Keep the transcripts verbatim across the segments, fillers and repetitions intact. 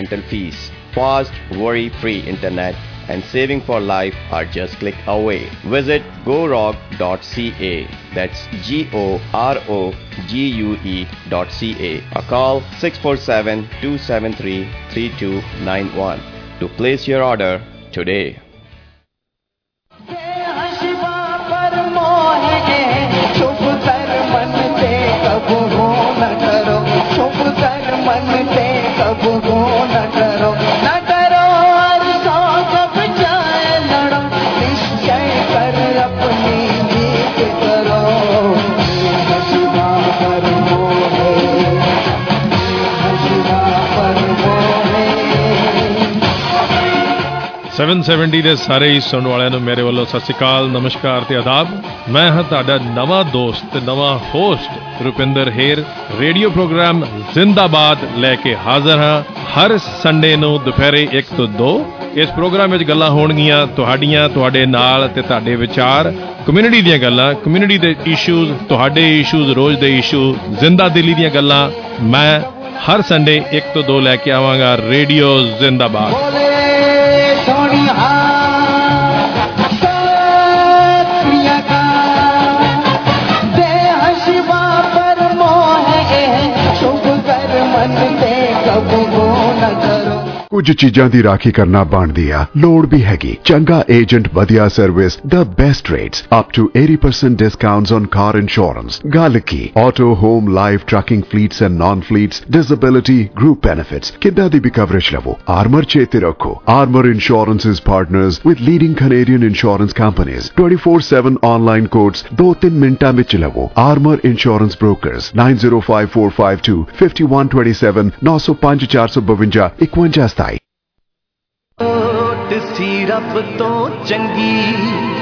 rental fees. Fast, worry-free internet and saving for life are just click away. Visit gorog dot c a. That's G O R O G U E dot C A. Or call six four seven, two seven three, three two nine one to place your order today. Seven seventy ਦੇ ਸਾਰੇ ਹੀ ਸੁਣਨ ਵਾਲਿਆਂ ਨੂੰ ਮੇਰੇ ਵੱਲੋਂ ਸਤਿ ਸ਼੍ਰੀ ਅਕਾਲ, ਨਮਸਕਾਰ ਤੇ ਆਦਾਬ। ਮੈਂ ਹਾਂ ਤੁਹਾਡਾ ਨਵਾਂ ਦੋਸਤ ਤੇ ਨਵਾਂ host Rupinder Heer. Radio programme ਜ਼ਿੰਦਾਬਾਦ ਲੈ ਕੇ ਹਾਜ਼ਰ ਹਾਂ ਹਰ ਸੰਡੇ ਨੂੰ ਦੁਪਹਿਰੇ ਇੱਕ ਤੋਂ ਦੋ। ਇਸ ਪ੍ਰੋਗਰਾਮ ਵਿੱਚ ਗੱਲਾਂ ਹੋਣਗੀਆਂ ਤੁਹਾਡੀਆਂ, ਤੁਹਾਡੇ ਨਾਲ ਤੇ ਤੁਹਾਡੇ ਵਿਚਾਰ, ਕਮਿਊਨਿਟੀ ਦੀਆਂ ਗੱਲਾਂ, ਕਮਿਊਨਿਟੀ ਦੇ ਇਸ਼ੂਜ਼, ਤੁਹਾਡੇ ਇਸ਼ੂਜ਼, ਰੋਜ਼ ਦੇ ਇਸ਼ੂ, ਜ਼ਿੰਦਾ ਦਿਲੀ ਦੀਆਂ ਗੱਲਾਂ ਮੈਂ ਹਰ ਸੰਡੇ ਇੱਕ ਤੋਂ ਦੋ ਲੈ ਕੇ ਆਵਾਂਗਾ। ਰੇਡੀਓ ਜ਼ਿੰਦਾਬਾਦ। ਕੁਝ ਚੀਜ਼ਾਂ ਦੀ ਰਾਖੀ ਕਰਨਾ ਬਣਦੀ ਆ, ਲੋੜ ਵੀ ਹੈਗੀ। ਚੰਗਾ ਏਜੰਟ, ਵਧੀਆ service, the best rates, up to eighty percent discounts on car insurance। ਗੱਲ ਕੀ auto, home, life, trucking fleets and non fleets, disability, group benefits, ਕਿੱਦਾਂ ਦੀ ਵੀ ਕਵਰੇਜ ਲਵੋ, ਆਰਮਰ ਚੇਤੇ ਰੱਖੋ। Armour insurance is partners with leading Canadian insurance companies। twenty-four seven online quotes ਦੋ ਤਿੰਨ ਮਿੰਟਾਂ ਵਿੱਚ ਲਵੋ। Armour insurance brokers nine zero five four five two five one two seven nine zero five four five one one ਸਤਾਈ। ਸੀ ਰੱਬ ਤੋਂ ਚੰਗੀ,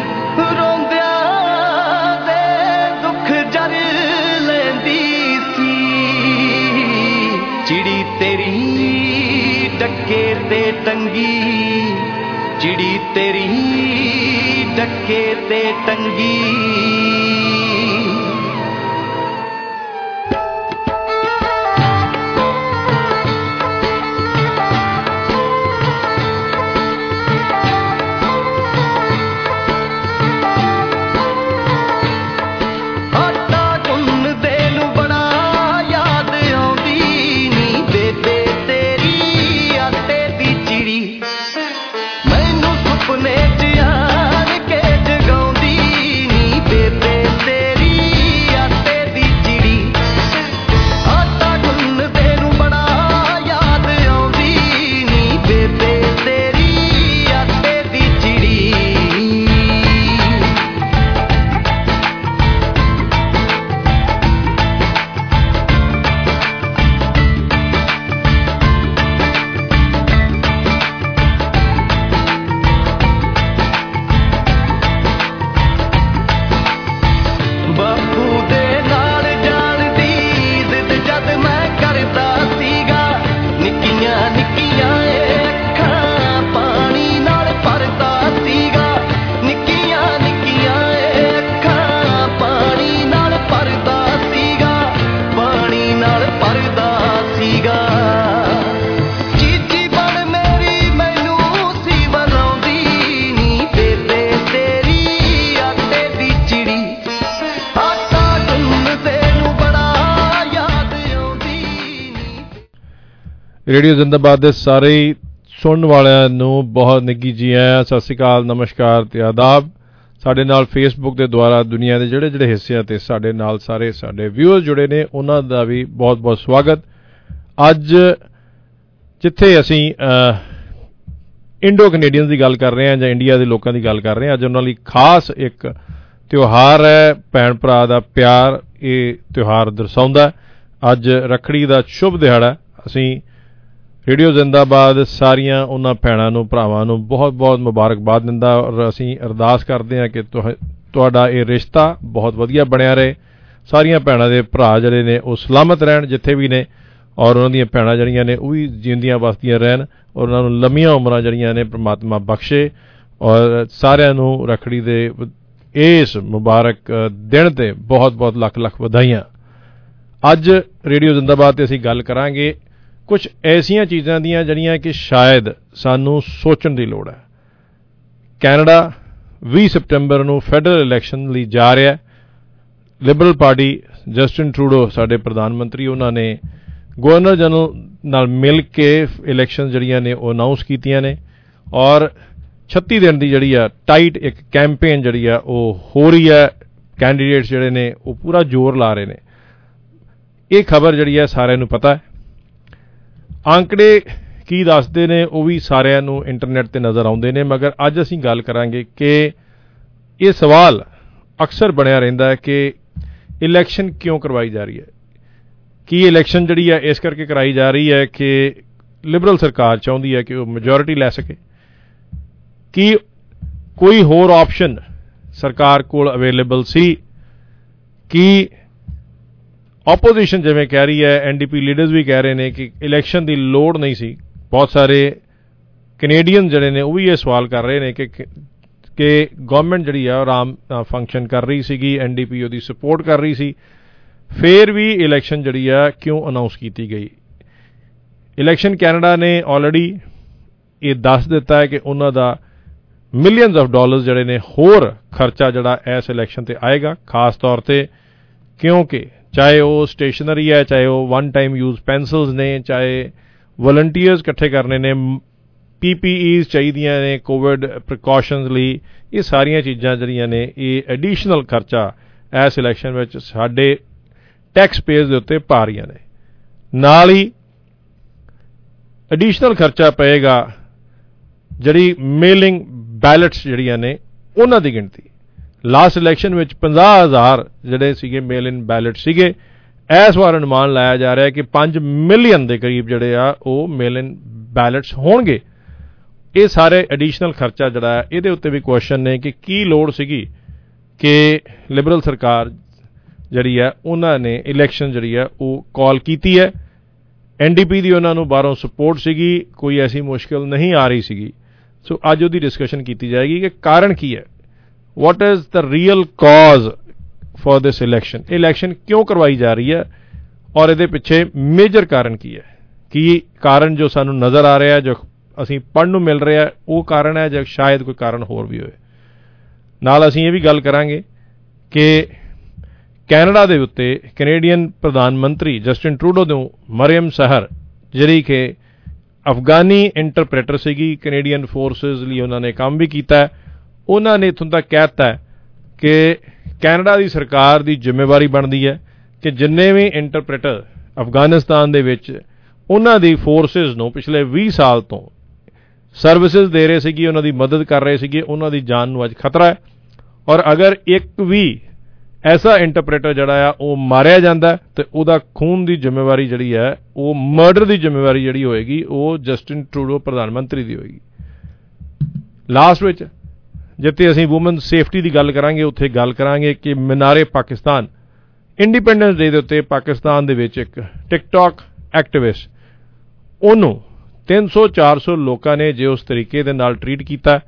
ਰੋਂਦਿਆਂ ਦੇ ਦੁੱਖ ਜਰ ਲੈਂਦੀ ਸੀ। ਚਿੜੀ ਤੇਰੀ ਡੱਕੇ ਤੇ ਟੰਗੀ, ਚਿੜੀ ਤੇਰੀ ਡੱਕੇ ਤੇ ਟੰਗੀ। ਰੇਡੀਓ ਜ਼ਿੰਦਾਬਾਦ ਦੇ ਸਾਰੇ ਹੀ ਸੁਣਨ ਵਾਲਿਆਂ ਨੂੰ ਬਹੁਤ ਨਿੱਘੀ ਜੀ ਆਇਆਂ, ਸਤਿ ਸ਼੍ਰੀ ਅਕਾਲ, ਨਮਸਕਾਰ ਤੇ ਆਦਾਬ। ਸਾਡੇ ਨਾਲ ਫੇਸਬੁੱਕ ਦੇ ਦੁਆਰਾ ਦੁਨੀਆ ਦੇ ਜਿਹੜੇ ਜਿਹੜੇ ਹਿੱਸਿਆਂ ਤੇ ਸਾਡੇ ਨਾਲ ਸਾਰੇ ਸਾਡੇ ਵਿਊਅਰਸ ਜੁੜੇ ਨੇ, ਉਹਨਾਂ ਦਾ ਵੀ ਬਹੁਤ ਬਹੁਤ ਸਵਾਗਤ। ਅੱਜ ਜਿੱਥੇ ਅਸੀਂ ਇੰਡੋ ਕੈਨੇਡੀਅਨ ਦੀ ਗੱਲ ਕਰ ਰਹੇ ਹਾਂ ਜਾਂ ਇੰਡੀਆ ਦੇ ਲੋਕਾਂ ਦੀ ਗੱਲ ਕਰ ਰਹੇ ਹਾਂ, ਅੱਜ ਉਹਨਾਂ ਲਈ ਖਾਸ ਇੱਕ ਤਿਉਹਾਰ ਹੈ, ਭੈਣ ਭਰਾ ਦਾ ਪਿਆਰ ਇਹ ਤਿਉਹਾਰ ਦਰਸਾਉਂਦਾ। ਅੱਜ ਰੱਖੜੀ ਦਾ ਸ਼ੁਭ ਦਿਹਾੜਾ। ਅਸੀਂ ਰੇਡੀਓ ਜ਼ਿੰਦਾਬਾਦ ਸਾਰੀਆਂ ਉਹਨਾਂ ਭੈਣਾਂ ਨੂੰ, ਭਰਾਵਾਂ ਨੂੰ ਬਹੁਤ ਬਹੁਤ ਮੁਬਾਰਕਬਾਦ ਦਿੰਦਾ ਔਰ ਅਸੀਂ ਅਰਦਾਸ ਕਰਦੇ ਹਾਂ ਕਿ ਤੁਹਾਡਾ ਇਹ ਰਿਸ਼ਤਾ ਬਹੁਤ ਵਧੀਆ ਬਣਿਆ ਰਹੇ। ਸਾਰੀਆਂ ਭੈਣਾਂ ਦੇ ਭਰਾ ਜਿਹੜੇ ਨੇ ਉਹ ਸਲਾਮਤ ਰਹਿਣ ਜਿੱਥੇ ਵੀ ਨੇ, ਔਰ ਉਹਨਾਂ ਦੀਆਂ ਭੈਣਾਂ ਜਿਹੜੀਆਂ ਨੇ ਉਹ ਵੀ ਜਿਉਂਦੀਆਂ ਵਸਦੀਆਂ ਰਹਿਣ, ਔਰ ਉਹਨਾਂ ਨੂੰ ਲੰਮੀਆਂ ਉਮਰਾਂ ਜਿਹੜੀਆਂ ਨੇ ਪ੍ਰਮਾਤਮਾ ਬਖਸ਼ੇ। ਔਰ ਸਾਰਿਆਂ ਨੂੰ ਰੱਖੜੀ ਦੇ ਇਸ ਮੁਬਾਰਕ ਦਿਨ ਤੇ ਬਹੁਤ ਬਹੁਤ ਲੱਖ ਲੱਖ ਵਧਾਈਆਂ। ਅੱਜ ਰੇਡੀਓ ਜ਼ਿੰਦਾਬਾਦ ਤੇ ਅਸੀਂ ਗੱਲ ਕਰਾਂਗੇ ਕੁਝ ਐਸੀਆਂ ਚੀਜ਼ਾਂ ਦੀਆਂ ਜਿਹੜੀਆਂ ਕਿ ਸ਼ਾਇਦ ਸਾਨੂੰ ਸੋਚਣ ਦੀ ਲੋੜ ਹੈ। ਕੈਨੇਡਾ ਵੀਹ ਸਤੰਬਰ ਨੂੰ ਫੈਡਰਲ ਇਲੈਕਸ਼ਨ ਲਈ ਜਾ ਰਿਹਾ। ਲਿਬਰਲ ਪਾਰਟੀ ਜਸਟਿਨ ਟਰੂਡੋ ਸਾਡੇ ਪ੍ਰਧਾਨ ਮੰਤਰੀ, ਉਹਨਾਂ ਨੇ ਗਵਰਨਰ ਜਨਰਲ ਨਾਲ ਮਿਲ ਕੇ ਇਲੈਕਸ਼ਨ ਜਿਹੜੀਆਂ ਨੇ ਉਹ ਅਨਾਊਂਸ ਕੀਤੀਆਂ ਨੇ ਔਰ ਛੱਤੀ ਦਿਨ ਦੀ ਜਿਹੜੀ ਆ ਟਾਈਟ ਇੱਕ ਕੈਂਪੇਨ ਜਿਹੜੀ ਆ ਉਹ ਹੋ ਰਹੀ ਹੈ। ਕੈਂਡੀਡੇਟਸ ਜਿਹੜੇ ਨੇ ਉਹ ਪੂਰਾ ਜ਼ੋਰ ਲਾ ਰਹੇ ਨੇ। ਇਹ ਖਬਰ ਜਿਹੜੀ ਹੈ ਸਾਰਿਆਂ ਨੂੰ ਪਤਾ ਹੈ। ਆંકੜੇ ਕੀ ਦੱਸਦੇ ਨੇ ਉਹ ਵੀ ਸਾਰਿਆਂ ਨੂੰ ਇੰਟਰਨੈਟ ਤੇ ਨਜ਼ਰ ਆਉਂਦੇ ਨੇ, ਮਗਰ ਅੱਜ ਅਸੀਂ ਗੱਲ ਕਰਾਂਗੇ ਕਿ ਇਹ ਸਵਾਲ ਅਕਸਰ ਬਣਿਆ ਰਹਿੰਦਾ ਹੈ ਕਿ ਇਲੈਕਸ਼ਨ ਕਿਉਂ ਕਰਵਾਈ ਜਾ ਰਹੀ ਹੈ। ਕੀ ਇਲੈਕਸ਼ਨ ਜਿਹੜੀ ਹੈ ਇਸ ਕਰਕੇ ਕਰਾਈ ਜਾ ਰਹੀ ਹੈ ਕਿ ਲਿਬਰਲ ਸਰਕਾਰ ਚਾਹੁੰਦੀ ਹੈ ਕਿ ਉਹ ਮੈਜੋਰਿਟੀ ਲੈ ਸਕੇ? ਕੀ ਕੋਈ ਹੋਰ ਆਪਸ਼ਨ ਸਰਕਾਰ ਕੋਲ ਅਵੇਲੇਬਲ ਸੀ? ਕੀ ਆਪੋਜੀਸ਼ਨ ਜਿਵੇਂ ਕਹਿ ਰਹੀ ਹੈ, ਐਨ ਡੀ ਪੀ ਲੀਡਰਸ ਵੀ ਕਹਿ ਰਹੇ ਨੇ ਕਿ ਇਲੈਕਸ਼ਨ ਦੀ ਲੋੜ ਨਹੀਂ ਸੀ। ਬਹੁਤ ਸਾਰੇ ਕੈਨੇਡੀਅਨ ਜਿਹੜੇ ਨੇ ਉਹ ਵੀ ਇਹ ਸਵਾਲ ਕਰ ਰਹੇ ਨੇ ਕਿ ਕਿ ਗਵਰਨਮੈਂਟ ਜਿਹੜੀ ਆ ਆਰਾਮ ਫੰਕਸ਼ਨ ਕਰ ਰਹੀ ਸੀਗੀ, ਐਨ ਡੀ ਪੀ ਉਹਦੀ ਸਪੋਰਟ ਕਰ ਰਹੀ ਸੀ, ਫਿਰ ਵੀ ਇਲੈਕਸ਼ਨ ਜਿਹੜੀ ਆ ਕਿਉਂ ਅਨਾਊਂਸ ਕੀਤੀ ਗਈ? ਇਲੈਕਸ਼ਨ ਕੈਨੇਡਾ ਨੇ ਆਲਰੇਡੀ ਇਹ ਦੱਸ ਦਿੱਤਾ ਹੈ ਕਿ ਉਹਨਾਂ ਦਾ ਮਿਲੀਅਨਸ ਆਫ ਡਾਲਰਸ ਜਿਹੜੇ ਨੇ ਹੋਰ ਖਰਚਾ ਜਿਹੜਾ ਇਸ ਇਲੈਕਸ਼ਨ ਤੇ ਆਏਗਾ, ਖਾਸ ਤੌਰ ਤੇ ਕਿਉਂਕਿ ਚਾਹੇ ਉਹ ਸਟੇਸ਼ਨਰੀ ਹੈ, ਚਾਹੇ ਉਹ ਵਨ ਟਾਈਮ ਯੂਜ਼ ਪੈਨਸਲਸ ਨੇ, ਚਾਹੇ ਵਲੰਟੀਅਰਸ ਇਕੱਠੇ ਕਰਨੇ ਨੇ, ਪੀ ਪੀ ਈਜ਼ ਚਾਹੀਦੀਆਂ ਨੇ ਕੋਵਿਡ ਪ੍ਰੀਕਾਸ਼ਨਸ ਲਈ। ਇਹ ਸਾਰੀਆਂ ਚੀਜ਼ਾਂ ਜਿਹੜੀਆਂ ਨੇ ਇਹ ਐਡੀਸ਼ਨਲ ਖਰਚਾ ਇਸ ਇਲੈਕਸ਼ਨ ਵਿੱਚ ਸਾਡੇ ਟੈਕਸ ਪੇਅਰਸ ਦੇ ਉੱਤੇ ਪਾ ਰਹੀਆਂ ਨੇ। ਨਾਲ ਹੀ ਐਡੀਸ਼ਨਲ ਖਰਚਾ ਪਏਗਾ ਜਿਹੜੀ ਮੇਲਿੰਗ ਬੈਲਟਸ ਜਿਹੜੀਆਂ ਨੇ ਉਹਨਾਂ ਦੀ ਗਿਣਤੀ। ਲਾਸਟ ਇਲੈਕਸ਼ਨ ਵਿੱਚ ਪੰਜਾਹ ਹਜ਼ਾਰ ਜਿਹੜੇ ਸੀਗੇ ਮੇਲ ਇਨ ਬੈਲਟ ਸੀਗੇ, ਇਸ ਵਾਰ ਅਨੁਮਾਨ ਲਾਇਆ ਜਾ ਰਿਹਾ ਕਿ ਪੰਜ ਮਿਲੀਅਨ ਦੇ ਕਰੀਬ ਜਿਹੜੇ ਆ ਉਹ ਮੇਲ ਇਨ ਬੈਲਟਸ ਹੋਣਗੇ। ਇਹ ਸਾਰੇ ਐਡੀਸ਼ਨਲ ਖਰਚਾ ਜਿਹੜਾ ਹੈ ਇਹਦੇ ਉੱਤੇ ਵੀ ਕੁਐਸਚਨ ਨੇ ਕਿ ਕੀ ਲੋੜ ਸੀਗੀ ਕਿ ਲਿਬਰਲ ਸਰਕਾਰ ਜਿਹੜੀ ਹੈ ਉਹਨਾਂ ਨੇ ਇਲੈਕਸ਼ਨ ਜਿਹੜੀ ਹੈ ਉਹ ਕਾਲ ਕੀਤੀ ਹੈ। ਐਨ ਡੀ ਪੀ ਦੀ ਉਹਨਾਂ ਨੂੰ ਬਾਹਰੋਂ ਸਪੋਰਟ ਸੀਗੀ, ਕੋਈ ਐਸੀ ਮੁਸ਼ਕਿਲ ਨਹੀਂ ਆ ਰਹੀ ਸੀਗੀ। ਸੋ ਅੱਜ ਉਹਦੀ ਡਿਸਕਸ਼ਨ ਕੀਤੀ ਜਾਏਗੀ ਕਿ ਕਾਰਨ ਕੀ ਹੈ। What is the real cause for this election? Election ਕਿਉਂ ਕਰਵਾਈ ਜਾ ਰਹੀ ਹੈ ਔਰ ਇਹਦੇ ਪਿੱਛੇ ਮੇਜਰ ਕਾਰਨ ਕੀ ਹੈ? ਕੀ ਕਾਰਨ ਜੋ ਸਾਨੂੰ ਨਜ਼ਰ ਆ ਰਿਹਾ, ਜੋ ਅਸੀਂ ਪੜ੍ਹਨ ਨੂੰ ਮਿਲ ਰਿਹਾ, ਉਹ ਕਾਰਨ ਹੈ ਜਾਂ ਸ਼ਾਇਦ ਕੋਈ ਕਾਰਨ ਹੋਰ ਵੀ ਹੋਵੇ? ਨਾਲ ਅਸੀਂ ਇਹ ਵੀ ਗੱਲ ਕਰਾਂਗੇ ਕਿ ਕੈਨੇਡਾ ਦੇ ਉੱਤੇ ਕੈਨੇਡੀਅਨ ਪ੍ਰਧਾਨ ਮੰਤਰੀ ਜਸਟਿਨ ਟਰੂਡੋ ਨੂੰ ਮਰੀਅਮ ਸਹਰ, ਜਿਹੜੀ ਕਿ ਅਫਗਾਨੀ ਇੰਟਰਪ੍ਰੇਟਰ ਸੀਗੀ, ਕੈਨੇਡੀਅਨ ਫੋਰਸਿਸ ਲਈ ਉਹਨਾਂ ਨੇ ਕੰਮ ਵੀ ਕੀਤਾ, ਉਹਨਾਂ ਨੇ ਇੱਥੋਂ ਤੱਕ ਕਹਿ ਦਿੱਤਾ ਕਿ ਕੈਨੇਡਾ ਦੀ ਸਰਕਾਰ ਦੀ ਜ਼ਿੰਮੇਵਾਰੀ ਬਣਦੀ ਹੈ ਕਿ ਜਿੰਨੇ ਵੀ ਇੰਟਰਪ੍ਰੇਟਰ ਅਫਗਾਨਿਸਤਾਨ ਦੇ ਵਿੱਚ ਉਹਨਾਂ ਦੀ ਫੋਰਸਿਸ ਨੂੰ ਪਿਛਲੇ ਵੀਹ ਸਾਲ ਤੋਂ ਸਰਵਿਸਿਜ਼ ਦੇ ਰਹੇ ਸੀਗੇ, ਉਹਨਾਂ ਦੀ ਮਦਦ ਕਰ ਰਹੇ ਸੀਗੇ, ਉਹਨਾਂ ਦੀ ਜਾਨ ਨੂੰ ਅੱਜ ਖਤਰਾ ਹੈ। ਔਰ ਅਗਰ ਇੱਕ ਵੀ ਐਸਾ ਇੰਟਰਪ੍ਰੇਟਰ ਜਿਹੜਾ ਆ ਉਹ ਮਾਰਿਆ ਜਾਂਦਾ ਤੇ ਉਹਦਾ ਖੂਨ ਦੀ ਜ਼ਿੰਮੇਵਾਰੀ ਜਿਹੜੀ ਹੈ, ਉਹ ਮਰਡਰ ਦੀ ਜ਼ਿੰਮੇਵਾਰੀ ਜਿਹੜੀ ਹੋਏਗੀ ਉਹ ਜਸਟਿਨ ਟਰੂਡੋ ਪ੍ਰਧਾਨ ਮੰਤਰੀ ਦੀ ਹੋਏਗੀ। ਲਾਸਟ ਵਿੱਚ ਜਿੱਥੇ ਅਸੀਂ ਵੂਮਨ ਸੇਫਟੀ ਦੀ ਗੱਲ ਕਰਾਂਗੇ, ਉੱਥੇ ਗੱਲ ਕਰਾਂਗੇ ਕਿ ਮੀਨਾਰੇ ਪਾਕਿਸਤਾਨ ਇੰਡੀਪੈਂਡੈਂਸ ਡੇ ਦੇ ਉੱਤੇ ਪਾਕਿਸਤਾਨ ਦੇ ਵਿੱਚ ਇੱਕ ਟਿਕਟੌਕ ਐਕਟਿਵਿਸਟ, ਉਹਨੂੰ ਤਿੰਨ ਸੌ ਚਾਰ ਸੌ ਲੋਕਾਂ ਨੇ ਜੇ ਉਸ ਤਰੀਕੇ ਦੇ ਨਾਲ ਟਰੀਟ ਕੀਤਾ,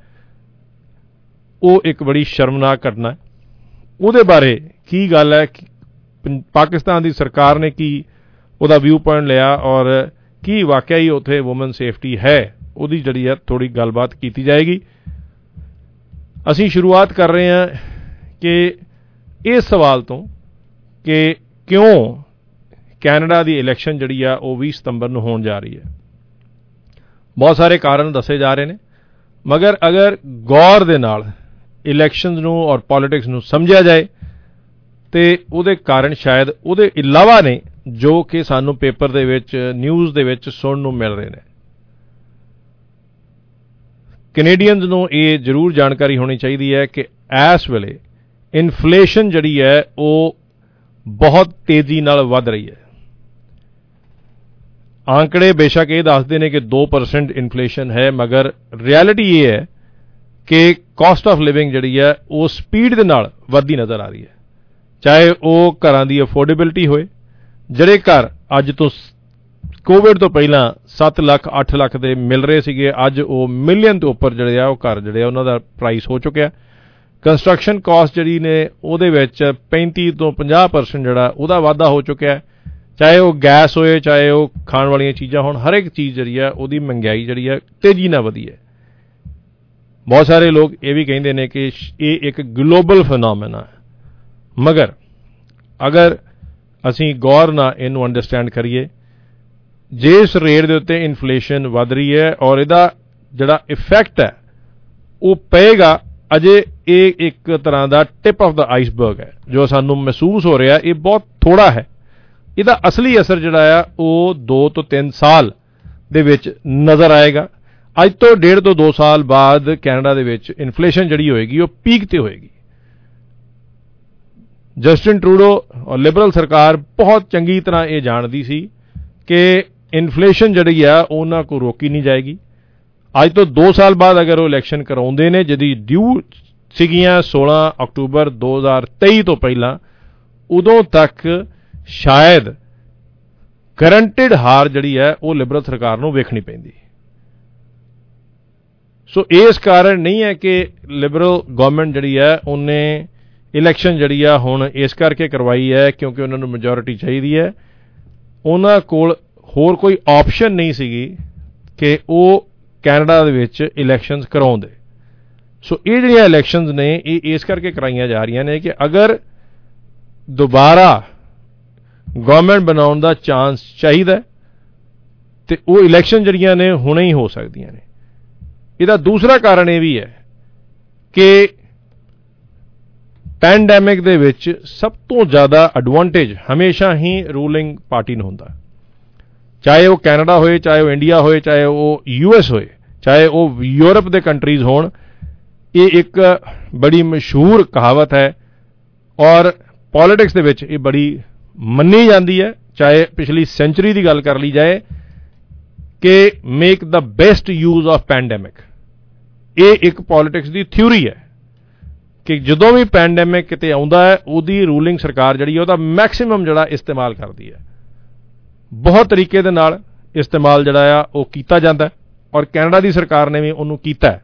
ਉਹ ਇੱਕ ਬੜੀ ਸ਼ਰਮਨਾਕ ਘਟਨਾ ਹੈ। ਉਹਦੇ ਬਾਰੇ ਕੀ ਗੱਲ ਹੈ, ਪਾਕਿਸਤਾਨ ਦੀ ਸਰਕਾਰ ਨੇ ਕੀ ਉਹਦਾ ਵਿਊ ਪੁਆਇੰਟ ਲਿਆ ਔਰ ਕੀ ਵਾਕਿਆ ਹੀ ਉੱਥੇ ਵੂਮਨ ਸੇਫਟੀ ਹੈ, ਉਹਦੀ ਜਿਹੜੀ ਹੈ ਥੋੜੀ ਗੱਲਬਾਤ ਕੀਤੀ ਜਾਏਗੀ। ਅਸੀਂ ਸ਼ੁਰੂਆਤ ਕਰ ਰਹੇ ਹਾਂ ਕਿ ਇਸ ਸਵਾਲ ਤੋਂ ਕਿ ਕਿਉਂ ਕੈਨੇਡਾ ਦੀ ਇਲੈਕਸ਼ਨ ਜਿਹੜੀ ਆ ਉਹ ਵੀਹ ਸਤੰਬਰ ਨੂੰ ਹੋਣ ਜਾ ਰਹੀ ਹੈ। ਬਹੁਤ ਸਾਰੇ ਕਾਰਨ ਦੱਸੇ ਜਾ ਰਹੇ ਨੇ, ਮਗਰ ਅਗਰ ਗੌਰ ਦੇ ਨਾਲ ਇਲੈਕਸ਼ਨਸ ਨੂੰ ਔਰ ਪੋਲਿਟਿਕਸ ਨੂੰ ਸਮਝਿਆ ਜਾਏ ਤੇ ਉਹਦੇ ਕਾਰਨ ਸ਼ਾਇਦ ਉਹਦੇ ਇਲਾਵਾ ਨੇ ਜੋ ਕਿ ਸਾਨੂੰ ਪੇਪਰ ਦੇ ਵਿੱਚ, ਨਿਊਜ਼ ਦੇ ਵਿੱਚ ਸੁਣਨ ਨੂੰ ਮਿਲ ਰਹੇ ਨੇ। ਕੈਨੇਡੀਅਨਸ ਨੂੰ ਇਹ ਜ਼ਰੂਰ ਜਾਣਕਾਰੀ ਹੋਣੀ ਚਾਹੀਦੀ ਹੈ ਕਿ ਇਸ ਵੇਲੇ ਇਨਫਲੇਸ਼ਨ ਜਿਹੜੀ ਹੈ ਉਹ ਬਹੁਤ ਤੇਜ਼ੀ ਨਾਲ ਵੱਧ ਰਹੀ ਹੈ। ਆંકੜੇ ਬੇਸ਼ੱਕ ਇਹ ਦੱਸਦੇ ਨੇ ਕਿ ਦੋ ਪਰਸੈਂਟ ਇਨਫਲੇਸ਼ਨ ਹੈ, ਮਗਰ ਰਿਐਲਿਟੀ ਇਹ ਹੈ ਕਿ ਕਾਸਟ ਆਫ ਲਿਵਿੰਗ ਜਿਹੜੀ ਹੈ ਉਹ ਸਪੀਡ ਦੇ ਨਾਲ ਵੱਧਦੀ ਨਜ਼ਰ ਆ ਰਹੀ ਹੈ। ਚਾਹੇ ਉਹ ਘਰਾਂ ਦੀ ਅਫੋਰਡੇਬਿਲਟੀ ਹੋਏ, ਜਿਹੜੇ ਘਰ ਅੱਜ ਤੋਂ ਕੋਵਿਡ ਤੋਂ ਪਹਿਲਾਂ ਸੱਤ ਲੱਖ ਅੱਠ ਲੱਖ ਦੇ ਮਿਲ ਰਹੇ ਸੀਗੇ, ਅੱਜ ਉਹ ਮਿਲੀਅਨ ਤੋਂ ਉੱਪਰ ਜਿਹੜੇ ਆ ਉਹ ਘਰ ਜਿਹੜੇ ਆ ਉਹਨਾਂ ਦਾ ਪ੍ਰਾਈਸ ਹੋ ਚੁੱਕਿਆ। ਕੰਸਟਰਕਸ਼ਨ ਕਾਸਟ ਜਿਹੜੀ ਨੇ ਉਹਦੇ ਵਿੱਚ ਪੈਂਤੀ ਤੋਂ ਪੰਜਾਹ ਪਰਸੈਂਟ ਜਿਹੜਾ ਉਹਦਾ ਵਾਧਾ ਹੋ ਚੁੱਕਿਆ। ਚਾਹੇ ਉਹ ਗੈਸ ਹੋਏ, ਚਾਹੇ ਉਹ ਖਾਣ ਵਾਲੀਆਂ ਚੀਜ਼ਾਂ ਹੋਣ, ਹਰ ਇੱਕ ਚੀਜ਼ ਜਿਹੜੀ ਹੈ ਉਹਦੀ ਮਹਿੰਗਾਈ ਜਿਹੜੀ ਹੈ ਤੇਜ਼ੀ ਨਾਲ ਵਧੀ ਹੈ। ਬਹੁਤ ਸਾਰੇ ਲੋਕ ਇਹ ਵੀ ਕਹਿੰਦੇ ਨੇ ਕਿ ਇਹ ਇੱਕ ਗਲੋਬਲ ਫਿਨੋਮੇਨਾ ਹੈ, ਮਗਰ ਅਗਰ ਅਸੀਂ ਗੌਰ ਨਾਲ ਇਹਨੂੰ ਅੰਡਰਸਟੈਂਡ ਕਰੀਏ, ਜਿਸ ਰੇਟ ਦੇ ਉੱਤੇ ਇਨਫਲੇਸ਼ਨ ਵੱਧ ਰਹੀ ਹੈ ਔਰ ਇਹਦਾ ਜਿਹੜਾ ਇਫੈਕਟ ਹੈ ਉਹ ਪਏਗਾ, ਅਜੇ ਇਹ ਇੱਕ ਤਰ੍ਹਾਂ ਦਾ ਟਿਪ ਆਫ ਦਾ ਆਈਸਬਰਗ ਹੈ ਜੋ ਸਾਨੂੰ ਮਹਿਸੂਸ ਹੋ ਰਿਹਾ, ਇਹ ਬਹੁਤ ਥੋੜਾ ਹੈ। ਇਹਦਾ ਅਸਲੀ ਅਸਰ ਜਿਹੜਾ ਆ ਉਹ ਦੋ ਤੋਂ ਤਿੰਨ ਸਾਲ ਦੇ ਵਿੱਚ ਨਜ਼ਰ ਆਏਗਾ। ਅੱਜ ਤੋਂ ਡੇਢ ਤੋਂ ਦੋ ਸਾਲ ਬਾਅਦ ਕੈਨੇਡਾ ਦੇ ਵਿੱਚ ਇਨਫਲੇਸ਼ਨ ਜਿਹੜੀ ਹੋਏਗੀ ਉਹ ਪੀਕ ਤੇ ਹੋਏਗੀ। ਜਸਟਿਨ ਟਰੂਡੋ ਔਰ ਲਿਬਰਲ ਸਰਕਾਰ ਬਹੁਤ ਚੰਗੀ ਤਰ੍ਹਾਂ ਇਹ ਜਾਣਦੀ ਸੀ ਕਿ ਇਨਫਲੇਸ਼ਨ ਜਿਹੜੀ ਆ ਉਹਨਾਂ ਕੋਲ ਰੋਕੀ ਨਹੀਂ ਜਾਏਗੀ। ਅੱਜ ਤੋਂ ਦੋ ਸਾਲ ਬਾਅਦ ਅਗਰ ਉਹ ਇਲੈਕਸ਼ਨ ਕਰਾਉਂਦੇ ਨੇ, ਜਿਹਦੀ ਡਿਊ ਸੀਗੀਆਂ ਸੋਲਾਂ ਅਕਤੂਬਰ ਦੋ ਹਜ਼ਾਰ ਤੇਈ ਤੋਂ ਪਹਿਲਾਂ, ਉਦੋਂ ਤੱਕ ਸ਼ਾਇਦ ਗਰੰਟਿਡ ਹਾਰ ਜਿਹੜੀ ਹੈ ਉਹ ਲਿਬਰਲ ਸਰਕਾਰ ਨੂੰ ਵੇਖਣੀ ਪੈਂਦੀ। ਸੋ ਇਸ ਕਾਰਨ ਨਹੀਂ ਹੈ ਕਿ ਲਿਬਰਲ ਗਵਰਨਮੈਂਟ ਜਿਹੜੀ ਹੈ ਉਹਨੇ ਇਲੈਕਸ਼ਨ ਜਿਹੜੀ ਆ ਹੁਣ ਇਸ ਕਰਕੇ ਕਰਵਾਈ ਹੈ ਕਿਉਂਕਿ ਉਹਨਾਂ ਨੂੰ ਮੈਜੋਰਿਟੀ ਚਾਹੀਦੀ ਹੈ। ਉਹਨਾਂ ਕੋਲ ਹੋਰ ਕੋਈ ਆਪਸ਼ਨ ਨਹੀਂ ਸੀਗੀ ਕਿ ਉਹ ਕੈਨੇਡਾ ਦੇ ਵਿੱਚ ਇਲੈਕਸ਼ਨਸ ਕਰਾਉਂਦੇ। ਸੋ ਇਹ ਜਿਹੜੀਆਂ ਇਲੈਕਸ਼ਨਸ ਨੇ ਇਹ ਇਸ ਕਰਕੇ ਕਰਾਈਆਂ ਜਾ ਰਹੀਆਂ ਨੇ ਕਿ ਅਗਰ ਦੁਬਾਰਾ ਗਵਰਨਮੈਂਟ ਬਣਾਉਣ ਦਾ ਚਾਂਸ ਚਾਹੀਦਾ ਤੇ ਉਹ ਇਲੈਕਸ਼ਨ ਜਿਹੜੀਆਂ ਨੇ ਹੁਣੇ ਹੀ ਹੋ ਸਕਦੀਆਂ ਨੇ। ਇਹਦਾ ਦੂਸਰਾ ਕਾਰਨ ਇਹ ਵੀ ਹੈ ਕਿ ਪੈਂਡੈਮਿਕ ਦੇ ਵਿੱਚ ਸਭ ਤੋਂ ਜ਼ਿਆਦਾ ਐਡਵਾਂਟੇਜ ਹਮੇਸ਼ਾ ਹੀ ਰੂਲਿੰਗ ਪਾਰਟੀ ਨੂੰ ਹੁੰਦਾ, ਚਾਹੇ ਉਹ ਕੈਨੇਡਾ ਹੋਏ, ਚਾਹੇ ਉਹ ਇੰਡੀਆ ਹੋਏ, ਚਾਹੇ ਉਹ ਯੂ ਐਸ ਹੋਏ, ਚਾਹੇ ਉਹ ਯੂਰਪ ਦੇ ਕੰਟਰੀਜ਼ ਹੋਣ। ਇਹ ਇੱਕ ਬੜੀ ਮਸ਼ਹੂਰ ਕਹਾਵਤ ਹੈ ਔਰ ਪੋਲਿਟਿਕਸ ਦੇ ਵਿੱਚ ਇਹ ਬੜੀ ਮੰਨੀ ਜਾਂਦੀ ਹੈ। ਚਾਹੇ ਪਿਛਲੀ ਸੈਂਚੁਰੀ ਦੀ ਗੱਲ ਕਰ ਲਈ ਜਾਏ ਕਿ make the best use of pandemic, ਇਹ ਇੱਕ ਪੋਲਿਟਿਕਸ ਦੀ ਥਿਊਰੀ ਹੈ ਕਿ ਜਦੋਂ ਵੀ ਪੈਂਡੈਮਿਕ ਕਿਤੇ ਆਉਂਦਾ ਹੈ ਉਹਦੀ ਰੂਲਿੰਗ ਸਰਕਾਰ ਜਿਹੜੀ ਉਹਦਾ ਮੈਕਸਿਮਮ ਜਿਹੜਾ ਇਸਤੇਮਾਲ ਕਰਦੀ ਹੈ। ਬਹੁਤ ਤਰੀਕੇ ਦੇ ਨਾਲ ਇਸਤੇਮਾਲ ਜਿਹੜਾ ਆ ਉਹ ਕੀਤਾ ਜਾਂਦਾ ਔਰ ਕੈਨੇਡਾ ਦੀ ਸਰਕਾਰ ਨੇ ਵੀ ਉਹਨੂੰ ਕੀਤਾ।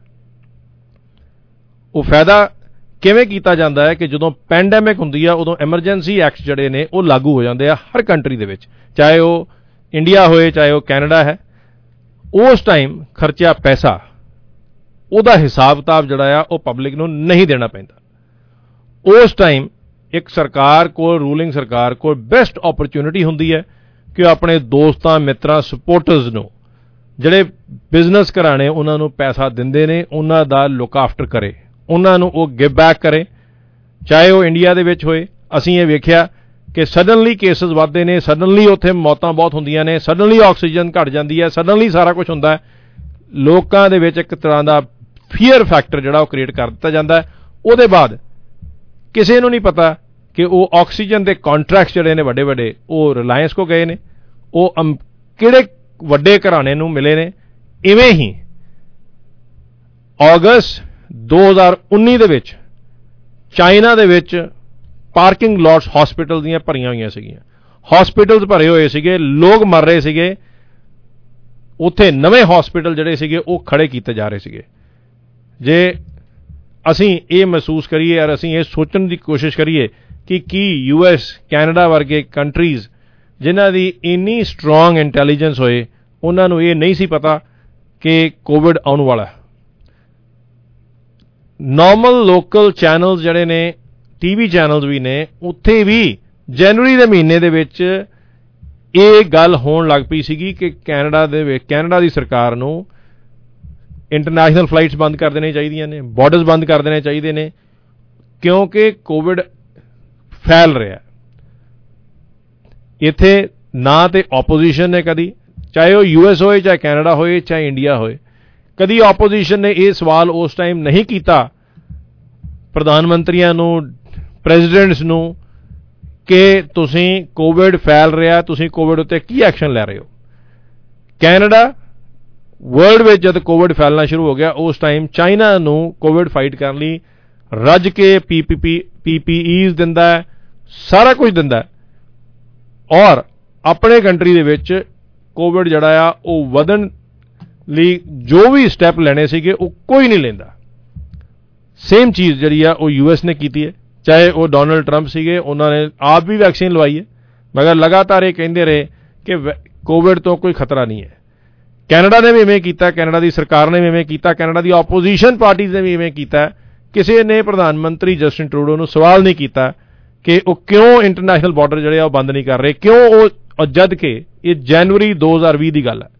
ਉਹ ਫਾਇਦਾ ਕਿਵੇਂ ਕੀਤਾ ਜਾਂਦਾ ਹੈ ਕਿ ਜਦੋਂ ਪੈਂਡੈਮਿਕ ਹੁੰਦੀ ਆ ਉਦੋਂ ਐਮਰਜੈਂਸੀ ਐਕਟ ਜਿਹੜੇ ਨੇ ਉਹ ਲਾਗੂ ਹੋ ਜਾਂਦੇ ਆ ਹਰ ਕੰਟਰੀ ਦੇ ਵਿੱਚ, ਚਾਹੇ ਉਹ ਇੰਡੀਆ ਹੋਏ ਚਾਹੇ ਉਹ ਕੈਨੇਡਾ ਹੈ। ਉਸ ਟਾਈਮ ਖਰਚਿਆ ਪੈਸਾ ਉਹਦਾ ਹਿਸਾਬ ਕਿਤਾਬ ਜਿਹੜਾ ਆ ਉਹ ਪਬਲਿਕ ਨੂੰ ਨਹੀਂ ਦੇਣਾ ਪੈਂਦਾ। ਉਸ ਟਾਈਮ ਇੱਕ ਸਰਕਾਰ ਕੋਲ, ਰੂਲਿੰਗ ਸਰਕਾਰ ਕੋਲ ਬੈਸਟ ਓਪਰਚੁਨਿਟੀ ਹੁੰਦੀ ਹੈ ਕਿ ਉਹ ਆਪਣੇ ਦੋਸਤਾਂ, ਮਿੱਤਰਾਂ, ਸਪੋਰਟਰਸ ਨੂੰ, ਜਿਹੜੇ ਬਿਜ਼ਨਸ ਘਰਾਣੇ ਉਹਨਾਂ ਨੂੰ ਪੈਸਾ ਦਿੰਦੇ ਨੇ, ਉਹਨਾਂ ਦਾ ਲੁੱਕ ਆਫਟਰ ਕਰੇ, ਉਹਨਾਂ ਨੂੰ ਉਹ ਗਿਵ ਬੈਕ ਕਰੇ। ਚਾਹੇ ਉਹ ਇੰਡੀਆ ਦੇ ਵਿੱਚ ਹੋਏ, ਅਸੀਂ ਇਹ ਵੇਖਿਆ ਕਿ ਸਡਨਲੀ ਕੇਸਿਸ ਵੱਧਦੇ ਨੇ, ਸਡਨਲੀ ਉੱਥੇ ਮੌਤਾਂ ਬਹੁਤ ਹੁੰਦੀਆਂ ਨੇ, ਸਡਨਲੀ ਆਕਸੀਜਨ ਘਟ ਜਾਂਦੀ ਹੈ, ਸਡਨਲੀ ਸਾਰਾ ਕੁਝ ਹੁੰਦਾ ਹੈ। ਲੋਕਾਂ ਦੇ ਵਿੱਚ ਇੱਕ ਤਰ੍ਹਾਂ ਦਾ ਫੀਅਰ ਫੈਕਟਰ ਜਿਹੜਾ ਉਹ ਕ੍ਰੀਏਟ ਕਰ ਦਿੱਤਾ ਜਾਂਦਾ ਹੈ। ਉਹਦੇ ਬਾਅਦ ਕਿਸੇ ਨੂੰ ਨਹੀਂ ਪਤਾ ਕਿ ਉਹ ਆਕਸੀਜਨ ਦੇ ਕੰਟਰੈਕਟ ਜਿਹੜੇ ਨੇ ਵੱਡੇ ਵੱਡੇ ਉਹ ਰਿਲਾਇੰਸ ਕੋ ਗਏ ਨੇ, ਉਹ ਕਿਹੜੇ ਵੱਡੇ ਘਰਾਣੇ ਨੂੰ ਮਿਲੇ ਨੇ। ਇਵੇਂ ਹੀ ਅਗਸਤ ਦੋ ਹਜ਼ਾਰ ਉੱਨੀ ਦੇ ਵਿੱਚ ਚਾਈਨਾ ਦੇ ਵਿੱਚ ਪਾਰਕਿੰਗ ਲੋਟਸ ਹਸਪੀਟਲ ਦੀਆਂ ਭਰੀਆਂ ਹੋਈਆਂ ਸੀਗੀਆਂ, ਹਸਪੀਟਲਸ ਭਰੇ ਹੋਏ ਸੀਗੇ, ਲੋਕ ਮਰ ਰਹੇ ਸੀਗੇ। ਉੱਥੇ ਨਵੇਂ ਹਸਪੀਟਲ ਜਿਹੜੇ ਸੀਗੇ ਉਹ ਖੜੇ ਕੀਤੇ ਜਾ ਰਹੇ ਸੀਗੇ। ਜੇ ਅਸੀਂ ਇਹ ਮਹਿਸੂਸ ਕਰੀਏ ਔਰ ਅਸੀਂ ਇਹ ਸੋਚਣ ਦੀ ਕੋਸ਼ਿਸ਼ ਕਰੀਏ ਕਿ ਕੀ ਯੂ ਐਸ, ਕੈਨੇਡਾ ਵਰਗੇ ਕੰਟਰੀਜ਼ ਜਿਨ੍ਹਾਂ ਦੀ ਇੰਨੀ ਸਟਰੋਂਗ ਇੰਟੈਲੀਜੈਂਸ ਹੋਏ, ਉਹਨਾਂ ਨੂੰ ਇਹ ਨਹੀਂ ਸੀ ਪਤਾ ਕਿ ਕੋਵਿਡ ਆਉਣ ਵਾਲਾ। ਨਾਰਮਲ ਲੋਕਲ ਚੈਨਲਸ ਜਿਹੜੇ ਨੇ, ਟੀਵੀ ਚੈਨਲਸ ਵੀ ਨੇ, ਉੱਥੇ ਵੀ ਜਨਵਰੀ ਦੇ ਮਹੀਨੇ ਦੇ ਵਿੱਚ ਇਹ ਗੱਲ ਹੋਣ ਲੱਗ ਪਈ ਸੀਗੀ ਕਿ ਕੈਨੇਡਾ ਦੇ ਵਿੱਚ, ਕੈਨੇਡਾ ਦੀ ਸਰਕਾਰ ਨੂੰ ਇੰਟਰਨੈਸ਼ਨਲ ਫਲਾਈਟਸ ਬੰਦ ਕਰ ਦੇਣੀਆਂ ਚਾਹੀਦੀਆਂ ਨੇ, ਬਾਰਡਰਸ ਬੰਦ ਕਰ ਦੇਣੇ ਚਾਹੀਦੇ ਨੇ, ਕਿਉਂਕਿ ਕੋਵਿਡ ਫੈਲ ਰਿਹਾ। ਇੱਥੇ ਨਾ ਤੇ ਆਪੋਜੀਸ਼ਨ ਨੇ ਕਦੀ, ਚਾਹੇ ਉਹ ਯੂ ਐਸ ਹੋਏ, ਚਾਹੇ ਕੈਨੇਡਾ ਹੋਏ, ਚਾਹੇ ਇੰਡੀਆ ਹੋਏ, ਕਦੀ ਆਪੋਜੀਸ਼ਨ ਨੇ ਇਹ ਸਵਾਲ ਉਸ ਟਾਈਮ ਨਹੀਂ ਕੀਤਾ ਪ੍ਰਧਾਨ ਮੰਤਰੀਆਂ ਨੂੰ, ਪ੍ਰੈਜ਼ੀਡੈਂਟਸ ਨੂੰ ਕਿ ਤੁਸੀਂ ਕੋਵਿਡ ਫੈਲ ਰਿਹਾ, ਤੁਸੀਂ ਕੋਵਿਡ ਉੱਤੇ ਕੀ ਐਕਸ਼ਨ ਲੈ ਰਹੇ ਹੋ। ਕੈਨੇਡਾ ਵਰਲਡ ਵਿੱਚ ਜਦ ਕੋਵਿਡ ਫੈਲਣਾ ਸ਼ੁਰੂ ਹੋ ਗਿਆ, ਉਸ ਟਾਈਮ ਚਾਈਨਾ ਨੂੰ ਕੋਵਿਡ ਫਾਈਟ ਕਰਨ ਲਈ ਰੱਜ ਕੇ ਪੀ ਪੀ ਪੀ ਪੀ ਪੀ ਈਜ਼ ਦਿੰਦਾ ਹੈ, ਸਾਰਾ ਕੁਝ ਦਿੰਦਾ ਔਰ ਆਪਣੇ ਕੰਟਰੀ ਦੇ ਵਿੱਚ ਕੋਵਿਡ ਜਿਹੜਾ ਆ ਉਹ ਵਧਣ ਲਈ ਜੋ ਵੀ ਸਟੈਪ ਲੈਣੇ ਸੀਗੇ ਉਹ ਕੋਈ ਨਹੀਂ ਲੈਂਦਾ। ਸੇਮ ਚੀਜ਼ ਜਿਹੜੀ ਆ ਉਹ ਯੂ ਐਸ ਨੇ ਕੀਤੀ ਹੈ, ਚਾਹੇ ਉਹ ਡੋਨਲਡ ਟਰੰਪ ਸੀਗੇ, ਉਹਨਾਂ ਨੇ ਆਪ ਵੀ ਵੈਕਸੀਨ ਲਵਾਈ ਹੈ, मगर लगातार ये कहते रहे कि कोविड तो कोई खतरा नहीं है। कैनेडा ने भी इवें कीता, कैनेडा की सरकार ने भी इवें कीता, कैनेडा की ओपोजिशन पार्टीज़ ने भी इवें कीता। किसी ने प्रधानमंत्री जस्टिन ट्रूडो नूं सवाल नहीं किया कि वो क्यों इंटरनेशनल बॉर्डर जिहड़े वो बंद नहीं कर रहे, क्यों वो, जद कि ये जनवरी दो हज़ार भी की गल है।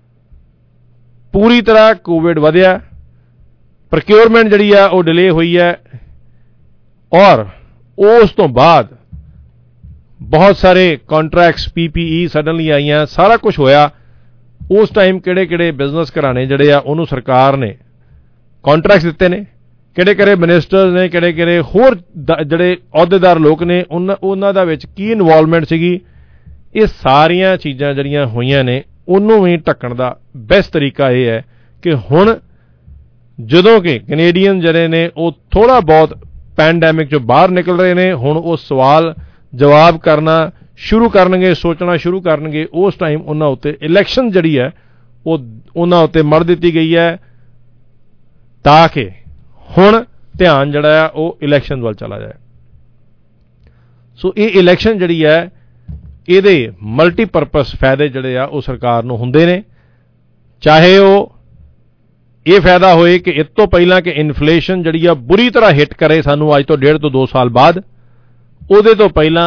पूरी तरह कोविड वधिया, प्रोक्योरमेंट जिहड़ी है वो डिले हुई है और उस तो बाद बहुत सारे contracts P P E suddenly आईयां, सारा कुछ होया। उस टाइम किहड़े किहड़े बिजनेस घराने जिहड़े आ उहनूं सरकार ने कॉन्ट्रैक्ट्स दिते ने, किहड़े किहड़े मिनिस्टर्स ने, किहड़े किहड़े होर जिहड़े अहुदेदार लोग ने उन्हां उन्हां दा विच की इनवॉल्वमेंट सीगी। ये सारियां चीज़ां जिहड़ियां होईयां ने उन्होंने भी ढक्कण का बेस्ट तरीका यह है कि हुण जदों कि कनेडियन जिहड़े ने वो थोड़ा बहुत पैंडैमिक चों बाहर निकल रहे हैं, हुण वो सवाल जवाब करना शुरू करनगे, सोचना शुरू करनगे। उस टाइम उन्हां उत्ते इलैक्शन जिहड़ी है वो उन्हां उत्ते मड़ दित्ती गई है ताकि हुण ध्यान जिहड़ा है वो इलैक्शन वाल चला जाए। सो ये इलैक्शन जिहड़ी है ਇਹਦੇ मल्टीपर्पस फायदे ਜਿਹੜੇ ਆ ਉਹ ਸਰਕਾਰ ਨੂੰ ਹੁੰਦੇ ਨੇ, ਚਾਹੇ ਉਹ ਇਹ ਫਾਇਦਾ ਹੋਏ ਕਿ ਇਸ ਤੋਂ ਪਹਿਲਾਂ ਕਿ ਇਨਫਲੇਸ਼ਨ ਜਿਹੜੀ ਆ ਬੁਰੀ ਤਰ੍ਹਾਂ ਹਿੱਟ ਕਰੇ ਸਾਨੂੰ ਅੱਜ ਤੋਂ ਡੇਢ ਤੋਂ ਦੋ ਸਾਲ ਬਾਅਦ, ਉਹਦੇ ਤੋਂ ਪਹਿਲਾਂ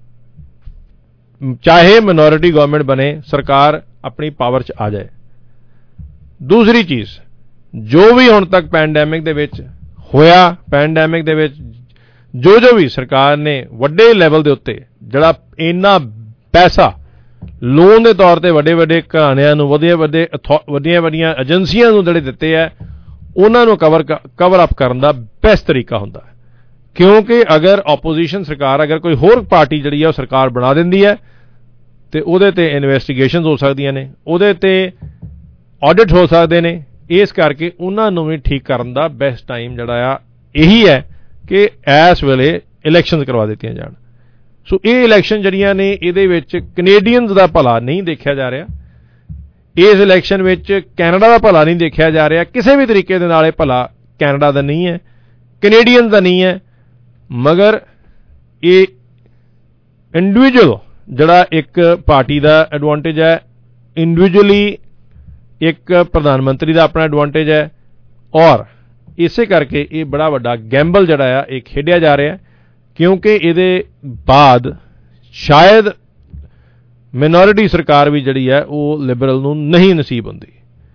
ਚਾਹੇ ਮਿਨੋਰਿਟੀ ਗਵਰਨਮੈਂਟ ਬਣੇ, ਸਰਕਾਰ ਆਪਣੀ ਪਾਵਰ 'ਚ ਆ ਜਾਏ। ਦੂਸਰੀ ਚੀਜ਼ ਜੋ ਵੀ ਹੁਣ ਤੱਕ ਪੈਂਡੈਮਿਕ ਦੇ ਵਿੱਚ ਹੋਇਆ, ਪੈਂਡੈਮਿਕ ਦੇ ਵਿੱਚ ਜੋ ਜੋ ਵੀ ਸਰਕਾਰ ਨੇ ਵੱਡੇ ਲੈਵਲ ਦੇ ਉੱਤੇ ਜਿਹੜਾ ਇੰਨਾ पैसा लोन के तौर पर वड्डे वड्डे घराणिਆਂ ਨੂੰ ਵੱਡੇ ਵੱਡੇ ਵੱਡੀਆਂ ਵੱਡੀਆਂ ਏਜੰਸੀਆਂ ਨੂੰ ਜਿਹੜੇ ਦਿੱਤੇ ਹੈ ਉਹਨਾਂ ਨੂੰ ਕਵਰ ਕਵਰ ਅਪ ਕਰਨ ਦਾ ਬੈਸਟ ਤਰੀਕਾ ਹੁੰਦਾ ਹੈ। ਕਿਉਂਕਿ ਅਗਰ ਆਪੋਜੀਸ਼ਨ ਸਰਕਾਰ ਅਗਰ ਕੋਈ ਹੋਰ ਪਾਰਟੀ ਜਿਹੜੀ ਹੈ ਉਹ ਸਰਕਾਰ ਬਣਾ ਦਿੰਦੀ ਹੈ ਤੇ ਉਹਦੇ ਤੇ ਇਨਵੈਸਟੀਗੇਸ਼ਨਸ ਹੋ ਸਕਦੀਆਂ ਨੇ, ਉਹਦੇ ਤੇ ਆਡਿਟ ਹੋ ਸਕਦੇ ਨੇ। ਇਸ ਕਰਕੇ ਉਹਨਾਂ ਨੂੰ ਵੀ ਠੀਕ ਕਰਨ ਦਾ ਬੈਸਟ ਟਾਈਮ ਜਿਹੜਾ ਆ ਇਹੀ ਹੈ ਕਿ ਇਸ ਵੇਲੇ ਇਲੈਕਸ਼ਨਸ ਕਰਵਾ ਦਿੱਤੀਆਂ ਜਾਣ। सो ये इलैक्शन जड़ियां ने इहदे विच कनेडियंस का भला नहीं देखा जा रहा, इस इलैक्शन विच कैनेडा का भला नहीं देखा जा रहा, किसी भी तरीके दे नाल भला कैनेडा का नहीं है, कनेडियंस का नहीं है, मगर ये इंडिविजुअल जड़ा एक पार्टी का एडवांटेज है, इंडिविजुअली एक प्रधानमंत्री का अपना एडवांटेज है और इसे करके ये बड़ा वड्डा गैंबल जड़ा है एक खेडिया जा रहा है। क्योंकि ये बाद शायद मिनोरिटी सरकार भी जिहड़ी है वो लिबरल नूं नहीं नसीब होंदी।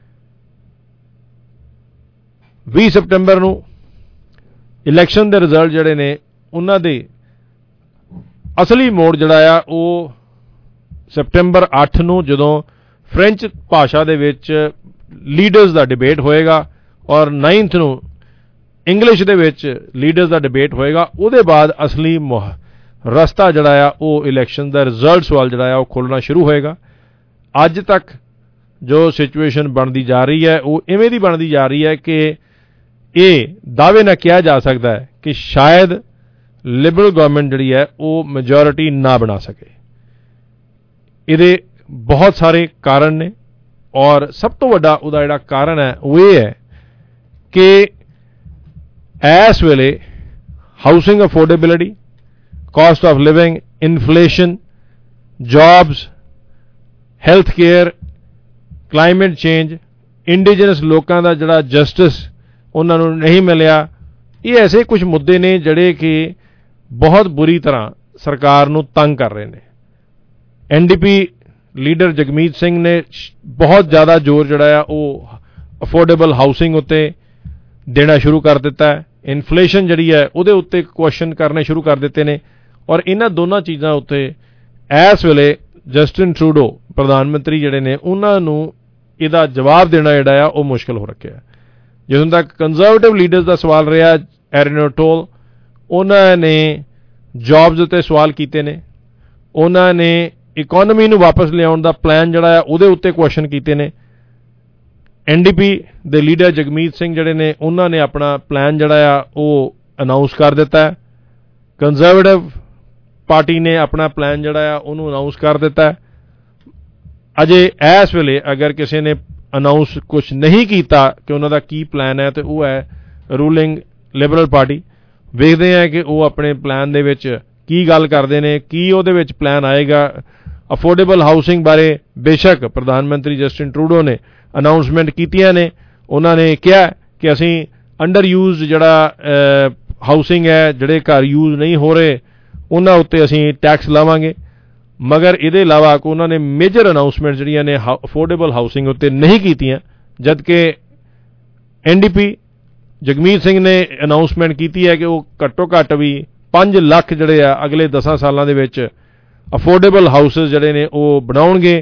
बीस सितंबर नूं इलैक्शन के रिजल्ट जिहड़े ने उन्हां दे असली मोड़ जिहड़ा आ वो सितंबर अठ नूं जदों फ्रेंच भाषा दे विच लीडर्स का डिबेट होएगा और नाइनथ नूं इंग्लिश दे विच लीडर्स का डिबेट होएगा। उहदे बाद असली रस्ता जिहड़ा आ वो इलैक्शन का रिजल्ट वाल जिहड़ा आ वो खोलना शुरू होएगा। अज तक जो सिचुएशन बनती जा रही है वो इवें दी बनती जा रही है कि ये दावे ना किया जा सकता है कि शायद लिबरल गवर्नमेंट जिहड़ी है वो मेजोरिटी ना बना सके। इहदे बहुत सारे कारण ने और सब तो वड्डा उहदा जिहड़ा कारण है वो ये है कि इस वेले housing affordability, cost of living, inflation, jobs, health care, climate change, indigenous लोगों का जिहड़ा जस्टिस उन्होंने नहीं मिलिया, ये ऐसे कुछ मुद्दे ने जिहड़े कि बहुत बुरी तरह सरकार नूं तंग कर रहे हैं। N D P leader Jagmeet Singh ने बहुत ज़्यादा जोर जिहड़ा वो अफोर्डेबल हाउसिंग उत्ते देना शुरू कर दिता है। इन्फ्लेशन जिहड़ी है उहदे उत्ते क्वेश्चन करने शुरू कर दिते ने और इन्हां दोनों चीज़ां उत्ते इस वेले जस्टिन ट्रूडो प्रधानमंत्री जिहड़े ने उन्हां नूं इहदा जवाब देना जिहड़ा आ वो मुश्किल हो रखिया। जिथों तक कंजरवेटिव लीडर्स का सवाल रहा, एरन ओटोल उन्होंने जॉब्स उत्ते सवाल कीते ने, उन्होंने इकोनॉमी नूं वापस लियाउण दा प्लान जिहड़ा आ उहदे उत्ते क्वेश्चन कीते ने। एन डी पी दे लीडर जगमीत सिंह जिहड़े ने उन्होंने अपना प्लान जिहड़ा आ वो अनाउंस कर दिता है। कंजरवेटिव पार्टी ने अपना प्लान जिहड़ा आ उहनूं अनाउंस कर दिता है। अजे इस वेले अगर किसी ने अनाउंस कुछ नहीं किया कि उन्होंने की प्लान है तो वह है रूलिंग लिबरल पार्टी। वेखते हैं कि वो अपने प्लान दे विच ਕੀ ਗੱਲ ਕਰਦੇ ਨੇ, ਕੀ ਉਹਦੇ ਵਿੱਚ ਪਲਾਨ ਆਏਗਾ। ਅਫੋਰਡੇਬਲ ਹਾਊਸਿੰਗ ਬਾਰੇ ਬੇਸ਼ੱਕ ਪ੍ਰਧਾਨ ਮੰਤਰੀ ਜਸਟਿਨ ਟਰੂਡੋ ਨੇ ਅਨਾਊਂਸਮੈਂਟ ਕੀਤੀਆਂ ਨੇ। ਉਹਨਾਂ ਨੇ ਕਿਹਾ ਕਿ ਅਸੀਂ ਅੰਡਰ ਯੂਜ਼ ਜਿਹੜਾ ਹਾਊਸਿੰਗ ਹੈ, ਜਿਹੜੇ ਘਰ ਯੂਜ਼ ਨਹੀਂ ਹੋ ਰਹੇ, ਉਹਨਾਂ ਉੱਤੇ ਅਸੀਂ ਟੈਕਸ ਲਾਵਾਂਗੇ। ਮਗਰ ਇਹਦੇ ਇਲਾਵਾ ਕੋਈ ਉਹਨਾਂ ਨੇ ਮੇਜਰ ਅਨਾਊਂਸਮੈਂਟ ਜਿਹੜੀਆਂ ਨੇ ਅਫੋਰਡੇਬਲ ਹਾਊਸਿੰਗ ਉੱਤੇ ਨਹੀਂ ਕੀਤੀਆਂ। ਜਦ ਕਿ N D P Jagmeet Singh ਨੇ ਅਨਾਊਂਸਮੈਂਟ ਕੀਤੀ ਹੈ ਕਿ ਉਹ ਘੱਟੋ ਘੱਟ ਵੀ ਪੰਜ ਲੱਖ ਜਿਹੜੇ ਆ ਅਗਲੇ ਦਸਾਂ ਸਾਲਾਂ ਦੇ ਵਿੱਚ ਅਫੋਰਡੇਬਲ ਹਾਊਸਿਸ ਜਿਹੜੇ ਨੇ ਉਹ ਬਣਾਉਣਗੇ।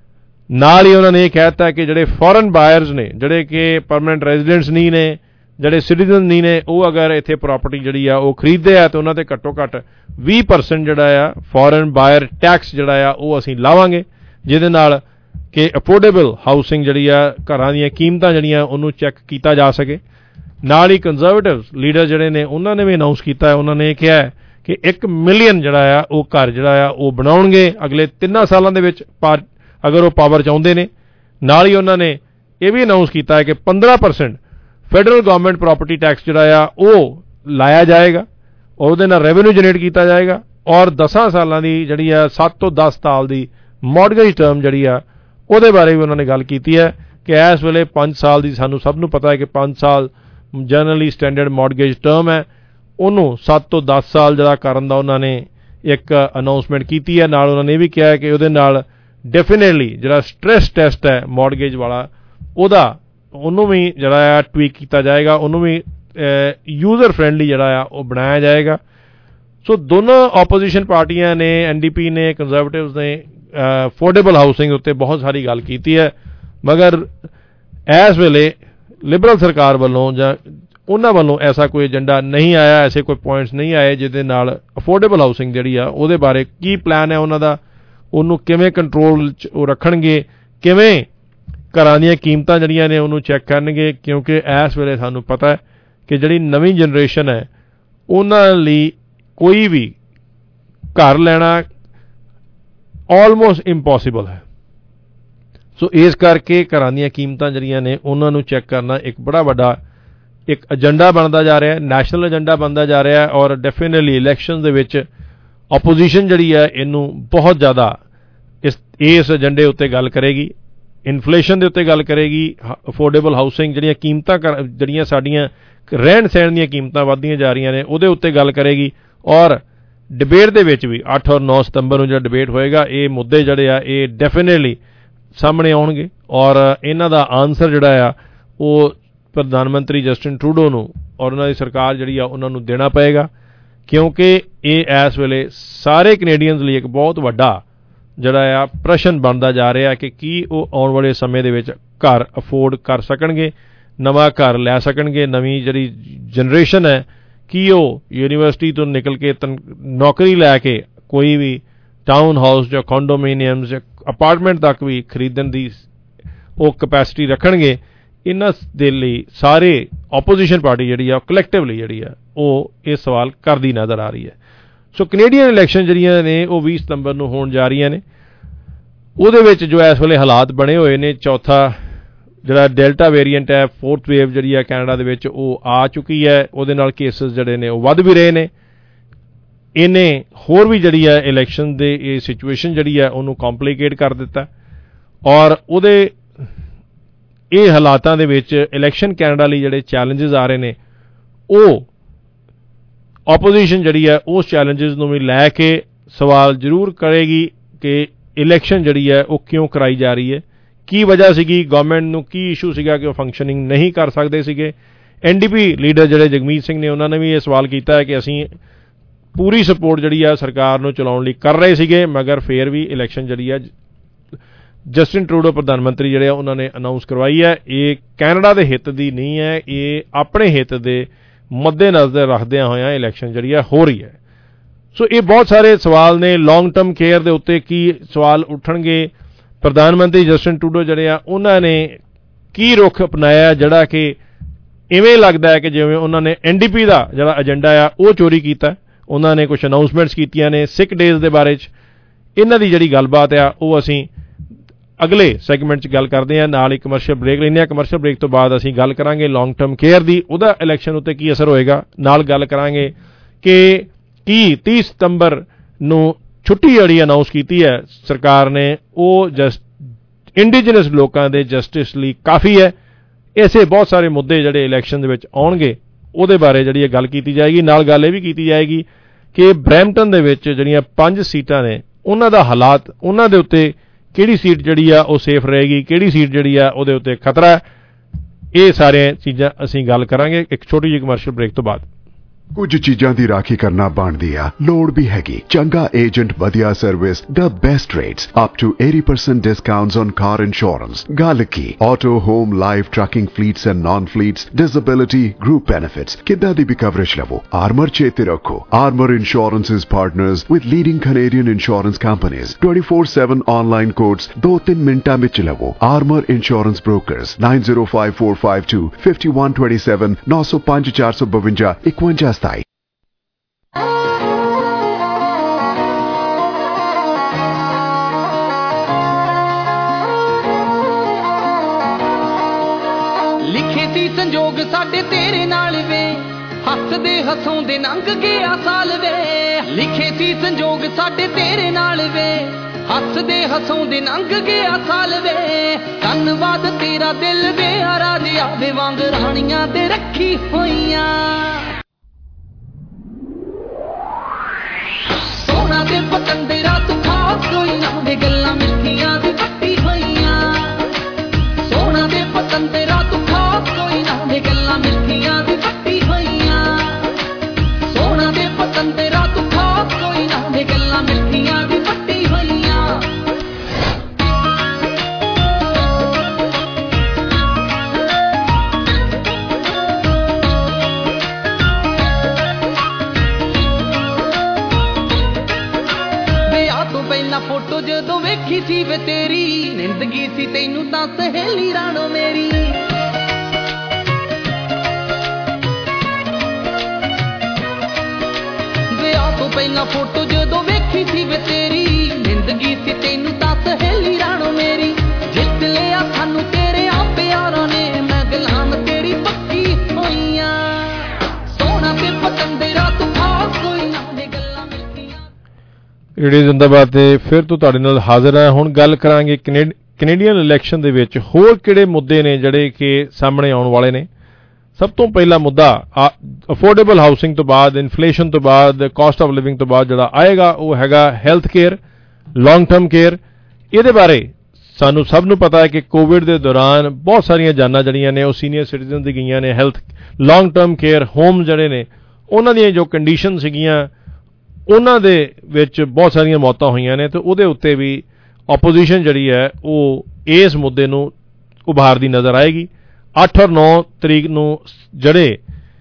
ਨਾਲ ਹੀ ਉਹਨਾਂ ਨੇ ਇਹ ਕਹਿ ਦਿੱਤਾ ਕਿ ਜਿਹੜੇ ਫੋਰਨ ਬਾਇਰਸ ਨੇ, ਜਿਹੜੇ ਕਿ ਪਰਮਾਨੈਂਟ ਰੈਜ਼ੀਡੈਂਟਸ ਨਹੀਂ ਨੇ, ਜਿਹੜੇ ਸਿਟੀਜ਼ਨ ਨਹੀਂ ਨੇ, ਉਹ ਅਗਰ ਇੱਥੇ ਪ੍ਰਾਪਰਟੀ ਜਿਹੜੀ ਆ ਉਹ ਖਰੀਦਦੇ ਆ ਤਾਂ ਉਹਨਾਂ 'ਤੇ ਘੱਟੋ ਘੱਟ ਵੀਹ ਪਰਸੈਂਟ ਜਿਹੜਾ ਆ ਫੋਰਨ ਬਾਇਰ ਟੈਕਸ ਜਿਹੜਾ ਆ ਉਹ ਅਸੀਂ ਲਾਵਾਂਗੇ, ਜਿਹਦੇ ਨਾਲ ਕਿ ਅਫੋਰਡੇਬਲ ਹਾਊਸਿੰਗ ਜਿਹੜੀ ਆ ਘਰਾਂ ਦੀਆਂ ਕੀਮਤਾਂ ਜਿਹੜੀਆਂ ਉਹਨੂੰ ਚੈੱਕ ਕੀਤਾ ਜਾ ਸਕੇ। ਨਾਲ ਹੀ ਕੰਜ਼ਰਵੇਟਿਵ ਲੀਡਰ ਜਿਹੜੇ ਨੇ ਉਹਨਾਂ ਨੇ ਵੀ ਅਨਾਊਂਸ ਕੀਤਾ ਹੈ, ਉਹਨਾਂ ਨੇ ਇਹ ਕਿਹਾ ਹੈ ਕਿ ਇੱਕ ਮਿਲੀਅਨ ਜਿਹੜਾ ਆ ਉਹ ਘਰ ਜਿਹੜਾ ਆ ਉਹ ਬਣਾਉਣਗੇ ਅਗਲੇ ਤਿੰਨਾਂ ਸਾਲਾਂ ਦੇ ਵਿੱਚ, ਪਰ ਅਗਰ ਉਹ ਪਾਵਰ ਚਾਹੁੰਦੇ ਨੇ। ਨਾਲ ਹੀ ਉਹਨਾਂ ਨੇ ਇਹ ਵੀ ਅਨਾਊਂਸ ਕੀਤਾ ਹੈ ਕਿ ਪੰਦਰਾਂ percent federal government property tax ਜਿਹੜਾ ਆ ਉਹ ਲਾਇਆ ਜਾਏਗਾ, ਉਹਦੇ ਨਾਲ ਰੈਵਨਿਊ ਜਨਰੇਟ ਕੀਤਾ ਜਾਏਗਾ। ਔਰ ਦਸਾਂ ਸਾਲਾਂ ਦੀ ਜਿਹੜੀ ਆ ਸੱਤ ਤੋਂ ਦਸ ਸਾਲ ਦੀ ਮੌਰਗੇਜ ਟਰਮ ਜਿਹੜੀ ਆ ਉਹਦੇ ਬਾਰੇ ਵੀ ਉਹਨਾਂ ਨੇ ਗੱਲ ਕੀਤੀ ਹੈ ਕਿ ਇਸ ਵੇਲੇ ਪੰਜ ਸਾਲ ਦੀ, ਸਾਨੂੰ ਸਭ ਨੂੰ ਪਤਾ ਹੈ ਕਿ ਪੰਜ ਸਾਲ ਜਨਰਲੀ ਸਟੈਂਡਰਡ ਮੌਰਗੇਜ ਟਰਮ ਹੈ, ਉਹਨੂੰ ਸੱਤ ਤੋਂ ਦਸ ਸਾਲ ਜਿਹੜਾ ਕਰਨ ਦਾ ਉਹਨਾਂ ਨੇ ਇੱਕ ਅਨਾਊਂਸਮੈਂਟ ਕੀਤੀ ਹੈ। ਨਾਲ ਉਹਨਾਂ ਨੇ ਇਹ ਵੀ ਕਿਹਾ ਹੈ ਕਿ ਉਹਦੇ ਨਾਲ ਡੈਫੀਨੇਟਲੀ ਜਿਹੜਾ ਸਟ੍ਰੈਸ ਟੈਸਟ ਹੈ ਮੌਰਗੇਜ ਵਾਲਾ, ਉਹਦਾ ਉਹਨੂੰ ਵੀ ਜਿਹੜਾ ਆ ਟਵੀਕ ਕੀਤਾ ਜਾਏਗਾ, ਉਹਨੂੰ ਵੀ ਯੂਜ਼ਰ ਫਰੈਂਡਲੀ ਜਿਹੜਾ ਆ ਉਹ ਬਣਾਇਆ ਜਾਏਗਾ। ਸੋ ਦੋਨੋਂ ਆਪੋਜੀਸ਼ਨ ਪਾਰਟੀਆਂ ਨੇ, ਐਨ ਡੀ ਪੀ ਨੇ, ਕੰਜ਼ਰਵੇਟਿਵਸ ਨੇ ਅਫੋਰਡੇਬਲ ਹਾਊਸਿੰਗ ਉੱਤੇ ਬਹੁਤ ਸਾਰੀ ਗੱਲ ਕੀਤੀ ਹੈ। ਮਗਰ ਇਸ ਵੇਲੇ ਲਿਬਰਲ ਸਰਕਾਰ ਵੱਲੋਂ ਜਾਂ ਉਹਨਾਂ ਵੱਲੋਂ ਐਸਾ ਕੋਈ ਏਜੰਡਾ ਨਹੀਂ ਆਇਆ, ਐਸੇ ਕੋਈ ਪੁਆਇੰਟਸ ਨਹੀਂ ਆਏ ਜਿਹਦੇ ਨਾਲ ਅਫੋਰਡੇਬਲ ਹਾਊਸਿੰਗ ਜਿਹੜੀ ਆ ਉਹਦੇ ਬਾਰੇ ਕੀ ਪਲਾਨ ਹੈ ਉਹਨਾਂ ਦਾ, ਉਹਨੂੰ ਕਿਵੇਂ ਕੰਟਰੋਲ 'ਚ ਉਹ ਰੱਖਣਗੇ, ਕਿਵੇਂ ਘਰਾਂ ਦੀਆਂ ਕੀਮਤਾਂ ਜਿਹੜੀਆਂ ਨੇ ਉਹਨੂੰ ਚੈੱਕ ਕਰਨਗੇ। ਕਿਉਂਕਿ ਇਸ ਵੇਲੇ ਸਾਨੂੰ ਪਤਾ ਹੈ ਕਿ ਜਿਹੜੀ ਨਵੀਂ ਜਨਰੇਸ਼ਨ ਹੈ ਉਹਨਾਂ ਲਈ ਕੋਈ ਵੀ ਘਰ ਲੈਣਾ ਆਲਮੋਸਟ ਇੰਪੋਸੀਬਲ ਹੈ। ਸੋ ਇਸ ਕਰਕੇ ਘਰਾਂ ਦੀਆਂ ਕੀਮਤਾਂ ਜਿਹੜੀਆਂ ਨੇ ਉਹਨਾਂ ਨੂੰ ਚੈੱਕ ਕਰਨਾ ਇੱਕ ਬੜਾ ਵੱਡਾ ਇੱਕ ਏਜੰਡਾ ਬਣਦਾ ਜਾ ਰਿਹਾ ਹੈ, ਨੈਸ਼ਨਲ ਏਜੰਡਾ ਬਣਦਾ ਜਾ ਰਿਹਾ ਹੈ। ਔਰ ਡੈਫੀਨੇਟਲੀ ਇਲੈਕਸ਼ਨ ਦੇ ਵਿੱਚ ਆਪੋਜੀਸ਼ਨ ਜਿਹੜੀ ਹੈ ਇਹਨੂੰ ਬਹੁਤ ਜ਼ਿਆਦਾ ਇਸ ਇਸ ਏਜੰਡੇ ਉੱਤੇ ਗੱਲ ਕਰੇਗੀ, ਇਨਫਲੇਸ਼ਨ ਦੇ ਉੱਤੇ ਗੱਲ ਕਰੇਗੀ, ਅਫੋਰਡੇਬਲ ਹਾਊਸਿੰਗ ਜਿਹੜੀਆਂ ਕੀਮਤਾਂ ਜਿਹੜੀਆਂ ਸਾਡੀਆਂ ਰਹਿਣ ਸਹਿਣ ਦੀਆਂ ਕੀਮਤਾਂ ਵੱਧਦੀਆਂ ਜਾ ਰਹੀਆਂ ਨੇ ਉਹਦੇ ਉੱਤੇ ਗੱਲ ਕਰੇਗੀ। ਔਰ ਡਿਬੇਟ ਦੇ ਵਿੱਚ ਵੀ ਅੱਠ ਔਰ ਨੌ ਸਤੰਬਰ ਨੂੰ ਜਿਹੜਾ ਡਿਬੇਟ ਹੋਏਗਾ, ਇਹ ਮੁੱਦੇ ਜਿਹੜੇ ਆ ਇਹ ਡੈਫੀਨੇਟਲੀ ਸਾਹਮਣੇ ਆਉਣਗੇ। ਔਰ ਇਹਨਾਂ ਦਾ ਆਨਸਰ ਜਿਹੜਾ ਆ ਉਹ ਪ੍ਰਧਾਨ ਮੰਤਰੀ ਜਸਟਿਨ ਟਰੂਡੋ ਨੂੰ ਔਰ ਉਹਨਾਂ ਦੀ ਸਰਕਾਰ ਜਿਹੜੀ ਆ ਉਹਨਾਂ ਨੂੰ ਦੇਣਾ ਪਏਗਾ, ਕਿਉਂਕਿ ਇਹ ਇਸ ਵੇਲੇ ਸਾਰੇ ਕੈਨੇਡੀਅਨਸ ਲਈ ਇੱਕ ਬਹੁਤ ਵੱਡਾ ਜਿਹੜਾ ਆ ਪ੍ਰਸ਼ਨ ਬਣਦਾ ਜਾ ਰਿਹਾ ਕਿ ਕੀ ਉਹ ਆਉਣ ਵਾਲੇ ਸਮੇਂ ਦੇ ਵਿੱਚ ਘਰ ਅਫੋਰਡ ਕਰ ਸਕਣਗੇ, ਨਵਾਂ ਘਰ ਲੈ ਸਕਣਗੇ। ਨਵੀਂ ਜਿਹੜੀ ਜਨਰੇਸ਼ਨ ਹੈ ਕੀ ਉਹ ਯੂਨੀਵਰਸਿਟੀ ਤੋਂ ਨਿਕਲ ਕੇ ਨੌਕਰੀ ਲੈ ਕੇ ਕੋਈ ਵੀ ਟਾਊਨ ਹਾਊਸ ਜਾਂ ਕੰਡੋਮੀਨੀਅਮਸ ਜਾਂ ਅਪਾਰਟਮੈਂਟ ਤੱਕ ਵੀ ਖਰੀਦਣ ਦੀ ਉਹ ਕਪੈਸਿਟੀ ਰੱਖਣਗੇ। ਇਹਨਾਂ ਦੇ ਲਈ ਸਾਰੇ ਆਪੋਜੀਸ਼ਨ ਪਾਰਟੀ ਜਿਹੜੀ ਆ ਕਲੈਕਟਿਵਲੀ ਜਿਹੜੀ ਆ ਉਹ ਇਹ ਸਵਾਲ ਕਰਦੀ ਨਜ਼ਰ ਆ ਰਹੀ ਹੈ। ਸੋ ਕੈਨੇਡੀਅਨ ਇਲੈਕਸ਼ਨ ਜਿਹੜੀਆਂ ਨੇ ਉਹ ਵੀਹ ਸਤੰਬਰ ਨੂੰ ਹੋਣ ਜਾ ਰਹੀਆਂ ਨੇ। ਉਹਦੇ ਵਿੱਚ ਜੋ ਇਸ ਵੇਲੇ ਹਾਲਾਤ ਬਣੇ ਹੋਏ ਨੇ, ਚੌਥਾ ਜਿਹੜਾ ਡੈਲਟਾ ਵੇਰੀਐਂਟ ਹੈ, ਫੋਰਥ ਵੇਵ ਜਿਹੜੀ ਹੈ ਕੈਨੇਡਾ ਦੇ ਵਿੱਚ ਉਹ ਆ ਚੁੱਕੀ ਹੈ, ਉਹਦੇ ਨਾਲ ਕੇਸਿਸ ਜਿਹੜੇ ਨੇ ਉਹ ਵੱਧ ਵੀ ਰਹੇ ਨੇ। ਇਹਨੇ ਹੋਰ ਵੀ ਜਿਹੜੀ ਹੈ ਇਲੈਕਸ਼ਨ ਦੇ ਇਹ ਸਿਚੁਏਸ਼ਨ ਜਿਹੜੀ ਹੈ ਉਹਨੂੰ ਕੰਪਲਿਕੇਟ ਕਰ ਦਿੱਤਾ। ਔਰ ਉਹਦੇ ਇਹ ਹਾਲਾਤਾਂ ਦੇ ਵਿੱਚ ਇਲੈਕਸ਼ਨ ਕੈਨੇਡਾ ਲਈ ਜਿਹੜੇ ਚੈਲੰਜਸ ਆ ਰਹੇ ਨੇ, ਉਹ ਆਪੋਜੀਸ਼ਨ ਜਿਹੜੀ ਹੈ ਉਸ ਚੈਲੰਜਸ ਨੂੰ ਵੀ ਲੈ ਕੇ ਸਵਾਲ ਜ਼ਰੂਰ ਕਰੇਗੀ ਕਿ ਇਲੈਕਸ਼ਨ ਜਿਹੜੀ ਹੈ ਉਹ ਕਿਉਂ ਕਰਾਈ ਜਾ ਰਹੀ ਹੈ, ਕੀ ਵਜ੍ਹਾ ਸੀਗੀ, ਗਵਰਨਮੈਂਟ ਨੂੰ ਕੀ ਇਸ਼ੂ ਸੀਗਾ ਕਿ ਉਹ ਫੰਕਸ਼ਨਿੰਗ ਨਹੀਂ ਕਰ ਸਕਦੇ ਸੀਗੇ। ਐਨ ਡੀ ਪੀ ਲੀਡਰ ਜਿਹੜੇ ਜਗਮੀਤ ਸਿੰਘ ਨੇ ਉਹਨਾਂ ਨੇ ਵੀ ਇਹ ਸਵਾਲ ਕੀਤਾ ਹੈ ਕਿ ਅਸੀਂ ਪੂਰੀ ਸਪੋਰਟ ਜਿਹੜੀ ਆ ਸਰਕਾਰ ਨੂੰ ਚਲਾਉਣ ਲਈ ਕਰ ਰਹੇ ਸੀਗੇ, ਮਗਰ ਫੇਰ ਵੀ ਇਲੈਕਸ਼ਨ ਜਿਹੜੀ ਆ ਜਸਟਿਨ ਟਰੂਡੋ ਪ੍ਰਧਾਨ ਮੰਤਰੀ ਜਿਹੜੇ ਆ ਉਹਨਾਂ ਨੇ ਅਨਾਊਂਸ ਕਰਵਾਈ ਹੈ, ਇਹ ਕੈਨੇਡਾ ਦੇ ਹਿੱਤ ਦੀ ਨਹੀਂ ਹੈ, ਇਹ ਆਪਣੇ ਹਿੱਤ ਦੇ ਮੱਦੇ ਨਜ਼ਰ ਰੱਖਦਿਆਂ ਹੋਇਆਂ ਇਲੈਕਸ਼ਨ ਜਿਹੜੀ ਆ ਹੋ ਰਹੀ ਹੈ। ਸੋ ਇਹ ਬਹੁਤ ਸਾਰੇ ਸਵਾਲ ਨੇ। ਲੌਂਗ ਟਰਮ ਕੇਅਰ ਦੇ ਉੱਤੇ ਕੀ ਸਵਾਲ ਉੱਠਣਗੇ, ਪ੍ਰਧਾਨ ਮੰਤਰੀ ਜਸਟਿਨ ਟਰੂਡੋ ਜਿਹੜੇ ਆ ਉਹਨਾਂ ਨੇ ਕੀ ਰੁਖ ਅਪਣਾਇਆ ਜਿਹੜਾ ਕਿ ਇਵੇਂ ਲੱਗਦਾ ਹੈ ਕਿ ਜਿਵੇਂ ਉਹਨਾਂ ਨੇ ਐਨ ਡੀ ਪੀ ਦਾ ਜਿਹੜਾ ਏਜੰਡਾ ਆ ਉਹ ਚੋਰੀ ਕੀਤਾ। ਉਹਨਾਂ ਨੇ ਕੁਝ ਅਨਾਊਂਸਮੈਂਟਸ ਕੀਤੀਆਂ ਨੇ ਸਿੱਖ ਡੇਜ਼ ਦੇ ਬਾਰੇ 'ਚ। ਇਹਨਾਂ ਦੀ ਜਿਹੜੀ ਗੱਲਬਾਤ ਆ ਉਹ ਅਸੀਂ ਅਗਲੇ ਸੈਗਮੈਂਟ 'ਚ ਗੱਲ ਕਰਦੇ ਹਾਂ। ਨਾਲ ਹੀ ਕਮਰਸ਼ੀਅਲ ਬ੍ਰੇਕ ਲੈਂਦੇ ਹਾਂ। ਕਮਰਸ਼ੀਅਲ ਬ੍ਰੇਕ ਤੋਂ ਬਾਅਦ ਅਸੀਂ ਗੱਲ ਕਰਾਂਗੇ ਲੌਂਗ ਟਰਮ ਕੇਅਰ ਦੀ, ਉਹਦਾ ਇਲੈਕਸ਼ਨ ਉੱਤੇ ਕੀ ਅਸਰ ਹੋਏਗਾ। ਨਾਲ ਗੱਲ ਕਰਾਂਗੇ ਕਿ ਤੀਹ ਤੀਹ ਸਤੰਬਰ ਨੂੰ ਛੁੱਟੀ ਜਿਹੜੀ ਅਨਾਊਂਸ ਕੀਤੀ ਹੈ ਸਰਕਾਰ ਨੇ, ਉਹ ਜਸਟ ਇੰਡੀਜਨਸ ਲੋਕਾਂ ਦੇ ਜਸਟਿਸ ਲਈ ਕਾਫੀ ਹੈ। ਐਸੇ ਬਹੁਤ ਸਾਰੇ ਮੁੱਦੇ ਜਿਹੜੇ ਇਲੈਕਸ਼ਨ ਦੇ ਵਿੱਚ ਆਉਣਗੇ ਉਹਦੇ ਬਾਰੇ ਜਿਹੜੀ ਇਹ ਗੱਲ ਕੀਤੀ ਜਾਏਗੀ। ਨਾਲ ਗੱਲ ਇਹ ਵੀ ਕੀਤੀ ਜਾਏਗੀ ਕਿ ਬਰੈਂਪਟਨ ਦੇ ਵਿੱਚ ਜਿਹੜੀਆਂ ਪੰਜ ਸੀਟਾਂ ਨੇ ਉਹਨਾਂ ਦਾ ਹਾਲਾਤ, ਉਹਨਾਂ ਦੇ ਉੱਤੇ ਕਿਹੜੀ ਸੀਟ ਜਿਹੜੀ ਆ ਉਹ ਸੇਫ ਰਹੇਗੀ, ਕਿਹੜੀ ਸੀਟ ਜਿਹੜੀ ਆ ਉਹਦੇ ਉੱਤੇ ਖਤਰਾ ਹੈ। ਇਹ ਸਾਰੀਆਂ ਚੀਜ਼ਾਂ ਅਸੀਂ ਗੱਲ ਕਰਾਂਗੇ ਇੱਕ ਛੋਟੀ ਜਿਹੀ ਕਮਰਸ਼ੀਅਲ ਬ੍ਰੇਕ ਤੋਂ ਬਾਅਦ। ਕੁਝ ਚੀਜ਼ਾਂ ਦੀ ਰਾਖੀ ਕਰਨਾ ਬਣਦੀ ਆ, ਲੋੜ ਵੀ ਹੈਗੀ। ਚੰਗਾ ਏਜੰਟ, ਵਧੀਆ service, the best rates, up to eighty percent discounts on car insurance. ਗੱਲ ਕੀ auto, home, life, trucking fleets and non fleets, disability, group benefits, ਕਿੱਦਾਂ ਦੀ ਵੀ ਕਵਰੇਜ ਲਵੋ, ਆਰਮਰ ਚੇਤੇ ਰੱਖੋ। Armour insurance is partners with leading Canadian insurance companies. twenty-four seven online quotes ਦੋ ਤਿੰਨ ਮਿੰਟਾਂ ਵਿੱਚ ਲਵੋ। Armour insurance brokers nine zero five four five two five one two seven nine zero five four five two one one ਸਤਾਈ। ਲਿਖੇ ਸੀ ਸੰਜੋਗ ਸਾਡੇ ਤੇਰੇ ਨਾਲ ਵੇ, ਹੱਸਦੇ ਹਸਾਉਂਦੇ ਲੰਘ ਗਿਆ ਸਾਲ ਵੇ। ਲਿਖੇ ਸੀ ਸੰਜੋਗ ਸਾਡੇ ਤੇਰੇ ਨਾਲ ਵੇ, ਹੱਸਦੇ ਹਸਾਉਂਦੇ ਲੰਘ ਗਿਆ ਸਾਲ ਵੇ। ਧੰਨਵਾਦ ਤੇਰਾ ਦਿਲ ਵੇ ਰਾਜਿਆ ਵੇ, ਵਾਂਗ ਰਾਣੀਆਂ ਤੇ ਰੱਖੀ ਹੋਈਆਂ। ਸੋਹਣਾ ਦੇ ਪਤੰਦੇ ਰਾਤ ਖਾਸ ਕੋਈ ਨਾ ਵੇ, ਗੱਲਾਂ ਮਿੱਠੀਆਂ ਦੀ ਕੱਟੀ ਹੋਈਆਂ। ਸੋਹਣਾ ਦੇ ਪਤੰਦੇ ਰਾਤ ਖਾਸ ਕੋਈ ਨਾ ਵੇ, ਗੱਲਾਂ ਮਿੱਠੀਆਂ ਦੀ ਕੱਟੀ ਹੋਈਆਂ। ਸੋਹਣਾ ਦੇ ਪਤੰਦੇ ਰਾਤ ਖਾਸ ਕੋਈ ਨਾ ਵੇ, ਗੱਲਾਂ ਮਿੱਠੀਆਂ ਦੀ ਕੱਟੀ ਹੋਈਆਂ। ਪਹਿਲਾਂ ਫੋਟੋ ਜਦੋਂ ਵੇਖੀ ਸੀ ਵੇ ਤੇਰੀ, ਜ਼ਿੰਦਗੀ ਸੀ ਤੈਨੂੰ ਤਾਂ ਸਹੇਲੀ ਰਾਣੋ ਮੇਰੀ। ਵਿਆਹ ਤੋਂ ਪਹਿਲਾਂ ਫੋਟੋ ਜਦੋਂ ਵੇਖੀ ਸੀ ਵੇ ਤੇਰੀ, ਜ਼ਿੰਦਗੀ ਸੀ ਤੈਨੂੰ ਤਾਂ ਸਹੇਲੀ ਰਾਣੋ ਮੇਰੀ। ਜਿੱਤ ਲਿਆ ਸਾਨੂੰ ਤੇਰੇ ਆ ਪਿਆਰਾਂ ਨੇ, ਮੈਂ ਗੁਲਾਮ ਤੇਰੀ ਪੱਕੀ ਹੋਈਆਂ। ਸੋਹਣਾ ਤੇ ਪਤੰਦੇ ਰਾਤ ਖਾਸ ਕੋਈ ਨਾ ਵੇ, ਗੱਲਾਂ ਮਿਲਦੀਆਂ। ਰੇਡੀਓ ਜ਼ਿੰਦਾਬਾਦ ਤੇ ਫਿਰ ਤੋਂ ਤੁਹਾਡੇ ਨਾਲ ਹਾਜ਼ਰ ਹੈ। ਹੁਣ ਗੱਲ ਕਰਾਂਗੇ ਕੈਨੇਡੀਅਨ ਇਲੈਕਸ਼ਨ ਦੇ ਵਿੱਚ ਹੋਰ ਕਿਹੜੇ ਮੁੱਦੇ ਨੇ ਜਿਹੜੇ ਕਿ ਸਾਹਮਣੇ ਆਉਣ ਵਾਲੇ ਨੇ। ਸਭ ਤੋਂ ਪਹਿਲਾ ਮੁੱਦਾ ਅਫੋਰਡੇਬਲ ਹਾਊਸਿੰਗ ਤੋਂ ਬਾਅਦ, ਇਨਫਲੇਸ਼ਨ ਤੋਂ ਬਾਅਦ, ਕਾਸਟ ਆਫ ਲਿਵਿੰਗ ਤੋਂ ਬਾਅਦ ਜਿਹੜਾ ਆਏਗਾ ਉਹ ਹੈਗਾ health care, long term care. ਇਹਦੇ ਬਾਰੇ ਸਾਨੂੰ ਸਭ ਨੂੰ ਪਤਾ ਹੈ ਕਿ ਕੋਵਿਡ ਦੇ ਦੌਰਾਨ ਬਹੁਤ ਸਾਰੀਆਂ ਜਾਨਾਂ ਜਿਹੜੀਆਂ ਨੇ ਉਹ ਸੀਨੀਅਰ ਸਿਟੀਜ਼ਨ ਦੀ ਗਈਆਂ ਨੇ। Health long term care home ਜਿਹੜੇ ਨੇ ਉਹਨਾਂ ਦੀਆਂ ਜੋ ਕੰਡੀਸ਼ਨ ਸੀਗੀਆਂ ਉਹਨਾਂ ਦੇ ਵਿੱਚ ਬਹੁਤ ਸਾਰੀਆਂ ਮੌਤਾਂ ਹੋਈਆਂ ਨੇ, ਤੇ ਉਹਦੇ ਉੱਤੇ ਵੀ ਆਪੋਜੀਸ਼ਨ ਜਿਹੜੀ ਹੈ ਉਹ ਇਸ ਮੁੱਦੇ ਨੂੰ ਉਭਾਰਦੀ ਨਜ਼ਰ ਆਏਗੀ। ਅੱਠ ਔਰ ਨੌ ਤਰੀਕ ਨੂੰ ਜਿਹੜੇ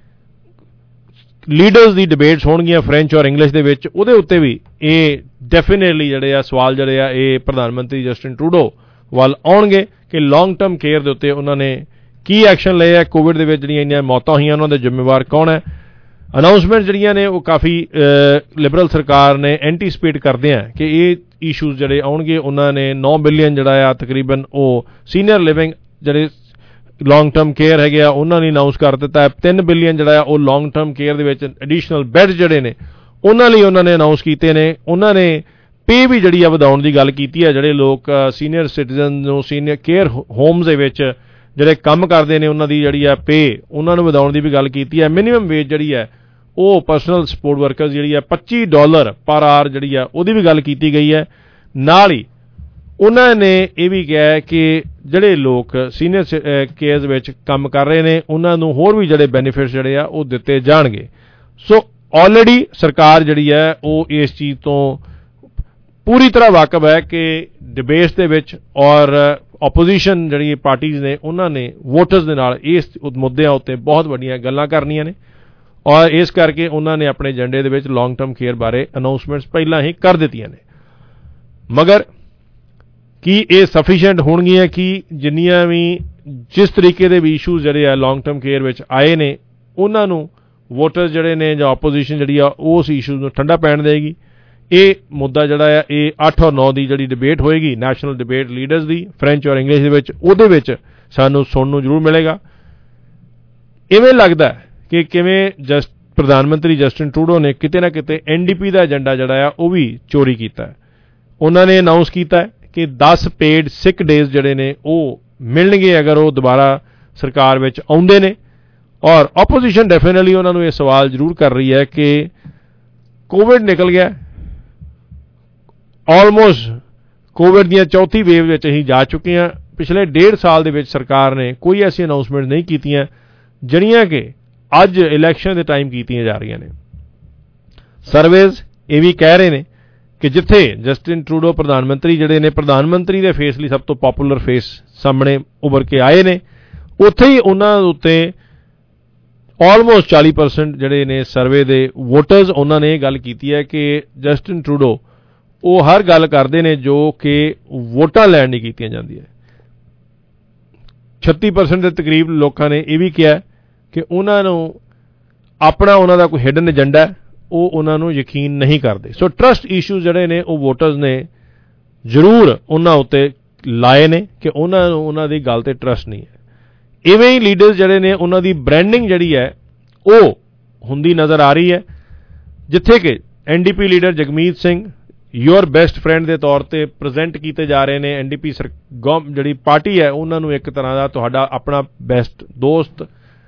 ਲੀਡਰਸ ਦੀ ਡਿਬੇਟਸ ਹੋਣਗੀਆਂ ਫ੍ਰੈਂਚ ਔਰ ਇੰਗਲਿਸ਼ ਦੇ ਵਿੱਚ, ਉਹਦੇ ਉੱਤੇ ਵੀ ਇਹ ਡੈਫੀਨੇਟਲੀ ਜਿਹੜੇ ਆ ਸਵਾਲ ਜਿਹੜੇ ਆ ਇਹ ਪ੍ਰਧਾਨ ਮੰਤਰੀ ਜਸਟਿਨ ਟਰੂਡੋ ਵੱਲ ਆਉਣਗੇ ਕਿ ਲੌਂਗ ਟਰਮ ਕੇਅਰ ਦੇ ਉੱਤੇ ਉਹਨਾਂ ਨੇ ਕੀ ਐਕਸ਼ਨ ਲਏ ਹੈ। ਕੋਵਿਡ ਦੇ ਵਿੱਚ ਜਿਹੜੀਆਂ ਇੰਨੀਆਂ ਮੌਤਾਂ ਹੋਈਆਂ ਉਹਨਾਂ ਦੇ ਜ਼ਿੰਮੇਵਾਰ ਕੌਣ ਹੈ। ਅਨਾਊਂਸਮੈਂਟ ਜਿਹੜੀਆਂ ਨੇ ਉਹ ਕਾਫੀ ਲਿਬਰਲ ਸਰਕਾਰ ਨੇ ਐਂਟੀਸਪੇਟ ਕਰਦੇ ਆ ਕਿ ਇਹ ਇਸ਼ੂਜ਼ ਜਿਹੜੇ ਆਉਣਗੇ। ਉਹਨਾਂ ਨੇ ਨੌ ਬਿਲੀਅਨ ਜਿਹੜਾ ਆ ਤਕਰੀਬਨ ਉਹ ਸੀਨੀਅਰ ਲਿਵਿੰਗ ਜਿਹੜੇ ਲੌਂਗ ਟਰਮ ਕੇਅਰ ਹੈਗੇ ਆ ਉਹਨਾਂ ਨੇ ਅਨਾਊਂਸ ਕਰ ਦਿੱਤਾ ਹੈ। ਤਿੰਨ ਬਿਲੀਅਨ ਜਿਹੜਾ ਆ ਉਹ ਲੌਂਗ ਟਰਮ ਕੇਅਰ ਦੇ ਵਿੱਚ ਐਡੀਸ਼ਨਲ ਬੈੱਡ ਜਿਹੜੇ ਨੇ ਉਹਨਾਂ ਲਈ ਉਹਨਾਂ ਨੇ ਅਨਾਊਂਸ ਕੀਤੇ ਨੇ। ਉਹਨਾਂ ਨੇ ਪੇ ਵੀ ਜਿਹੜੀ ਆ ਵਧਾਉਣ ਦੀ ਗੱਲ ਕੀਤੀ ਹੈ। ਜਿਹੜੇ ਲੋਕ ਸੀਨੀਅਰ ਸਿਟੀਜ਼ਨ ਨੂੰ ਸੀਨੀਅਰ ਕੇਅਰ ਹੋਮਸ ਦੇ ਵਿੱਚ ਜਿਹੜੇ ਕੰਮ ਕਰਦੇ ਨੇ ਉਹਨਾਂ ਦੀ ਜਿਹੜੀ ਆ ਪੇ ਉਹਨਾਂ ਨੂੰ ਵਧਾਉਣ ਦੀ ਵੀ ਗੱਲ ਕੀਤੀ ਹੈ। ਮਿਨੀਮਮ ਵੇਜ ਜਿਹੜੀ ਹੈ ਉਹ ਪਰਸਨਲ ਸਪੋਰਟ ਵਰਕਰਸ ਜਿਹੜੀ ਹੈ ਪੱਚੀ ਡਾਲਰ ਪਰ ਆਰ ਜਿਹੜੀ ਆ ਉਹਦੀ ਵੀ ਗੱਲ ਕੀਤੀ ਗਈ ਹੈ। ਨਾਲ ਹੀ ਉਹਨਾਂ ਨੇ ਇਹ ਵੀ ਕਿਹਾ ਕਿ ਜਿਹੜੇ ਲੋਕ ਸੀਨੀਅਰ ਕੇਅਰਸ ਵਿੱਚ ਕੰਮ ਕਰ ਰਹੇ ਨੇ ਉਹਨਾਂ ਨੂੰ ਹੋਰ ਵੀ ਜਿਹੜੇ ਬੈਨੀਫਿਟਸ ਜਿਹੜੇ ਆ ਉਹ ਦਿੱਤੇ ਜਾਣਗੇ। ਸੋ ਆਲਰੇਡੀ ਸਰਕਾਰ ਜਿਹੜੀ ਹੈ ਉਹ ਇਸ ਚੀਜ਼ ਤੋਂ ਪੂਰੀ ਤਰ੍ਹਾਂ ਵਾਕਿਫ ਹੈ ਕਿ ਡਿਬੇਟਸ ਦੇ ਵਿੱਚ ਔਰ ਆਪੋਜੀਸ਼ਨ ਜਿਹੜੀ ਪਾਰਟੀਜ਼ ਨੇ ਉਹਨਾਂ ਨੇ ਵੋਟਰਸ ਦੇ ਨਾਲ ਇਸ ਮੁੱਦਿਆਂ ਉੱਤੇ ਬਹੁਤ ਵੱਡੀਆਂ ਗੱਲਾਂ ਕਰਨੀਆਂ ਨੇ ਔਰ ਇਸ ਕਰਕੇ ਉਹਨਾਂ ਨੇ ਆਪਣੇ ਏਜੰਡੇ ਦੇ ਵਿੱਚ ਲੌਂਗ ਟਰਮ ਕੇਅਰ ਬਾਰੇ ਅਨਾਊਂਸਮੈਂਟਸ ਪਹਿਲਾਂ ਹੀ ਕਰ ਦਿੱਤੀਆਂ ਨੇ। ਮਗਰ ਕੀ ਇਹ ਸਫੀਸ਼ੀਐਂਟ ਹੋਣਗੀਆਂ ਕਿ ਜਿੰਨੀਆਂ ਵੀ ਜਿਸ ਤਰੀਕੇ ਦੇ ਵੀ ਇਸ਼ੂਜ਼ ਜਿਹੜੇ ਆ ਲੌਂਗ ਟਰਮ ਕੇਅਰ ਵਿੱਚ ਆਏ ਨੇ ਉਹਨਾਂ ਨੂੰ ਵੋਟਰਸ ਜਿਹੜੇ ਨੇ ਜਾਂ ਆਪੋਜੀਸ਼ਨ ਜਿਹੜੀ ਆ ਉਸ ਇਸ਼ੂਜ਼ ਨੂੰ ਠੰਡਾ ਪੈਣ ਦੇਗੀ। ਇਹ ਮੁੱਦਾ ਜਿਹੜਾ ਆ ਇਹ ਅੱਠ ਔਰ ਨੌ ਦੀ ਜਿਹੜੀ ਡਿਬੇਟ ਹੋਏਗੀ ਨੈਸ਼ਨਲ ਡਿਬੇਟ ਲੀਡਰਸ ਦੀ ਫ੍ਰੈਂਚ ਔਰ ਇੰਗਲਿਸ਼ ਦੇ ਵਿੱਚ, ਉਹਦੇ ਵਿੱਚ ਸਾਨੂੰ ਸੁਣਨ ਨੂੰ ਜ਼ਰੂਰ ਮਿਲੇਗਾ। ਇਵੇਂ ਲੱਗਦਾ ਕਿ ਕਿਵੇਂ ਜਸਟ ਪ੍ਰਧਾਨ ਮੰਤਰੀ ਜਸਟਿਨ ਟਰੂਡੋ ਨੇ ਕਿਤੇ ਨਾ ਕਿਤੇ ਐਨ ਡੀ ਪੀ ਦਾ ਏਜੰਡਾ ਜਿਹੜਾ ਆ ਉਹ ਵੀ ਚੋਰੀ ਕੀਤਾ। ਉਹਨਾਂ ਨੇ ਅਨਾਊਂਸ ਕੀਤਾ ਕਿ ਦਸ ਪੇਡ ਸਿਕ ਡੇਜ਼ ਜਿਹੜੇ ਨੇ ਉਹ ਮਿਲਣਗੇ ਅਗਰ ਉਹ ਦੁਬਾਰਾ ਸਰਕਾਰ ਵਿੱਚ ਆਉਂਦੇ ਨੇ। ਔਰ ਆਪੋਜੀਸ਼ਨ ਡੈਫੀਨਿਟਲੀ ਉਹਨਾਂ ਨੂੰ ਇਹ ਸਵਾਲ ਜ਼ਰੂਰ ਕਰ ਰਹੀ ਹੈ ਕਿ ਕੋਵਿਡ ਨਿਕਲ ਗਿਆ, ਆਲਮੋਸਟ ਕੋਵਿਡ ਦੀਆਂ ਚੌਥੀ ਵੇਵ ਵਿੱਚ ਅਸੀਂ ਜਾ ਚੁੱਕੇ ਹਾਂ। ਪਿਛਲੇ ਡੇਢ ਸਾਲ ਦੇ ਵਿੱਚ ਸਰਕਾਰ ਨੇ ਕੋਈ ਐਸੀ ਅਨਾਊਂਸਮੈਂਟ ਨਹੀਂ ਕੀਤੀਆਂ ਜਿਹੜੀਆਂ ਕਿ ਅੱਜ ਇਲੈਕਸ਼ਨ ਦੇ ਟਾਈਮ ਕੀਤੀਆਂ ਜਾ ਰਹੀਆਂ ਨੇ। ਸਰਵੇਜ਼ ਇਹ ਵੀ ਕਹਿ ਰਹੇ ਨੇ ਕਿ ਜਿੱਥੇ ਜਸਟਿਨ ਟਰੂਡੋ ਪ੍ਰਧਾਨ ਮੰਤਰੀ ਜਿਹੜੇ ਨੇ ਪ੍ਰਧਾਨ ਮੰਤਰੀ ਦੇ ਫੇਸ ਲਈ ਸਭ ਤੋਂ ਪਪੂਲਰ ਫੇਸ ਸਾਹਮਣੇ ਉੱਭਰ ਕੇ ਆਏ ਨੇ, ਉੱਥੇ ਹੀ ਉਹਨਾਂ ਉੱਤੇ ਆਲਮੋਸਟ ਚਾਲੀ ਪਰਸੈਂਟ ਜਿਹੜੇ ਨੇ ਸਰਵੇ ਦੇ ਵੋਟਰਸ ਉਹਨਾਂ ਨੇ ਇਹ ਗੱਲ ਕੀਤੀ ਹੈ ਕਿ ਜਸਟਿਨ ਟਰੂਡੋ ਉਹ ਹਰ ਗੱਲ ਕਰਦੇ ਨੇ ਜੋ ਕਿ ਵੋਟਾਂ ਲੈਣ ਨਹੀਂ ਕੀਤੀਆਂ ਜਾਂਦੀਆਂ। ਛੱਤੀ ਪਰਸੈਂਟ ਦੇ ਤਕਰੀਬ ਲੋਕਾਂ ਨੇ ਇਹ ਵੀ ਕਿਹਾ ਕਿ ਉਹਨਾਂ ਨੂੰ ਆਪਣਾ ਉਹਨਾਂ ਦਾ ਕੋਈ ਹਿਡਨ ਏਜੰਡਾ ਹੈ, ਉਹ ਉਹਨਾਂ ਨੂੰ ਯਕੀਨ ਨਹੀਂ ਕਰਦੇ। ਸੋ ਟਰਸਟ ਇਸ਼ੂਜ਼ ਜਿਹੜੇ ਨੇ ਉਹ ਵੋਟਰਸ ਨੇ ਜ਼ਰੂਰ ਉਹਨਾਂ ਉੱਤੇ ਲਾਏ ਨੇ ਕਿ ਉਹਨਾਂ ਨੂੰ ਉਹਨਾਂ ਦੀ ਗੱਲ ਤੇ ਟਰਸਟ ਨਹੀਂ ਹੈ। ਇਵੇਂ ਹੀ ਲੀਡਰਸ ਜਿਹੜੇ ਨੇ ਉਹਨਾਂ ਦੀ ਬ੍ਰੈਂਡਿੰਗ ਜਿਹੜੀ ਹੈ ਉਹ ਹੁੰਦੀ ਨਜ਼ਰ ਆ ਰਹੀ ਹੈ, ਜਿੱਥੇ ਕਿ N D P leader Jagmeet Singh your best friend ਦੇ ਤੌਰ ਤੇ ਪ੍ਰੈਜ਼ੈਂਟ ਕੀਤੇ ਜਾ ਰਹੇ ਨੇ। ਐਨ ਡੀ ਪੀ ਸਰ ਜਿਹੜੀ ਪਾਰਟੀ ਹੈ ਉਹਨਾਂ ਨੂੰ ਇੱਕ ਤਰ੍ਹਾਂ ਦਾ ਤੁਹਾਡਾ ਆਪਣਾ ਬੈਸਟ ਦੋਸਤ,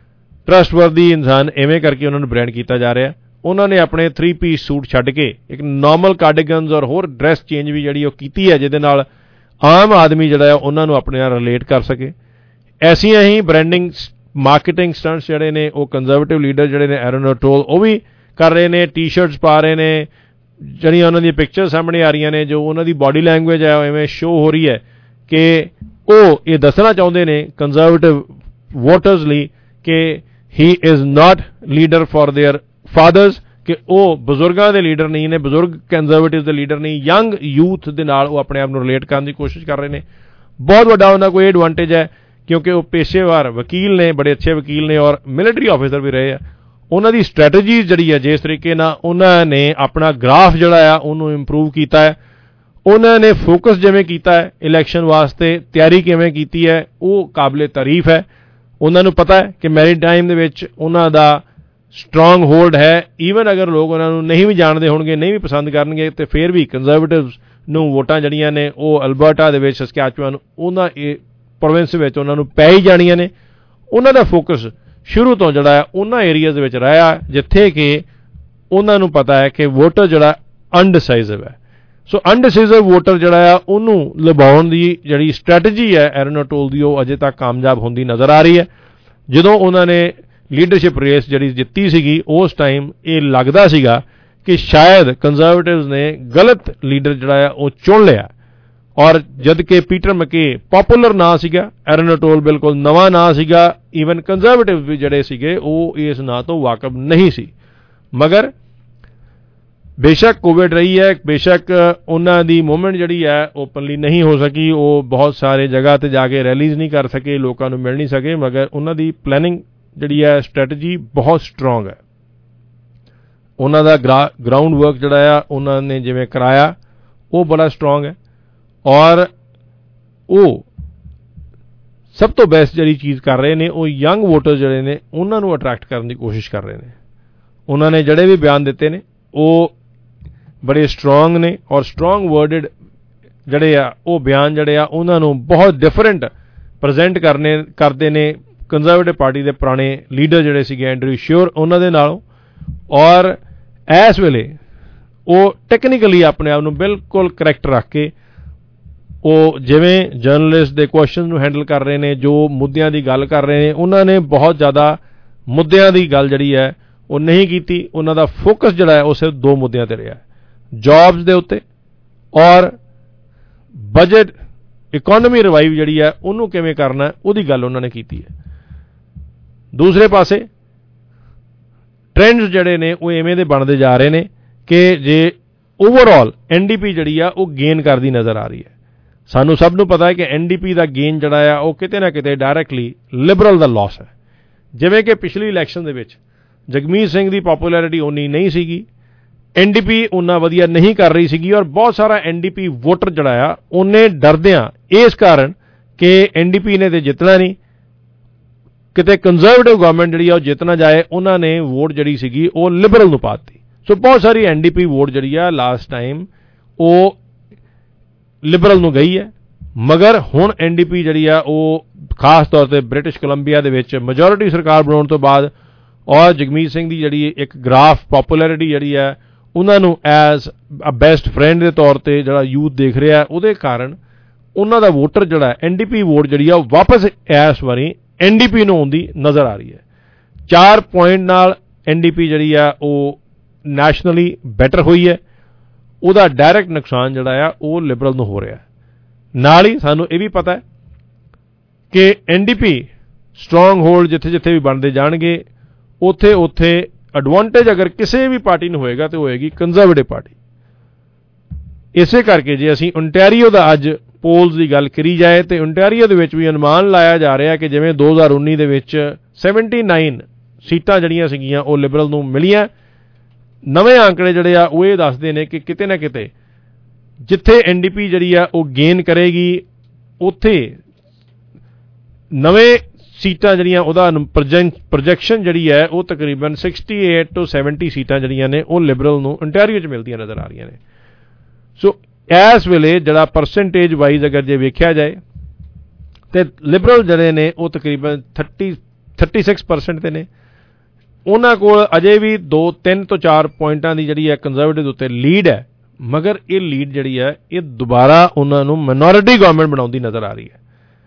ਟਰਸਟਵਰਦੀ ਇਨਸਾਨ, ਐਵੇਂ ਕਰਕੇ ਉਹਨਾਂ ਨੂੰ ਬ੍ਰੈਂਡ ਕੀਤਾ ਜਾ ਰਿਹਾ। ਉਹਨਾਂ ਨੇ ਆਪਣੇ ਥਰੀ ਪੀਸ ਸੂਟ ਛੱਡ ਕੇ ਇੱਕ ਨਾਰਮਲ ਕਾਰਡੀਗਨਸ ਔਰ ਹੋਰ ਡਰੈਸ ਚੇਂਜ ਵੀ ਜਿਹੜੀ ਉਹ ਕੀਤੀ ਹੈ, ਜਿਹਦੇ ਨਾਲ ਆਮ ਆਦਮੀ ਜਿਹੜਾ ਹੈ ਉਹਨਾਂ ਨੂੰ ਆਪਣੇ ਨਾਲ ਰਿਲੇਟ ਕਰ ਸਕੇ। ਐਸੀਆਂ ਹੀ ਬ੍ਰੈਂਡਿੰਗ ਮਾਰਕੀਟਿੰਗ ਸਟੰਟਸ ਜਿਹੜੇ ਨੇ ਉਹ ਕੰਜ਼ਰਵੇਟਿਵ ਲੀਡਰ ਜਿਹੜੇ ਨੇ ਐਰਨ ਓਟੋਲ ਉਹ ਵੀ ਕਰ ਰਹੇ ਨੇ। ਟੀ ਸ਼ਰਟਸ ਪਾ ਰਹੇ ਨੇ, ਜਿਹੜੀਆਂ ਉਹਨਾਂ ਦੀਆਂ ਪਿਕਚਰ ਸਾਹਮਣੇ ਆ ਰਹੀਆਂ ਨੇ, ਜੋ ਉਹਨਾਂ ਦੀ ਬਾਡੀ ਲੈਂਗੁਏਜ ਹੈ ਐਵੇਂ ਸ਼ੋਅ ਹੋ ਰਹੀ ਹੈ ਕਿ ਉਹ ਇਹ ਦੱਸਣਾ ਚਾਹੁੰਦੇ ਨੇ ਕੰਜ਼ਰਵੇਟਿਵ ਵੋਟਰਸ ਲਈ ਕਿ he is not leader for their fathers, ਕਿ ਉਹ ਬਜ਼ੁਰਗਾਂ ਦੇ ਲੀਡਰ ਨਹੀਂ ਨੇ, ਬਜ਼ੁਰਗ ਕੰਜ਼ਰਵੇਟਿਵ ਦੇ ਲੀਡਰ ਨਹੀਂ। ਯੰਗ ਯੂਥ ਦੇ ਨਾਲ ਉਹ ਆਪਣੇ ਆਪ ਨੂੰ ਰਿਲੇਟ ਕਰਨ ਦੀ ਕੋਸ਼ਿਸ਼ ਕਰ ਰਹੇ ਨੇ। ਬਹੁਤ ਵੱਡਾ ਉਹਨਾਂ ਕੋਲ ਇਹ ਐਡਵਾਂਟੇਜ ਹੈ ਕਿਉਂਕਿ ਉਹ ਪੇਸ਼ੇਵਾਰ ਵਕੀਲ ਨੇ, ਬੜੇ ਅੱਛੇ ਵਕੀਲ ਨੇ ਔਰ ਮਿਲਟਰੀ ਆਫੀਸਰ ਵੀ ਰਹੇ ਆ। ਉਹਨਾਂ ਦੀ ਸਟ੍ਰੈਟਜੀ ਜਿਹੜੀ ਹੈ, ਜਿਸ ਤਰੀਕੇ ਨਾਲ ਉਹਨਾਂ ਨੇ ਆਪਣਾ ਗ੍ਰਾਫ ਜਿਹੜਾ ਆ ਉਹਨੂੰ ਇੰਪਰੂਵ ਕੀਤਾ ਹੈ, ਉਹਨਾਂ ਨੇ ਫੋਕਸ ਜਿਵੇਂ ਕੀਤਾ ਹੈ ਇਲੈਕਸ਼ਨ ਵਾਸਤੇ, ਤਿਆਰੀ ਕਿਵੇਂ ਕੀਤੀ ਹੈ, ਉਹ ਕਾਬਲੇ ਤਾਰੀਫ ਹੈ। ਉਹਨਾਂ ਨੂੰ ਪਤਾ ਹੈ ਕਿ ਮੈਰੀਟਾਈਮ ਦੇ ਵਿੱਚ ਉਹਨਾਂ ਦਾ ਸਟਰੋਂਗ ਹੋਲਡ ਹੈ। ਈਵਨ ਅਗਰ ਲੋਕ ਉਹਨਾਂ ਨੂੰ ਨਹੀਂ ਵੀ ਜਾਣਦੇ ਹੋਣਗੇ, ਨਹੀਂ ਵੀ ਪਸੰਦ ਕਰਨਗੇ, ਤੇ ਫਿਰ ਵੀ ਕੰਜ਼ਰਵੇਟਿਵਸ ਨੂੰ ਵੋਟਾਂ ਜਿਹੜੀਆਂ ਨੇ ਉਹ ਅਲਬਰਟਾ ਦੇ ਵਿੱਚ, ਸਸਕੈਚੁਅਨ, ਉਹਨਾਂ ਇਹ ਪ੍ਰੋਵਿੰਸ ਵਿੱਚ ਉਹਨਾਂ ਨੂੰ ਪੈ ਹੀ ਜਾਣੀਆਂ ਨੇ। ਉਹਨਾਂ ਦਾ ਫੋਕਸ ਸ਼ੁਰੂ ਤੋਂ ਜਿਹੜਾ ਹੈ ਉਹਨਾਂ ਏਰੀਆਜ਼ ਦੇ ਵਿੱਚ ਰਿਹਾ ਜਿੱਥੇ ਕਿ ਉਹਨਾਂ ਨੂੰ ਪਤਾ ਹੈ ਕਿ ਵੋਟਰ ਜਿਹੜਾ ਅਨਡਿਸਾਈਸਿਵ ਹੈ। ਸੋ ਅਨਡਿਸਾਈਸਿਵ ਵੋਟਰ ਜਿਹੜਾ ਆ ਉਹਨੂੰ ਲੁਭਾਉਣ ਦੀ ਜਿਹੜੀ ਸਟ੍ਰੈਟਜੀ ਹੈ ਐਰਨ ਓਟੋਲ ਦੀ, ਉਹ ਅਜੇ ਤੱਕ ਕਾਮਯਾਬ ਹੁੰਦੀ ਨਜ਼ਰ ਆ ਰਹੀ ਹੈ। ਜਦੋਂ ਉਹਨਾਂ ਨੇ ਲੀਡਰਸ਼ਿਪ ਰੇਸ ਜਿਹੜੀ ਜਿੱਤੀ ਸੀਗੀ, ਉਸ ਟਾਈਮ ਇਹ ਲੱਗਦਾ ਸੀਗਾ ਕਿ ਸ਼ਾਇਦ ਕੰਜ਼ਰਵੇਟਿਵਸ ਨੇ ਗਲਤ ਲੀਡਰ ਜਿਹੜਾ ਆ ਉਹ ਚੁਣ ਲਿਆ। ਔਰ ਜਦ ਕਿ ਪੀਟਰ ਮਕੇ ਪਪੂਲਰ ਨਾਂ ਸੀਗਾ, ਐਰਨ ਓਟੋਲ ਬਿਲਕੁਲ ਨਵਾਂ ਨਾਂ ਸੀਗਾ। ਈਵਨ ਕੰਜ਼ਰਵੇਟਿਵ ਵੀ ਜਿਹੜੇ ਸੀਗੇ ਉਹ ਇਸ ਨਾਂ ਤੋਂ ਵਾਕਫ ਨਹੀਂ ਸੀ। ਮਗਰ ਬੇਸ਼ੱਕ ਕੋਵਿਡ ਰਹੀ ਹੈ, ਬੇਸ਼ੱਕ ਉਹਨਾਂ ਦੀ ਮੂਵਮੈਂਟ ਜਿਹੜੀ ਹੈ ਓਪਨਲੀ ਨਹੀਂ ਹੋ ਸਕੀ, ਉਹ ਬਹੁਤ ਸਾਰੇ ਜਗ੍ਹਾ ਤੇ ਜਾ ਕੇ ਰੈਲੀਜ਼ ਨਹੀਂ ਕਰ ਸਕੇ, ਲੋਕਾਂ ਨੂੰ ਮਿਲ ਨਹੀਂ ਸਕੇ, ਮਗਰ ਉਹਨਾਂ ਦੀ ਪਲੈਨਿੰਗ ਜਿਹੜੀ ਹੈ ਸਟ੍ਰੈਟਜੀ ਬਹੁਤ ਸਟਰੋਂਗ ਹੈ। ਉਹਨਾਂ ਦਾ ਗਰਾਊਂਡ ਵਰਕ ਜਿਹੜਾ ਆ ਉਹਨਾਂ ਨੇ ਜਿਵੇਂ ਕਰਾਇਆ ਉਹ ਬੜਾ ਸਟਰੋਂਗ ਹੈ। ਔਰ ਉਹ ਸਭ ਤੋਂ ਬੈਸਟ ਜਿਹੜੀ ਚੀਜ਼ ਕਰ ਰਹੇ ਨੇ ਉਹ ਯੰਗ ਵੋਟਰ ਜਿਹੜੇ ਨੇ ਉਹਨਾਂ ਨੂੰ ਅਟਰੈਕਟ ਕਰਨ ਦੀ ਕੋਸ਼ਿਸ਼ ਕਰ ਰਹੇ ਨੇ। ਉਹਨਾਂ ਨੇ ਜਿਹੜੇ ਵੀ ਬਿਆਨ ਦਿੱਤੇ ਨੇ ਉਹ ਬੜੇ ਸਟਰੋਂਗ ਨੇ ਔਰ ਸਟਰੋਂਗ ਵਰਡਡ ਜਿਹੜੇ ਆ ਉਹ ਬਿਆਨ ਜਿਹੜੇ ਆ ਉਹਨਾਂ ਨੂੰ ਬਹੁਤ ਡਿਫਰੈਂਟ ਪ੍ਰੈਜ਼ੈਂਟ ਕਰਨੇ ਕਰਦੇ ਨੇ ਕੰਜ਼ਰਵੇਟਿਵ ਪਾਰਟੀ ਦੇ ਪੁਰਾਣੇ ਲੀਡਰ ਜਿਹੜੇ ਸੀਗੇ ਐਂਡਰੂ ਸ਼ਿਓਰ ਉਹਨਾਂ ਦੇ ਨਾਲੋਂ। ਔਰ ਇਸ ਵੇਲੇ ਉਹ ਟੈਕਨੀਕਲੀ ਆਪਣੇ ਆਪ ਨੂੰ ਬਿਲਕੁਲ ਕਰੈਕਟ ਰੱਖ ਕੇ ਉਹ ਜਿਵੇਂ ਜਰਨਲਿਸਟ ਦੇ ਕੁਐਸਚਨ ਨੂੰ ਹੈਂਡਲ ਕਰ ਰਹੇ ਨੇ, ਜੋ ਮੁੱਦਿਆਂ ਦੀ ਗੱਲ ਕਰ ਰਹੇ ਨੇ, ਉਹਨਾਂ ਨੇ ਬਹੁਤ ਜ਼ਿਆਦਾ ਮੁੱਦਿਆਂ ਦੀ ਗੱਲ ਜਿਹੜੀ ਹੈ ਉਹ ਨਹੀਂ ਕੀਤੀ। ਉਹਨਾਂ ਦਾ ਫੋਕਸ ਜਿਹੜਾ ਹੈ ਉਹ ਸਿਰਫ ਦੋ ਮੁੱਦਿਆਂ ਤੇ ਰਿਹਾ, ਜੌਬਸ ਦੇ ਉੱਤੇ ਔਰ ਬਜਟ, ਇਕੋਨਮੀ ਰਿਵਾਈਵ ਜਿਹੜੀ ਹੈ ਉਹਨੂੰ ਕਿਵੇਂ ਕਰਨਾ ਉਹਦੀ ਗੱਲ ਉਹਨਾਂ ਨੇ ਕੀਤੀ ਹੈ। ਦੂਸਰੇ ਪਾਸੇ ਟ੍ਰੈਂਡਸ ਜਿਹੜੇ ਨੇ ਉਹ ਐਵੇਂ ਦੇ ਬਣਦੇ ਜਾ ਰਹੇ ਨੇ ਕਿ ਜੇ ਓਵਰਆਲ ਐਨ ਡੀ ਪੀ ਜਿਹੜੀ ਆ ਉਹ ਗੇਨ ਕਰਦੀ ਨਜ਼ਰ ਆ ਰਹੀ ਹੈ। ਸਾਨੂੰ ਸਭ ਨੂੰ ਪਤਾ ਹੈ ਕਿ ਐਨ ਡੀ ਪੀ ਦਾ ਗੇਨ ਜਿਹੜਾ ਆ ਉਹ ਕਿਤੇ ਨਾ ਕਿਤੇ ਡਾਇਰੈਕਟਲੀ ਲਿਬਰਲ ਦਾ ਲਾਸ ਹੈ। ਜਿਵੇਂ ਕਿ ਪਿਛਲੀ ਇਲੈਕਸ਼ਨ ਦੇ ਵਿੱਚ ਜਗਮੀਤ ਸਿੰਘ ਦੀ ਪਪੂਲੈਰਿਟੀ ਉਨੀ ਨਹੀਂ ਸੀਗੀ, ਐਨ ਡੀ ਪੀ ਉਨਾ ਵਧੀਆ ਨਹੀਂ ਕਰ ਰਹੀ ਸੀਗੀ ਔਰ ਬਹੁਤ ਸਾਰਾ ਐਨ ਡੀ ਪੀ ਵੋਟਰ ਜਿਹੜਾ ਆ ਉਹਨੇ ਡਰਦਿਆਂ ਇਸ ਕਾਰਨ ਕਿ ਐਨ ਡੀ ਪੀ ਨੇ ਤੇ ਜਿੱਤਣਾ ਨਹੀਂ, ਕਿਤੇ ਕੰਜ਼ਰਵੇਟਿਵ ਗਵਰਨਮੈਂਟ ਜਿਹੜੀ ਆ ਉਹ ਜਿੱਤ ਨਾ ਜਾਏ, ਉਹਨਾਂ ਨੇ ਵੋਟ ਜਿਹੜੀ ਸੀਗੀ ਉਹ ਲਿਬਰਲ ਨੂੰ ਪਾਤੀ। ਸੋ ਬਹੁਤ ਸਾਰੀ ਐਨ ਡੀ ਪੀ ਵੋਟ ਜਿਹੜੀ ਆ ਲਾਸਟ ਟਾਈਮ ਉਹ ਲਿਬਰਲ ਨੂੰ ਗਈ ਹੈ। ਮਗਰ ਹੁਣ ਐਨ ਡੀ ਪੀ ਜਿਹੜੀ ਆ ਉਹ ਖਾਸ ਤੌਰ 'ਤੇ ਬ੍ਰਿਟਿਸ਼ ਕੋਲੰਬੀਆ ਦੇ ਵਿੱਚ ਮੈਜੋਰਿਟੀ ਸਰਕਾਰ ਬਣਾਉਣ ਤੋਂ ਬਾਅਦ ਔਰ ਜਗਮੀਤ ਸਿੰਘ ਦੀ ਜਿਹੜੀ ਇੱਕ ਗ੍ਰਾਫ ਪੋਪੂਲੈਰਿਟੀ ਜਿਹੜੀ ਹੈ ਉਹਨਾਂ ਨੂੰ ਐਜ਼ ਅ ਬੈਸਟ ਫਰੈਂਡ ਦੇ ਤੌਰ 'ਤੇ ਜਿਹੜਾ ਯੂਥ ਦੇਖ ਰਿਹਾ, ਉਹਦੇ ਕਾਰਨ ਉਹਨਾਂ ਦਾ ਵੋਟਰ ਜਿਹੜਾ ਐਨ ਡੀ ਪੀ ਵੋਟ ਜਿਹੜੀ ਆ ਉਹ ਵਾਪਸ ਇਸ ਵਾਰੀ ਐਨ ਡੀ ਪੀ ਨੂੰ ਆਉਂਦੀ ਨਜ਼ਰ ਆ ਰਹੀ ਹੈ। ਚਾਰ ਪੁਆਇੰਟ ਨਾਲ ਐਨ ਡੀ ਪੀ ਜਿਹੜੀ ਆ ਉਹ ਨੈਸ਼ਨਲੀ ਬੈਟਰ ਹੋਈ ਹੈ। ਉਹਦਾ ਡਾਇਰੈਕਟ ਨੁਕਸਾਨ ਜਿਹੜਾ ਆ ਉਹ ਲਿਬਰਲ ਨੂੰ ਹੋ ਰਿਹਾ। ਨਾਲ ਹੀ ਸਾਨੂੰ ਇਹ ਵੀ ਪਤਾ ਹੈ ਕਿ N D P stronghold ਜਿੱਥੇ ਜਿੱਥੇ ਵੀ ਬਣਦੇ ਜਾਣਗੇ, ਉੱਥੇ ਉੱਥੇ ਐਡਵਾਂਟੇਜ ਅਗਰ ਕਿਸੇ ਵੀ ਪਾਰਟੀ ਨੂੰ ਹੋਏਗਾ ਤਾਂ ਹੋਏਗੀ ਕੰਜ਼ਰਵੇਟਿਵ ਪਾਰਟੀ। ਇਸੇ ਕਰਕੇ ਜੇ ਅਸੀਂ ਓਨਟਾਰੀਓ ਦਾ ਅੱਜ ਪੋਲਸ ਦੀ ਗੱਲ ਕਰੀ ਜਾਏ ਤੇ ਓਨਟਾਰੀਓ ਦੇ ਵਿੱਚ ਵੀ ਅਨੁਮਾਨ ਲਾਇਆ ਜਾ ਰਿਹਾ ਕਿ ਜਿਵੇਂ ਦੋ ਹਜ਼ਾਰ ਉੱਨੀ ਦੇ ਵਿੱਚ ਉਨੱਤੀ ਸੀਟਾਂ ਜਿਹੜੀਆਂ ਸੀਗੀਆਂ ਉਹ ਲਿਬਰਲ ਨੂੰ ਮਿਲੀਆਂ। ਨਵੇਂ ਆંકੜੇ ਜਿਹੜੇ ਆ ਉਹ ਇਹ ਦੱਸਦੇ ਨੇ ਕਿ ਕਿਤੇ ਨਾ ਕਿਤੇ ਜਿੱਥੇ ਐਨ ਡੀ ਪੀ ਜਿਹੜੀ ਆ ਉਹ ਗੇਨ ਕਰੇਗੀ, ਉੱਥੇ ਨਵੇਂ ਸੀਟਾਂ ਜਿਹੜੀਆਂ ਉਹਦਾ ਪ੍ਰੋਜੈਕਸ਼ਨ ਜਿਹੜੀ ਹੈ ਉਹ ਤਕਰੀਬਨ ਅੜਸਠ ਤੋਂ ਸੱਤਰ ਸੀਟਾਂ ਜਿਹੜੀਆਂ ਨੇ ਉਹ ਲਿਬਰਲ ਨੂੰ ਓਨਟਾਰੀਓ 'ਚ ਮਿਲਦੀਆਂ ਨਜ਼ਰ ਆ ਰਹੀਆਂ ਨੇ। ਸੋ ਇਸ ਵੇਲੇ ਜਿਹੜਾ ਪਰਸੈਂਟੇਜ ਵਾਈਜ਼ ਅਗਰ ਜੇ ਵੇਖਿਆ ਜਾਏ ਤੇ ਲਿਬਰਲ ਜਿਹੜੇ ਨੇ ਉਹ ਤਕਰੀਬਨ ਥਰਟੀ ਥਰਟੀ ਸਿਕਸ ਪਰਸੈਂਟ 'ਤੇ ਨੇ। ਉਹਨਾਂ ਕੋਲ ਅਜੇ ਵੀ ਦੋ ਤਿੰਨ ਤੋਂ ਚਾਰ ਪੁਆਇੰਟਾਂ ਦੀ ਜਿਹੜੀ ਹੈ ਕੰਜ਼ਰਵੇਟਿਵ ਦੇ ਉੱਤੇ ਲੀਡ ਹੈ, ਮਗਰ ਇਹ ਲੀਡ ਜਿਹੜੀ ਹੈ ਇਹ ਦੁਬਾਰਾ ਉਹਨਾਂ ਨੂੰ ਮਾਈਨੋਰਿਟੀ ਗਵਰਨਮੈਂਟ ਬਣਾਉਂਦੀ ਨਜ਼ਰ ਆ ਰਹੀ ਹੈ।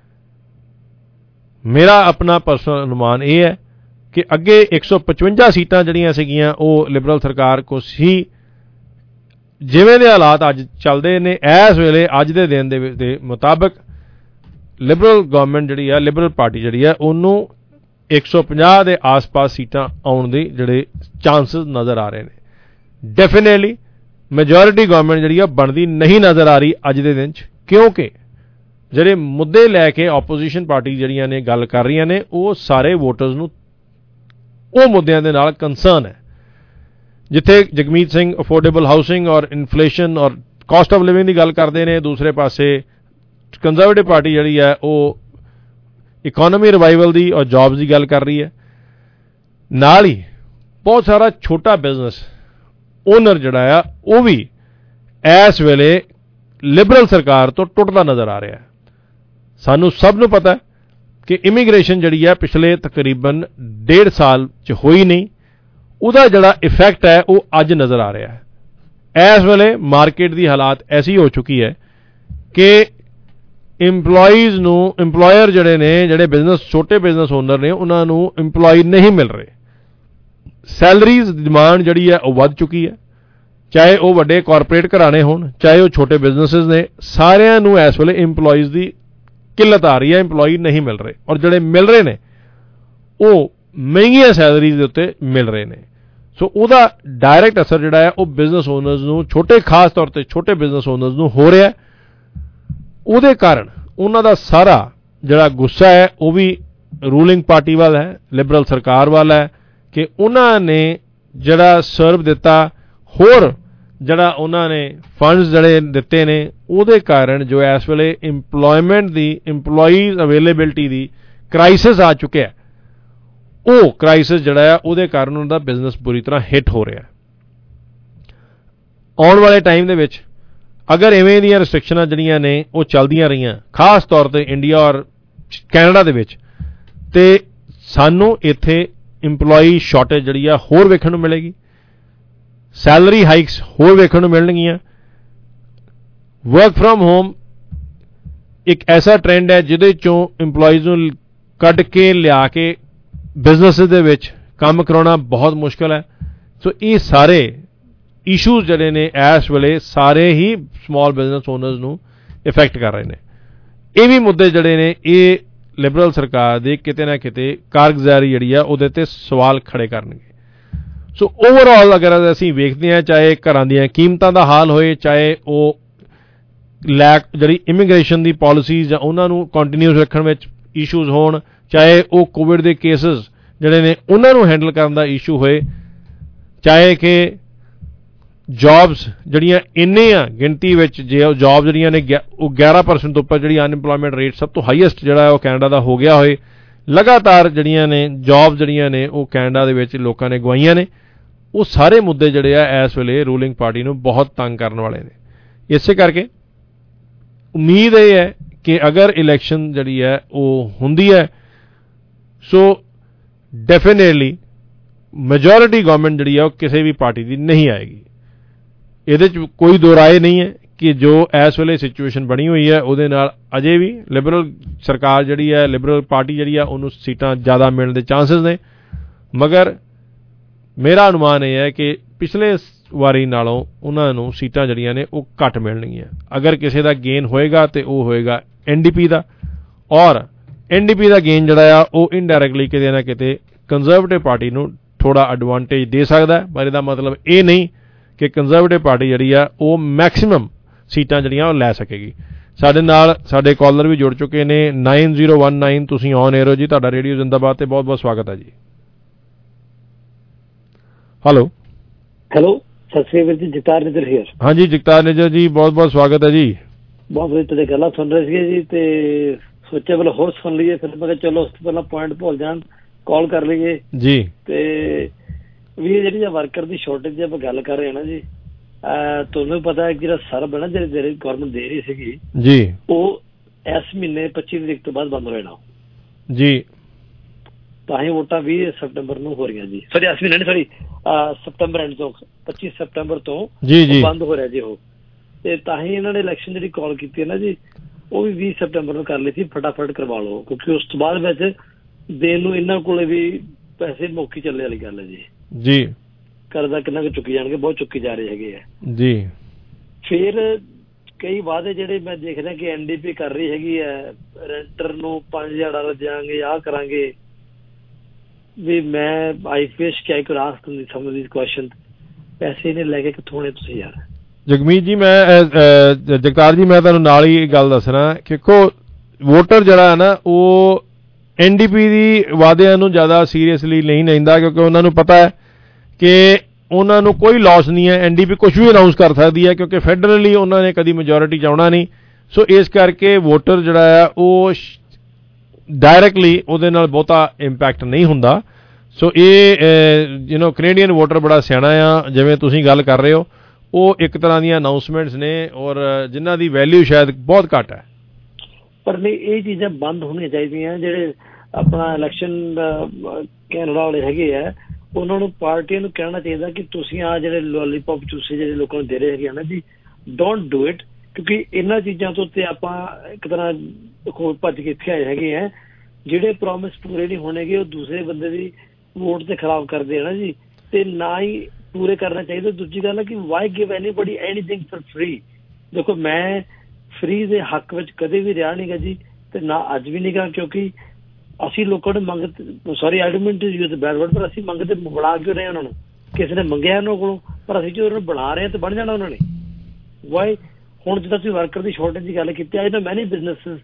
ਮੇਰਾ ਆਪਣਾ ਪਰਸਨਲ ਅਨੁਮਾਨ ਇਹ ਹੈ ਕਿ ਅੱਗੇ ਇੱਕ ਸੌ ਪਚਵੰਜਾ ਸੀਟਾਂ ਜਿਹੜੀਆਂ ਸੀਗੀਆਂ ਉਹ ਲਿਬਰਲ ਸਰਕਾਰ ਕੋਲ ਸੀ। ਜਿਵੇਂ ਦੇ ਹਾਲਾਤ ਅੱਜ ਚੱਲਦੇ ਨੇ ਇਸ ਵੇਲੇ ਅੱਜ ਦੇ ਦਿਨ ਦੇ ਮੁਤਾਬਕ ਲਿਬਰਲ ਗਵਰਨਮੈਂਟ ਜਿਹੜੀ ਆ, ਲਿਬਰਲ ਪਾਰਟੀ ਜਿਹੜੀ ਆ, ਉਹਨੂੰ ਇੱਕ ਸੌ ਪੰਜਾਹ ਦੇ ਆਸ-ਪਾਸ ਸੀਟਾਂ ਆਉਣ ਦੇ ਜਿਹੜੇ ਚਾਂਸਸ ਨਜ਼ਰ ਆ ਰਹੇ ਨੇ। ਡੈਫੀਨੇਟਲੀ ਮੈਜੋਰਿਟੀ ਗਵਰਨਮੈਂਟ ਜਿਹੜੀ ਆ ਬਣਦੀ ਨਹੀਂ ਨਜ਼ਰ ਆ ਰਹੀ ਅੱਜ ਦੇ ਦਿਨ 'ਚ, ਕਿਉਂਕਿ ਜਿਹੜੇ ਮੁੱਦੇ ਲੈ ਕੇ ਆਪੋਜੀਸ਼ਨ ਪਾਰਟੀ ਜਿਹੜੀਆਂ ਨੇ ਗੱਲ ਕਰ ਰਹੀਆਂ ਨੇ ਉਹ ਸਾਰੇ ਵੋਟਰਸ ਨੂੰ ਉਹ ਮੁੱਦਿਆਂ ਦੇ ਨਾਲ ਕੰਸਰਨ ਹੈ। ਜਿੱਥੇ ਜਗਮੀਤ ਸਿੰਘ ਅਫੋਰਡੇਬਲ ਹਾਊਸਿੰਗ ਔਰ ਇਨਫਲੇਸ਼ਨ ਔਰ ਕਾਸਟ ਆਫ ਲਿਵਿੰਗ ਦੀ ਗੱਲ ਕਰਦੇ ਨੇ, ਦੂਸਰੇ ਪਾਸੇ ਕੰਜ਼ਰਵੇਟਿਵ ਪਾਰਟੀ ਜਿਹੜੀ ਹੈ ਉਹ ਇਕੋਨਮੀ ਰਿਵਾਈਵਲ ਦੀ ਔਰ ਜੌਬਸ ਦੀ ਗੱਲ ਕਰ ਰਹੀ ਹੈ। ਨਾਲ ਹੀ ਬਹੁਤ ਸਾਰਾ ਛੋਟਾ ਬਿਜ਼ਨਸ ਓਨਰ ਜਿਹੜਾ ਆ ਉਹ ਵੀ ਇਸ ਵੇਲੇ ਲਿਬਰਲ ਸਰਕਾਰ ਤੋਂ ਟੁੱਟਦਾ ਨਜ਼ਰ ਆ ਰਿਹਾ ਹੈ। ਸਾਨੂੰ ਸਭ ਨੂੰ ਪਤਾ ਕਿ ਇਮੀਗ੍ਰੇਸ਼ਨ ਜਿਹੜੀ ਹੈ ਪਿਛਲੇ ਤਕਰੀਬਨ ਡੇਢ ਸਾਲ 'ਚ ਹੋਈ ਨਹੀਂ, ਉਹਦਾ ਜਿਹੜਾ ਇਫੈਕਟ ਹੈ ਉਹ ਅੱਜ ਨਜ਼ਰ ਆ ਰਿਹਾ ਹੈ। ਇਸ ਵੇਲੇ ਮਾਰਕੀਟ ਦੀ ਹਾਲਾਤ ਐਸੀ ਹੋ ਚੁੱਕੀ ਹੈ ਕਿ ਇੰਪਲੋਈਜ਼ ਨੂੰ ਇੰਪਲੋਇਰ ਜਿਹੜੇ ਨੇ, ਜਿਹੜੇ ਬਿਜ਼ਨਸ ਛੋਟੇ ਬਿਜ਼ਨਸ ਓਨਰ ਨੇ, ਉਹਨਾਂ ਨੂੰ ਇੰਪਲੋਈ ਨਹੀਂ ਮਿਲ ਰਹੇ। ਸੈਲਰੀਜ਼ ਦੀ ਡਿਮਾਂਡ ਜਿਹੜੀ ਹੈ ਉਹ ਵੱਧ ਚੁੱਕੀ ਹੈ, ਚਾਹੇ ਉਹ ਵੱਡੇ ਕਾਰਪੋਰੇਟ ਘਰਾਣੇ ਹੋਣ, ਚਾਹੇ ਉਹ ਛੋਟੇ ਬਿਜ਼ਨਸਿਸ ਨੇ, ਸਾਰਿਆਂ ਨੂੰ ਇਸ ਵੇਲੇ ਇੰਪਲੋਈਜ਼ ਦੀ ਕਿੱਲਤ ਆ ਰਹੀ ਹੈ, ਇੰਪਲੋਈ ਨਹੀਂ ਮਿਲ ਰਹੇ। ਔਰ ਜਿਹੜੇ ਮਿਲ ਰਹੇ ਨੇ ਉਹ ਮਹਿੰਗੀਆਂ ਸੈਲਰੀਜ਼ ਦੇ ਉੱਤੇ ਮਿਲ ਰਹੇ ਨੇ। ਸੋ ਉਹਦਾ ਡਾਇਰੈਕਟ ਅਸਰ ਜਿਹੜਾ ਹੈ ਉਹ ਬਿਜ਼ਨਸ ਓਨਰਸ ਨੂੰ, ਛੋਟੇ ਖਾਸ ਤੌਰ 'ਤੇ ਛੋਟੇ ਬਿਜ਼ਨਸ ਓਨਰਸ ਨੂੰ ਹੋ ਰਿਹਾ। ਉਹਦੇ ਕਾਰਨ ਉਹਨਾਂ ਦਾ ਸਾਰਾ ਜਿਹੜਾ ਗੁੱਸਾ ਹੈ ਉਹ ਵੀ ਰੂਲਿੰਗ ਪਾਰਟੀ ਵੱਲ ਹੈ, ਲਿਬਰਲ ਸਰਕਾਰ ਵੱਲ ਹੈ ਕਿ ਉਹਨਾਂ ਨੇ ਜਿਹੜਾ ਸਰਵ ਦਿੱਤਾ, ਹੋਰ ਜਿਹੜਾ ਉਹਨਾਂ ਨੇ ਫੰਡਸ ਜਿਹੜੇ ਦਿੱਤੇ ਨੇ, ਉਹਦੇ ਕਾਰਨ ਜੋ ਇਸ ਵੇਲੇ ਇੰਪਲੋਇਮੈਂਟ ਦੀ, ਇੰਪਲੋਈਜ਼ ਅਵੇਲੇਬਿਲਿਟੀ ਦੀ ਕ੍ਰਾਈਸਿਸ ਆ ਚੁੱਕਿਆ, ਉਹ ਕ੍ਰਾਈਸਿਸ ਜਿਹੜਾ ਆ ਉਹਦੇ ਕਾਰਨ ਉਹਨਾਂ ਦਾ ਬਿਜ਼ਨਸ ਬੁਰੀ ਤਰ੍ਹਾਂ ਹਿੱਟ ਹੋ ਰਿਹਾ। ਆਉਣ ਵਾਲੇ ਟਾਈਮ ਦੇ ਵਿੱਚ ਅਗਰ ਇਵੇਂ ਦੀਆਂ ਰਿਸਟ੍ਰਿਕਸ਼ਨਾਂ ਜਿਹੜੀਆਂ ਨੇ ਉਹ ਚੱਲਦੀਆਂ ਰਹੀਆਂ, ਖਾਸ ਤੌਰ 'ਤੇ ਇੰਡੀਆ ਔਰ ਕੈਨੇਡਾ ਦੇ ਵਿੱਚ, ਤੇ ਸਾਨੂੰ ਇੱਥੇ ਇੰਪਲੋਈ ਸ਼ਾਰਟੇਜ ਜਿਹੜੀ ਆ ਹੋਰ ਵੇਖਣ ਨੂੰ ਮਿਲੇਗੀ, ਸੈਲਰੀ ਹਾਈਕਸ ਹੋਰ ਵੇਖਣ ਨੂੰ ਮਿਲਣਗੀਆਂ। ਵਰਕ ਫਰੋਮ ਹੋਮ ਇੱਕ ਐਸਾ ਟ੍ਰੈਂਡ ਹੈ ਜਿਹਦੇ ਚੋਂ ਇੰਪਲੋਈਜ਼ ਨੂੰ ਕੱਢ ਕੇ ਲਿਆ ਕੇ ਬਿਜ਼ਨਸ ਦੇ ਵਿੱਚ ਕੰਮ ਕਰਾਉਣਾ ਬਹੁਤ ਮੁਸ਼ਕਲ ਹੈ। ਸੋ ਇਹ ਸਾਰੇ ਇਸ਼ੂਜ਼ ਜਿਹੜੇ ਨੇ ਇਸ ਵੇਲੇ ਸਾਰੇ ਹੀ ਸਮਾਲ ਬਿਜ਼ਨਸ ਓਨਰਸ ਨੂੰ ਇਫੈਕਟ ਕਰ ਰਹੇ ਨੇ। ਇਹ ਵੀ ਮੁੱਦੇ ਜਿਹੜੇ ਨੇ ਇਹ ਲਿਬਰਲ ਸਰਕਾਰ ਦੇ ਕਿਤੇ ਨਾ ਕਿਤੇ ਕਾਰਗੁਜ਼ਾਰੀ ਜਿਹੜੀ ਆ ਉਹਦੇ ਤੇ ਸਵਾਲ ਖੜੇ ਕਰਨਗੇ। ਸੋ ਓਵਰਆਲ ਅਗਰ ਅਸੀਂ ਵੇਖਦੇ ਹਾਂ, ਚਾਹੇ ਘਰਾਂ ਦੀਆਂ ਕੀਮਤਾਂ ਦਾ ਹਾਲ ਹੋਏ, ਚਾਹੇ ਉਹ ਲੈਕ ਜਿਹੜੀ ਇਮੀਗ੍ਰੇਸ਼ਨ ਦੀ ਪਾਲਿਸੀਜ਼ ਜਾਂ ਉਹਨਾਂ ਨੂੰ ਕੰਟੀਨਿਊਸ ਰੱਖਣ ਵਿੱਚ ਇਸ਼ੂਜ਼ ਹੋਣ, ਚਾਹੇ ਉਹ ਕੋਵਿਡ ਦੇ ਕੇਸਿਸ ਜਿਹੜੇ ਨੇ ਉਹਨਾਂ ਨੂੰ ਹੈਂਡਲ ਕਰਨ ਦਾ ਇਸ਼ੂ ਹੋਏ, ਚਾਹੇ ਕਿ ਜੌਬਸ ਜਿਹੜੀਆਂ ਇੰਨੇ ਆ ਗਿਣਤੀ ਵਿੱਚ, ਜੇ ਉਹ ਜੌਬ ਜਿਹੜੀਆਂ ਨੇ ਉਹ ਗਿਆਰਾਂ ਪਰਸੈਂਟ ਤੋਂ ਉੱਪਰ ਜਿਹੜੀ ਅਨਇੰਪਲੋਇਮੈਂਟ ਰੇਟ ਸਭ ਤੋਂ ਹਾਈਐਸਟ ਜਿਹੜਾ ਉਹ ਕੈਨੇਡਾ ਦਾ ਹੋ ਗਿਆ ਹੋਏ, ਲਗਾਤਾਰ ਜਿਹੜੀਆਂ ਨੇ ਜੌਬ ਜਿਹੜੀਆਂ ਨੇ ਉਹ ਕੈਨੇਡਾ ਦੇ ਵਿੱਚ ਲੋਕਾਂ ਨੇ ਗਵਾਈਆਂ ਨੇ। ਉਹ ਸਾਰੇ ਮੁੱਦੇ ਜਿਹੜੇ ਆ ਇਸ ਵੇਲੇ ਰੂਲਿੰਗ ਪਾਰਟੀ ਨੂੰ ਬਹੁਤ ਤੰਗ ਕਰਨ ਵਾਲੇ ਨੇ। ਇਸੇ ਕਰਕੇ ਉਮੀਦ ਇਹ ਹੈ ਕਿ ਅਗਰ ਇਲੈਕਸ਼ਨ ਜਿਹੜੀ ਹੈ ਉਹ ਹੁੰਦੀ ਹੈ ਸੋ ਡੈਫੀਨੇਟਲੀ ਮੈਜੋਰਿਟੀ ਗਵਰਨਮੈਂਟ ਜਿਹੜੀ ਹੈ ਉਹ ਕਿਸੇ ਵੀ ਪਾਰਟੀ ਦੀ ਨਹੀਂ ਆਏਗੀ। ਇਹਦੇ 'ਚ ਕੋਈ ਦੋ ਰਾਏ ਨਹੀਂ ਹੈ ਕਿ ਜੋ ਇਸ ਵੇਲੇ ਸਿਚੁਏਸ਼ਨ ਬਣੀ ਹੋਈ ਹੈ ਉਹਦੇ ਨਾਲ ਅਜੇ ਵੀ ਲਿਬਰਲ ਸਰਕਾਰ ਜਿਹੜੀ ਹੈ ਲਿਬਰਲ ਪਾਰਟੀ ਜਿਹੜੀ ਆ ਉਹਨੂੰ ਸੀਟਾਂ ਜ਼ਿਆਦਾ ਮਿਲਣ ਦੇ ਚਾਂਸਸ ਨੇ। ਮਗਰ ਮੇਰਾ ਅਨੁਮਾਨ ਇਹ ਹੈ ਕਿ ਪਿਛਲੇ ਵਾਰੀ ਨਾਲੋਂ ਉਹਨਾਂ ਨੂੰ ਸੀਟਾਂ ਜਿਹੜੀਆਂ ਨੇ ਉਹ ਘੱਟ ਮਿਲਣਗੀਆਂ। ਅਗਰ ਕਿਸੇ ਦਾ ਗੇਨ ਹੋਏਗਾ ਤਾਂ ਉਹ ਹੋਏਗਾ ਐਨ ਡੀ ਪੀ ਦਾ, ਔਰ ਐਨ ਡੀ ਪੀ ਦਾ ਗੇਨ ਜਿਹੜਾ ਆ ਉਹ ਇਨਡਾਇਰੈਕਟਲੀ ਕਿਤੇ ਨਾ ਕਿਤੇ ਕੰਜ਼ਰਵੇਟਿਵ ਪਾਰਟੀ ਨੂੰ ਥੋੜ੍ਹਾ ਐਡਵਾਂਟੇਜ ਦੇ ਸਕਦਾ। ਪਰ ਇਹਦਾ ਮਤਲਬ ਇਹ ਨਹੀਂ ਕਿ ਕੰਜ਼ਰਵੇਟਿਵ ਪਾਰਟੀ ਜਿਹੜੀ ਆ ਉਹ ਮੈਕਸਿਮਮ ਸੀਟਾਂ ਜਿਹੜੀਆਂ ਉਹ ਲੈ ਸਕੇਗੀ। ਸਾਡੇ ਨਾਲ ਸਾਡੇ ਕਾਲਰ ਵੀ ਜੁੜ ਚੁੱਕੇ ਨੇ ਨਾਈਨ ਜ਼ੀਰੋ ਵਨ ਨਾਈਨ। ਤੁਸੀਂ ਔਨ 에ਅਰ ਹੋ ਜੀ, ਤੁਹਾਡਾ ਰੇਡੀਓ ਜ਼ਿੰਦਾਬਾਦ ਤੇ ਬਹੁਤ ਬਹੁਤ ਸਵਾਗਤ ਹੈ ਜੀ। ਹੈਲੋ ਹੈਲੋ ਸਤਿ ਸ੍ਰੀ ਅਕਾਲ ਜੀ, ਜਗਤਾਰ ਨਿੱਜਰ ਹੀਅਰ। ਹਾਂਜੀ ਜਗਤਾਰ ਨਿੱਜਰ ਜੀ, ਬਹੁਤ ਬਹੁਤ ਸਵਾਗਤ ਹੈ ਜੀ। ਬਹੁਤ ਵਧੀਆ, ਤੁਹਾਡੇ ਗੱਲਾਂ ਸੁਣ ਰਹੇ ਸੀਗੇ ਜੀ ਤੇ ਸੋਚਿਆ ਪਹਿਲਾਂ ਹੋਰ ਸੁਣ ਲਈਏ, ਫਿਰ ਮੈਂ ਕਿਹਾ ਚਲੋ ਉਸ ਤੋਂ ਪਹਿਲਾਂ ਪੁਆਇੰਟ ਭੁੱਲ ਜਾਣ ਕਾਲ ਕਰ ਲਈਏ ਜੀ। ਤੇ ਵੀ ਜਿਹੜੀ ਵਰਕਰ ਦੀ ਸ਼ੋਰਟੇਜ ਦੀ ਆਪਾਂ ਗੱਲ ਕਰ ਰਹੇ ਹਾਂ ਨਾ ਜੀ, ਤੁਹਾਨੂੰ ਵੀ ਪਤਾ ਹੈ ਕਿ ਜਿਹੜਾ ਸਰਬ ਹੈ ਨਾ ਜਿਹੜੀ ਗਵਰਨਮੈਂਟ ਦੇ ਰਹੀ ਸੀਗੀ ਜੀ, ਉਹ ਇਸ ਮਹੀਨੇ ਪੱਚੀ ਤਰੀਕ ਤੋਂ ਬਾਅਦ ਬੰਦ ਹੋ ਜਾਣਾ ਜੀ। ਤਾਂ ਹੀ ਵੋਟਾਂ ਵੀਹ ਸਤੰਬਰ ਨੂੰ ਹੋ ਰਹੀਆਂ ਜੀ, ਸੌਰੀ ਇਸ ਮਹੀਨੇ ਨਹੀਂ ਸੌਰੀ ਸਤੰਬਰ ਐਂਡ ਤੋਂ ਪੱਚੀ ਸਤੰਬਰ ਤੋਂ ਜੀ ਜੀ ਬੰਦ ਹੋ ਰਿਹਾ ਜੀ ਉਹ। ਤੇ ਤਾਂ ਹੀ ਇਹਨਾਂ ਨੇ ਇਲੈਕਸ਼ਨ ਜਿਹੜੀ ਕਾਲ ਕੀਤੀ ਹੈ ਨਾ ਜੀ, ਉਹ ਵੀ ਵੀਹ ਸਤੰਬਰ ਨੂੰ ਕਰ ਲਈ ਸੀ, ਫਟਾਫਟ ਕਰਵਾ ਲਓ, ਕਿਉਂਕਿ ਉਸ ਤੋਂ ਬਾਅਦ ਵਿੱਚ ਦੇਣ ਨੂੰ ਇਹਨਾਂ ਕੋਲੇ ਵੀ ਪੈਸੇ ਮੌਕੀ ਚੱਲੇ ਵਾਲੀ ਗੱਲ ਹੈ ਜੀ। ਜੀ ਕਰਜ਼ਾ ਕਿੰਨਾ ਕੁ ਚੁੱਕੀ ਜਾਣਗੇ, ਬਹੁਤ ਚੁੱਕੀ ਜਾ ਰਹੇ ਹੈਗੇ ਆ ਜੀ। ਫਿਰ ਕਈ ਵਾਅਦੇ ਜਿਹੜੇ ਮੈਂ ਦੇਖ ਰਿਹਾ ਕਿ ਐਨ ਡੀ ਪੀ ਕਰ ਰਹੀ ਹੈਗੀ ਹੈ, ਰੈਂਟਰ ਨੂੰ ਪੰਜ ਹਜ਼ਾਰ ਡਾਲਰ ਦਿਆਂਗੇ, ਆਹ ਕਰਾਂਗੇ ਵੀ। ਮੈਂ ਆਈ ਵਿਸ਼ ਕਿ I could ask some of these question, ਪੈਸੇ ਨੇ ਲੈ ਕੇ ਕਿੱਥੋਂ ਆਉਣੇ ਤੁਸੀਂ ਯਾਰ? ਜਗਮੀਤ ਜੀ, ਮੈਂ ਜਗਤਾਰ ਜੀ ਮੈਂ ਤੁਹਾਨੂੰ ਨਾਲ ਹੀ ਗੱਲ ਦੱਸਣਾ ਕਿ ਦੇਖੋ ਵੋਟਰ ਜਿਹੜਾ ਹੈ ਨਾ ਉਹ ਐਨ ਡੀ ਪੀ ਦੀ ਵਾਅਦਿਆਂ ਨੂੰ ਜ਼ਿਆਦਾ ਸੀਰੀਅਸਲੀ ਨਹੀਂ ਲੈਂਦਾ, ਕਿਉਂਕਿ ਉਹਨਾਂ ਨੂੰ ਪਤਾ ਹੈ ਕਿ ਉਹਨਾਂ ਨੂੰ ਕੋਈ ਲਾਸ ਨਹੀਂ ਹੈ। ਐਨ ਡੀ ਪੀ ਕੁਝ ਵੀ ਅਨਾਊਂਸ ਕਰ ਸਕਦੀ ਹੈ ਕਿਉਂਕਿ ਫੈਡਰਲੀ ਉਹਨਾਂ ਨੇ ਕਦੀ ਮੈਜੋਰਿਟੀ 'ਚ ਆਉਣਾ ਨਹੀਂ। ਸੋ ਇਸ ਕਰਕੇ ਵੋਟਰ ਜਿਹੜਾ ਆ ਉਹ ਡਾਇਰੈਕਟਲੀ ਉਹਦੇ ਨਾਲ ਬਹੁਤਾ ਇੰਪੈਕਟ ਨਹੀਂ ਹੁੰਦਾ। ਸੋ ਇਹ ਯੂ ਨੋ ਕੈਨੇਡੀਅਨ ਵੋਟਰ ਬੜਾ ਸਿਆਣਾ ਆ, ਜਿਵੇਂ ਤੁਸੀਂ ਗੱਲ ਕਰ ਰਹੇ ਹੋ, ਉਹ ਇੱਕ ਤਰ੍ਹਾਂ ਦੀਆਂ ਅਨਾਊਂਸਮੈਂਟਸ ਨੇ ਔਰ ਜਿਨ੍ਹਾਂ ਦੀ ਵੈਲਿਊ ਸ਼ਾਇਦ ਬਹੁਤ ਘੱਟ ਹੈ। ਪਰ ਨਹੀਂ, ਇਹ ਚੀਜ਼ਾਂ ਬੰਦ ਹੋਣੀਆਂ ਚਾਹੀਦੀਆਂ। ਜਿਹੜੇ ਆਪਣਾ ਇਲੈਕਸ਼ਨ ਕੈਨੇਡਾ ਵਾਲੇ ਹੈਗੇ ਆ, ਉਹਨਾਂ ਨੂੰ ਪਾਰਟੀਆਂ ਨੂੰ ਕਹਿਣਾ ਚਾਹੀਦਾ ਕਿ ਤੁਸੀਂ ਆਹ ਜਿਹੜੇ ਲੋਲੀਪੌਪ ਚੂਸੇ ਜਿਹੜੇ ਲੋਕਾਂ ਨੂੰ ਦੇ ਰਹੇ ਹੈਗੇ ਨਾ ਜੀ, ਡੋਂਟ ਡੂ ਇਟ, ਕਿਉਂਕਿ ਇਹਨਾਂ ਚੀਜ਼ਾਂ ਤੋਂ ਤੇ ਆਪਾਂ ਇੱਕ ਤਰ੍ਹਾਂ ਖੋਜ ਭੱਜ ਕੇ ਇੱਥੇ ਆਏ ਹੈਗੇ ਆ। ਜਿਹੜੇ ਪ੍ਰੋਮਿਸ ਪੂਰੇ ਨਹੀਂ ਹੋਣਗੇ ਉਹ ਦੂਸਰੇ ਬੰਦੇ ਦੀ ਵੋਟ ਤੇ ਖਰਾਬ ਕਰਦੇ ਆ ਨਾ ਜੀ, ਤੇ ਨਾ ਹੀ ਪੂਰੇ ਕਰਨਾ ਚਾਹੀਦਾ। ਦੂਜੀ ਗੱਲ ਹੈ ਕਿ why give anybody anything for free. ਦੇਖੋ ਮੈਂ ਫ੍ਰੀ ਦੇ ਹੱਕ ਵਿੱਚ ਕਦੇ ਵੀ ਰਿਹਾ ਨਹੀਂਗਾ ਜੀ, ਤੇ ਨਾ ਅੱਜ ਵੀ ਨਹੀਂਗਾ, ਕਿਉਂਕਿ ਅਸੀਂ ਲੋਕਾਂ ਨੂੰ ਮੰਗ sorry I don't mean to use bad word, ਪਰ ਅਸੀਂ ਮੰਗਦੇ ਬਣਾ ਕਿਉਂ ਰਹੇ ਉਹਨਾਂ ਨੂੰ? ਕਿਸੇ ਨੇ ਮੰਗਿਆ ਉਹਨਾਂ ਕੋਲੋਂ, ਪਰ ਅਸੀਂ ਜੋ ਉਹਨਾਂ ਨੂੰ ਬਣਾ ਰਹੇ ਹਾਂ ਤੇ ਬਣ ਜਾਣਾ ਉਹਨਾਂ ਨੇ। ਵਾਈ ਹੁਣ ਜਿੱਦਾਂ ਤੁਸੀਂ ਵਰਕਰ ਦੀ ਸ਼ੋਰਟੇਜ ਦੀ ਗੱਲ ਕੀਤੀ, ਆਈ ਨੋ ਮੈਨੀ ਬਿਜ਼ਨਸਿਸ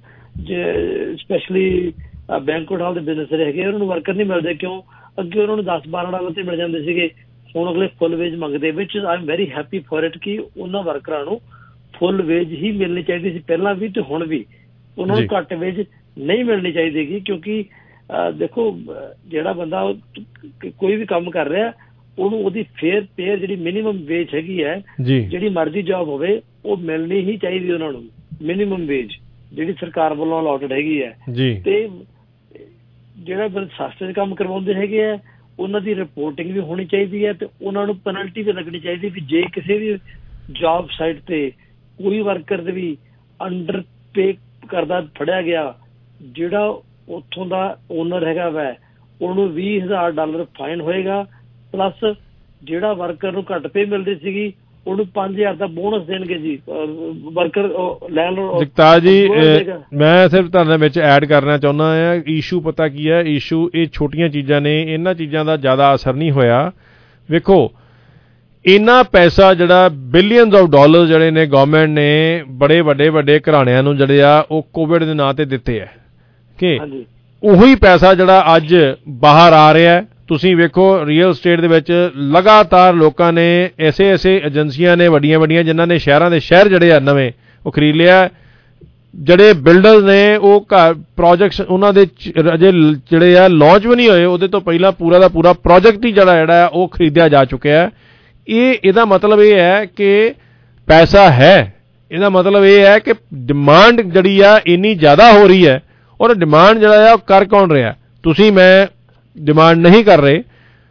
ਸਪੈਸ਼ਲੀ ਬੈਂਕੁਏਟ ਹਾਲ ਦੇ ਬਿਜ਼ਨਸ ਜਿਹੜੇ ਹੈਗੇ ਉਹਨਾਂ ਨੂੰ ਵਰਕਰ ਨਹੀਂ ਮਿਲਦੇ। ਕਿਉਂ? ਅੱਗੇ ਉਹਨਾਂ ਨੂੰ ਦਸ ਬਾਰਾਂ ਡਾਲਰ ਤੇ ਮਿਲ ਜਾਂਦੇ ਸੀਗੇ, ਹੁਣ ਅਗਲੇ ਫੁੱਲ ਵੇਜ ਮੰਗਦੇ, ਵਿਚ I am very happy for it ਕਿ ਉਹਨਾਂ ਵਰਕਰਾਂ ਨੂੰ ਫੁੱਲ ਵੇਜ ਹੀ ਮਿਲਣੀ ਚਾਹੀਦੀ ਸੀ ਪਹਿਲਾਂ ਵੀ ਤੇ ਹੁਣ ਵੀ। ਉਹਨਾਂ ਨੂੰ ਘੱਟ ਵੇਜ ਨਹੀਂ ਮਿਲਣੀ ਚਾਹੀਦੀ ਗੀ, ਕਿਉਂਕਿ ਦੇਖੋ ਜਿਹੜਾ ਬੰਦਾ ਕੋਈ ਵੀ ਕੰਮ ਕਰ ਰਿਹਾ ਉਹਨੂੰ ਉਹਦੀ ਫੇਅਰ ਪੇਅਰ ਜਿਹੜੀ ਮਿਨੀਮਮ ਵੇਜ ਹੈਗੀ ਹੈ, ਜਿਹੜੀ ਮਰਜ਼ੀ ਜੌਬ ਹੋਵੇ, ਉਹ ਮਿਲਣੀ ਹੀ ਚਾਹੀਦੀ ਉਹਨਾਂ ਨੂੰ। ਮਿਨੀਮਮ ਵੇਜ ਜਿਹੜੀ ਸਰਕਾਰ ਵੱਲੋਂ ਅਲਾਟਡ ਹੈਗੀ ਹੈ। ਤੇ ਜਿਹੜਾ ਸਸਤੇ ਕੰਮ ਕਰਵਾਉਂਦੇ ਹੈਗੇ ਆ ਉਹਨਾਂ ਦੀ ਰਿਪੋਰਟਿੰਗ ਵੀ ਹੋਣੀ ਚਾਹੀਦੀ ਹੈ, ਤੇ ਉਹਨਾਂ ਨੂੰ ਪੈਨਲਟੀ ਵੀ ਲੱਗਣੀ ਚਾਹੀਦੀ ਵੀ ਜੇ ਕਿਸੇ ਵੀ ਜੌਬ ਸਾਈਟ ਤੇ ਕੋਈ ਵਰਕਰ ਦੇ ਵੀ ਅੰਡਰ ਪੇ ਕਰਦਾ ਫੜਿਆ ਗਿਆ, ਜਿਹੜਾ ਉੱਥੋਂ ਦਾ ਓਨਰ ਹੈਗਾ ਵੈ ਉਹਨੂੰ ਵੀਹ ਹਜ਼ਾਰ ਡਾਲਰ ਫਾਈਨ ਹੋਏਗਾ, ਪਲੱਸ ਜਿਹੜਾ ਵਰਕਰ ਨੂੰ ਘੱਟ ਪੇ ਮਿਲਦੀ ਸੀਗੀ ਉਹਨੂੰ ਪੰਜ ਹਜ਼ਾਰ ਦਾ ਬੋਨਸ ਦੇਣਗੇ ਜੀ ਵਰਕਰ ਲੈਂਡਲੋਰਡ। ਜਗਤਾਰ ਜੀ ਮੈਂ ਸਿਰਫ ਤੁਹਾਡੇ ਵਿੱਚ ਐਡ ਕਰਨਾ ਚਾਹੁੰਦਾ ਹਾਂ, ਇਸ਼ੂ ਪਤਾ ਕੀ ਹੈ? ਇਸ਼ੂ ਇਹ ਛੋਟੀਆਂ ਚੀਜ਼ਾਂ ਨੇ, ਇਹਨਾਂ ਚੀਜ਼ਾਂ ਦਾ ਜ਼ਿਆਦਾ ਅਸਰ ਨਹੀਂ ਹੋਇਆ। ਵੇਖੋ ਇੰਨਾ ਪੈਸਾ ਜਿਹੜਾ ਬਿਲੀਅਨਸ ਆਫ ਡਾਲਰ ਜਿਹੜੇ ਨੇ ਗਵਰਨਮੈਂਟ ਨੇ ਬੜੇ ਵੱਡੇ ਵੱਡੇ ਘਰਾਣਿਆਂ ਨੂੰ ਜਿਹੜੇ ਆ ਉਹ ਕੋਵਿਡ ਦੇ ਨਾਂ ਤੇ ਦਿੱਤੇ ਹੈ ਕਿ ਉਹੀ ਪੈਸਾ ਜਿਹੜਾ ਅੱਜ ਬਾਹਰ ਆ ਰਿਹਾ। ਤੁਸੀਂ ਵੇਖੋ ਰੀਅਲ ਸਟੇਟ ਦੇ ਵਿੱਚ ਲਗਾਤਾਰ ਲੋਕਾਂ ਨੇ ਐਸੇ ਐਸੇ ਏਜੰਸੀਆਂ ਨੇ ਵੱਡੀਆਂ ਵੱਡੀਆਂ ਜਿਨ੍ਹਾਂ ਨੇ ਸ਼ਹਿਰਾਂ ਦੇ ਸ਼ਹਿਰ ਜਿਹੜੇ ਆ ਨਵੇਂ ਉਹ ਖਰੀਦ ਲਿਆ। ਜਿਹੜੇ ਬਿਲਡਰਸ ਨੇ ਉਹ ਘਰ ਪ੍ਰੋਜੈਕਟਸ ਉਹਨਾਂ ਦੇ ਅਜੇ ਜਿਹੜੇ ਆ ਲਾਂਚ ਵੀ ਨਹੀਂ ਹੋਏ, ਉਹਦੇ ਤੋਂ ਪਹਿਲਾਂ ਪੂਰਾ ਦਾ ਪੂਰਾ ਪ੍ਰੋਜੈਕਟ ਹੀ ਜਿਹੜਾ ਜਿਹੜਾ ਉਹ ਖਰੀਦਿਆ ਜਾ ਚੁੱਕਿਆ ਹੈ। ਇਹ ਇਹਦਾ ਮਤਲਬ ਇਹ ਹੈ ਕਿ ਪੈਸਾ ਹੈ, ਇਹਦਾ ਮਤਲਬ ਇਹ ਹੈ ਕਿ ਡਿਮਾਂਡ ਜਿਹੜੀ ਆ ਇੰਨੀ ਜ਼ਿਆਦਾ ਹੋ ਰਹੀ ਹੈ, ਔਰ ਡਿਮਾਂਡ ਜਿਹੜਾ ਆ ਉਹ ਕਰ ਕੌਣ ਰਿਹਾ? ਤੁਸੀਂ ਮੈਂ ਡਿਮਾਂਡ ਨਹੀਂ ਕਰ ਰਹੇ।